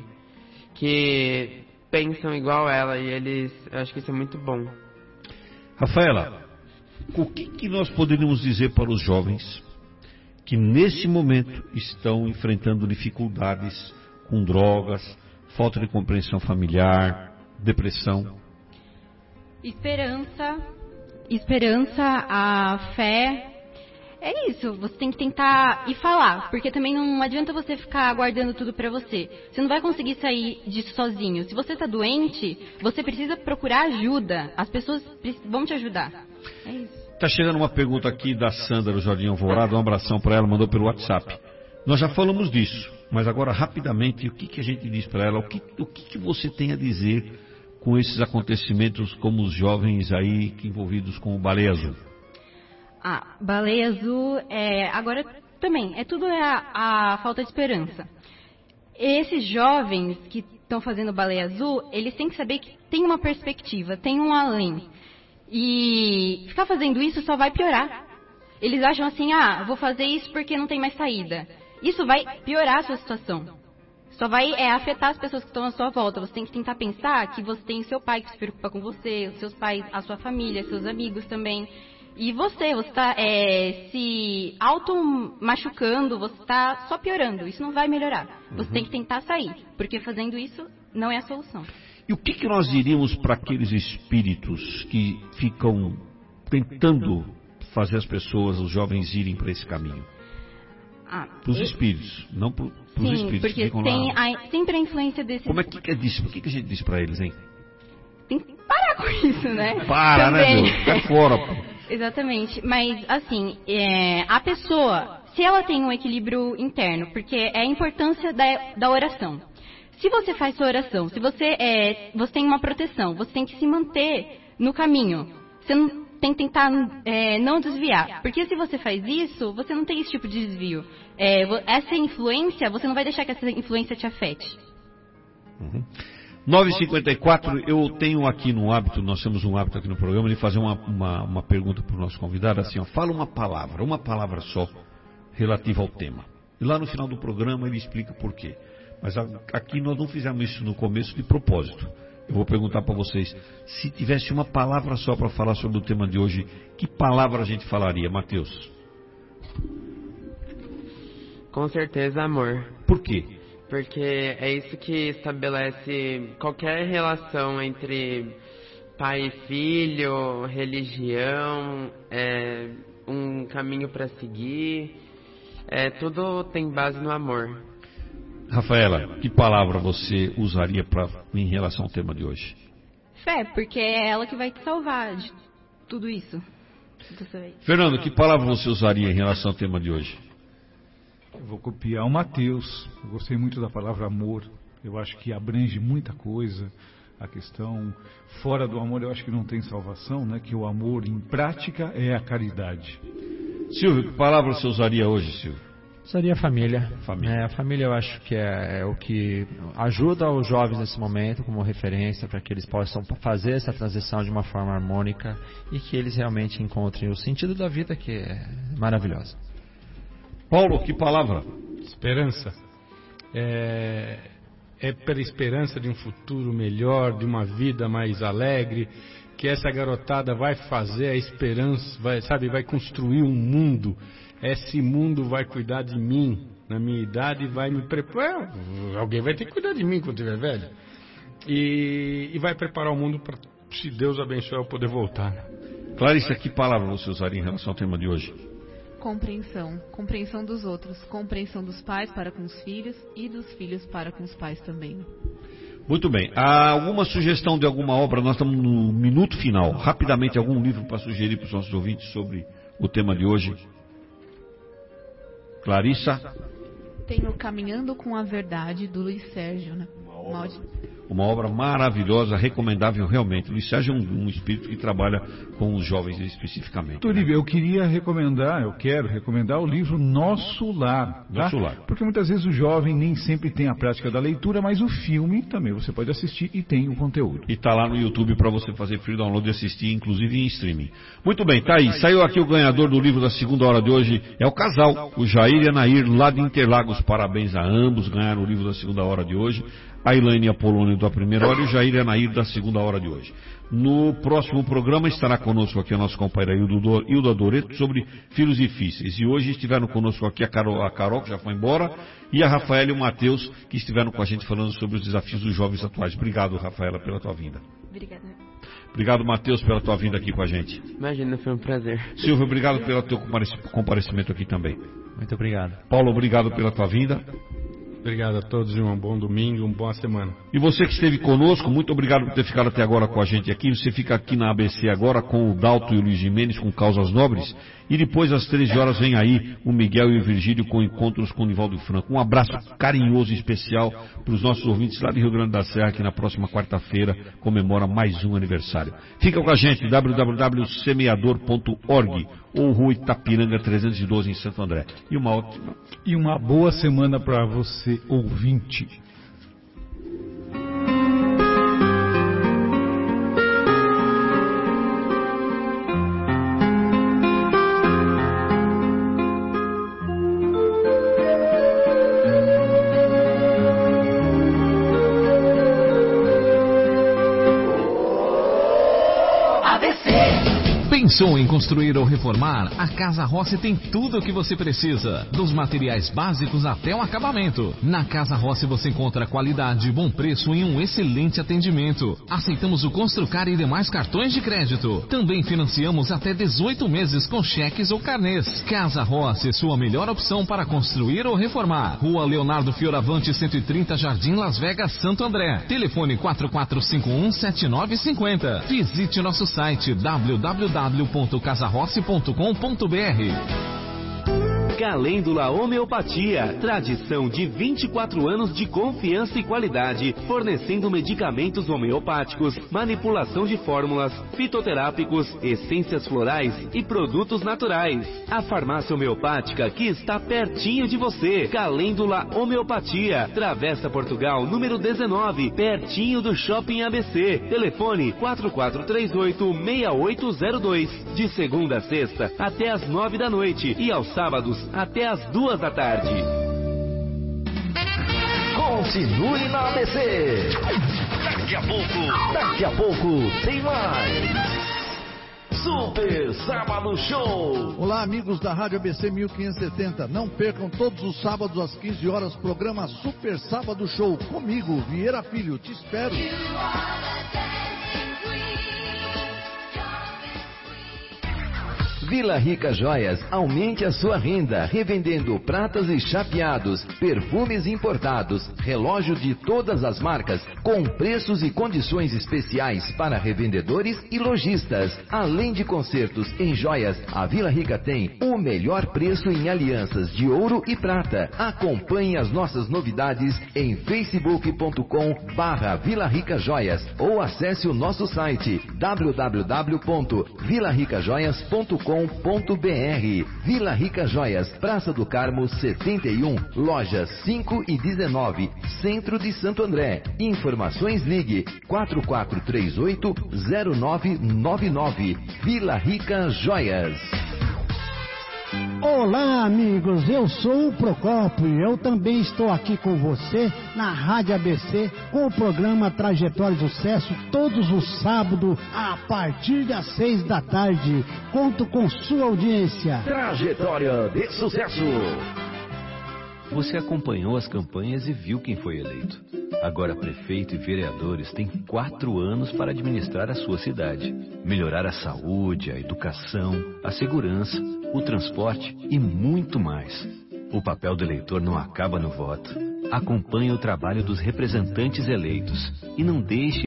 que pensam igual ela, e eles, eu acho que isso é muito bom. Rafaela, o que, que nós poderíamos dizer para os jovens que nesse momento estão enfrentando dificuldades com drogas, falta de compreensão familiar, depressão? Esperança, esperança, a fé. É isso, você tem que tentar e falar, porque também não adianta você ficar guardando tudo pra você. Você não vai conseguir sair disso sozinho. Se você tá doente, você precisa procurar ajuda. As pessoas vão te ajudar. É isso. Tá chegando uma pergunta aqui da Sandra do Jardim Alvorada, um abração para ela, mandou pelo WhatsApp. Nós já falamos disso, mas agora rapidamente, o que, que a gente diz para ela? O, que, o que, que você tem a dizer com esses acontecimentos, como os jovens aí envolvidos com o Baleia Azul? Ah, Baleia Azul, é, agora também, é tudo é a, a falta de esperança. Esses jovens que estão fazendo Baleia Azul, eles têm que saber que tem uma perspectiva, tem um além. E ficar fazendo isso só vai piorar. Eles acham assim, ah, vou fazer isso porque não tem mais saída. Isso vai piorar a sua situação. Só vai é, afetar as pessoas que estão à sua volta. Você tem que tentar pensar que você tem seu pai que se preocupa com você, os seus pais, a sua família, seus amigos também. E você, você está é, se auto-machucando, você está só piorando. Isso não vai melhorar. Você uhum. tem que tentar sair, porque fazendo isso não é a solução. E o que, que nós diríamos para aqueles espíritos que ficam tentando fazer as pessoas, os jovens, irem para esse caminho? Ah, para os espíritos, não para os espíritos porque que ficam tem lá. A, sempre a influência desses... Como é que, que é disso? O que, que a gente diz para eles, hein? Tem que parar com isso, né? Para, também. Né, Deus? Cai fora, pô. Exatamente, mas assim, é, a pessoa, se ela tem um equilíbrio interno, porque é a importância da, da oração. Se você faz sua oração, se você, é, você tem uma proteção, você tem que se manter no caminho. Você não, tem que tentar é, não desviar. Porque se você faz isso, você não tem esse tipo de desvio. É, essa influência, você não vai deixar que essa influência te afete. Uhum. nove e cinquenta e quatro, eu tenho aqui no hábito, nós temos um hábito aqui no programa, de fazer uma, uma, uma pergunta para o nosso convidado, assim, ó, fala uma palavra, uma palavra só, relativa ao tema. E lá no final do programa ele explica por quê. Mas aqui nós não fizemos isso no começo de propósito. Eu vou perguntar para vocês, se tivesse uma palavra só para falar sobre o tema de hoje, que palavra a gente falaria, Mateus? Com certeza, amor. Por quê? Porque é isso que estabelece qualquer relação entre pai e filho, religião, é, um caminho para seguir, é, tudo tem base no amor. Rafaela, que palavra você usaria pra, em relação ao tema de hoje? Fé, porque é ela que vai te salvar de tudo isso. Fernando, que palavra você usaria em relação ao tema de hoje? Eu vou copiar o Mateus. Eu gostei muito da palavra amor. Eu acho que abrange muita coisa. A questão fora do amor, eu acho que não tem salvação, né? Que o amor em prática é a caridade. Silvio, que palavra você usaria hoje, Silvio? Usaria a família. Família. É, a família eu acho que é, é o que ajuda os jovens nesse momento como referência para que eles possam fazer essa transição de uma forma harmônica e que eles realmente encontrem o sentido da vida, que é maravilhosa. Paulo, que palavra? Esperança. É, é pela esperança de um futuro melhor, de uma vida mais alegre, que essa garotada vai fazer a esperança, vai, sabe, vai construir um mundo. Esse mundo vai cuidar de mim, na minha idade, vai me preparar. Alguém vai ter que cuidar de mim quando estiver velho. E, e vai preparar o mundo para, se Deus abençoar, eu poder voltar. Clarissa, que palavra você usaria em relação ao tema de hoje? Compreensão. Compreensão dos outros. Compreensão dos pais para com os filhos e dos filhos para com os pais também. Muito bem. Há alguma sugestão de alguma obra? Nós estamos no minuto final. Rapidamente, algum livro para sugerir para os nossos ouvintes sobre o tema de hoje? Clarissa? Tenho Caminhando com a Verdade, do Luiz Sérgio, né? Uma obra, uma obra maravilhosa, recomendável realmente. O Luiz Sérgio é um, um espírito que trabalha com os jovens especificamente. Turíbio, né? Eu queria recomendar, eu quero recomendar o livro Nosso Lar. Tá? Nosso Lar. Porque muitas vezes o jovem nem sempre tem a prática da leitura, mas o filme também você pode assistir e tem o conteúdo. E está lá no YouTube para você fazer free download e assistir, inclusive em streaming. Muito bem, tá aí. Saiu aqui o ganhador do livro da segunda hora de hoje. É o casal, o Jair e a Nair, lá de Interlagos. Parabéns a ambos, ganharam o livro da segunda hora de hoje. A Elaine e a Polônia da primeira hora e o Jair e a Nair da segunda hora de hoje. No próximo programa estará conosco aqui a nossa companheira Hilda Doreto sobre filhos difíceis. E hoje estiveram conosco aqui a Carol, a Carol, que já foi embora, e a Rafaela e o Matheus, que estiveram com a gente falando sobre os desafios dos jovens atuais. Obrigado, Rafaela, pela tua vinda. Obrigada. Obrigado, Matheus, pela tua vinda aqui com a gente. Imagina, foi um prazer. Silvio, obrigado pelo teu comparecimento aqui também. Muito obrigado. Paulo, obrigado pela tua vinda. Obrigado a todos e um bom domingo, uma boa semana. E você que esteve conosco, muito obrigado por ter ficado até agora com a gente aqui. Você fica aqui na A B C agora com o Dalto e o Luiz Jimenez com Causas Nobres. E depois às treze horas vem aí o Miguel e o Virgílio com encontros com o Nivaldo Franco. Um abraço carinhoso e especial para os nossos ouvintes lá de Rio Grande da Serra, que na próxima quarta-feira comemora mais um aniversário. Fica com a gente, w w w ponto semeador ponto org ou Rua Itapiranga trezentos e doze em Santo André. E uma ótima... E uma boa semana para você, ouvinte. Pensou em construir ou reformar? A Casa Rossi tem tudo o que você precisa, dos materiais básicos até o acabamento. Na Casa Rossi você encontra qualidade, bom preço e um excelente atendimento. Aceitamos o Construcar e demais cartões de crédito. Também financiamos até dezoito meses com cheques ou carnês. Casa Rossi, sua melhor opção para construir ou reformar. Rua Leonardo Fioravante, cento e trinta, Jardim Las Vegas, Santo André. Telefone quatro quatro cinco um sete nove cinco zero. Visite nosso site w w w ponto casa rossi ponto com ponto b r. Calêndula Homeopatia, tradição de vinte e quatro anos de confiança e qualidade, fornecendo medicamentos homeopáticos, manipulação de fórmulas, fitoterápicos, essências florais e produtos naturais. A farmácia homeopática que está pertinho de você. Calêndula Homeopatia, Travessa Portugal, número dezenove, pertinho do Shopping A B C. Telefone quatro quatro três oito, seis oito zero dois. De segunda a sexta até às nove da noite e aos sábados até as duas da tarde. Continue na A B C. Daqui a pouco, daqui a pouco tem mais. Super Sábado Show. Olá, amigos da Rádio A B C mil quinhentos e setenta. Não percam todos os sábados às quinze horas programa Super Sábado Show. Comigo, Vieira Filho. Te espero. Vila Rica Joias, aumente a sua renda, revendendo pratas e chapeados, perfumes importados, relógio de todas as marcas, com preços e condições especiais para revendedores e lojistas. Além de concertos em joias, a Vila Rica tem o melhor preço em alianças de ouro e prata. Acompanhe as nossas novidades em facebook ponto com barra Vila Rica Joias ou acesse o nosso site w w w ponto vila rica joias ponto com ponto b r. Vila Rica Joias, Praça do Carmo setenta e um, lojas cinco e dezenove, Centro de Santo André. Informações ligue quatro quatro três oito zero nove nove nove. Vila Rica Joias. Olá, amigos, eu sou o Procópio e eu também estou aqui com você na Rádio A B C com o programa Trajetória de Sucesso todos os sábados a partir das seis da tarde. Conto com sua audiência. Trajetória de Sucesso. Você acompanhou as campanhas e viu quem foi eleito. Agora prefeito e vereadores têm quatro anos para administrar a sua cidade. Melhorar a saúde, a educação, a segurança, o transporte e muito mais. O papel do eleitor não acaba no voto. Acompanhe o trabalho dos representantes eleitos e não deixe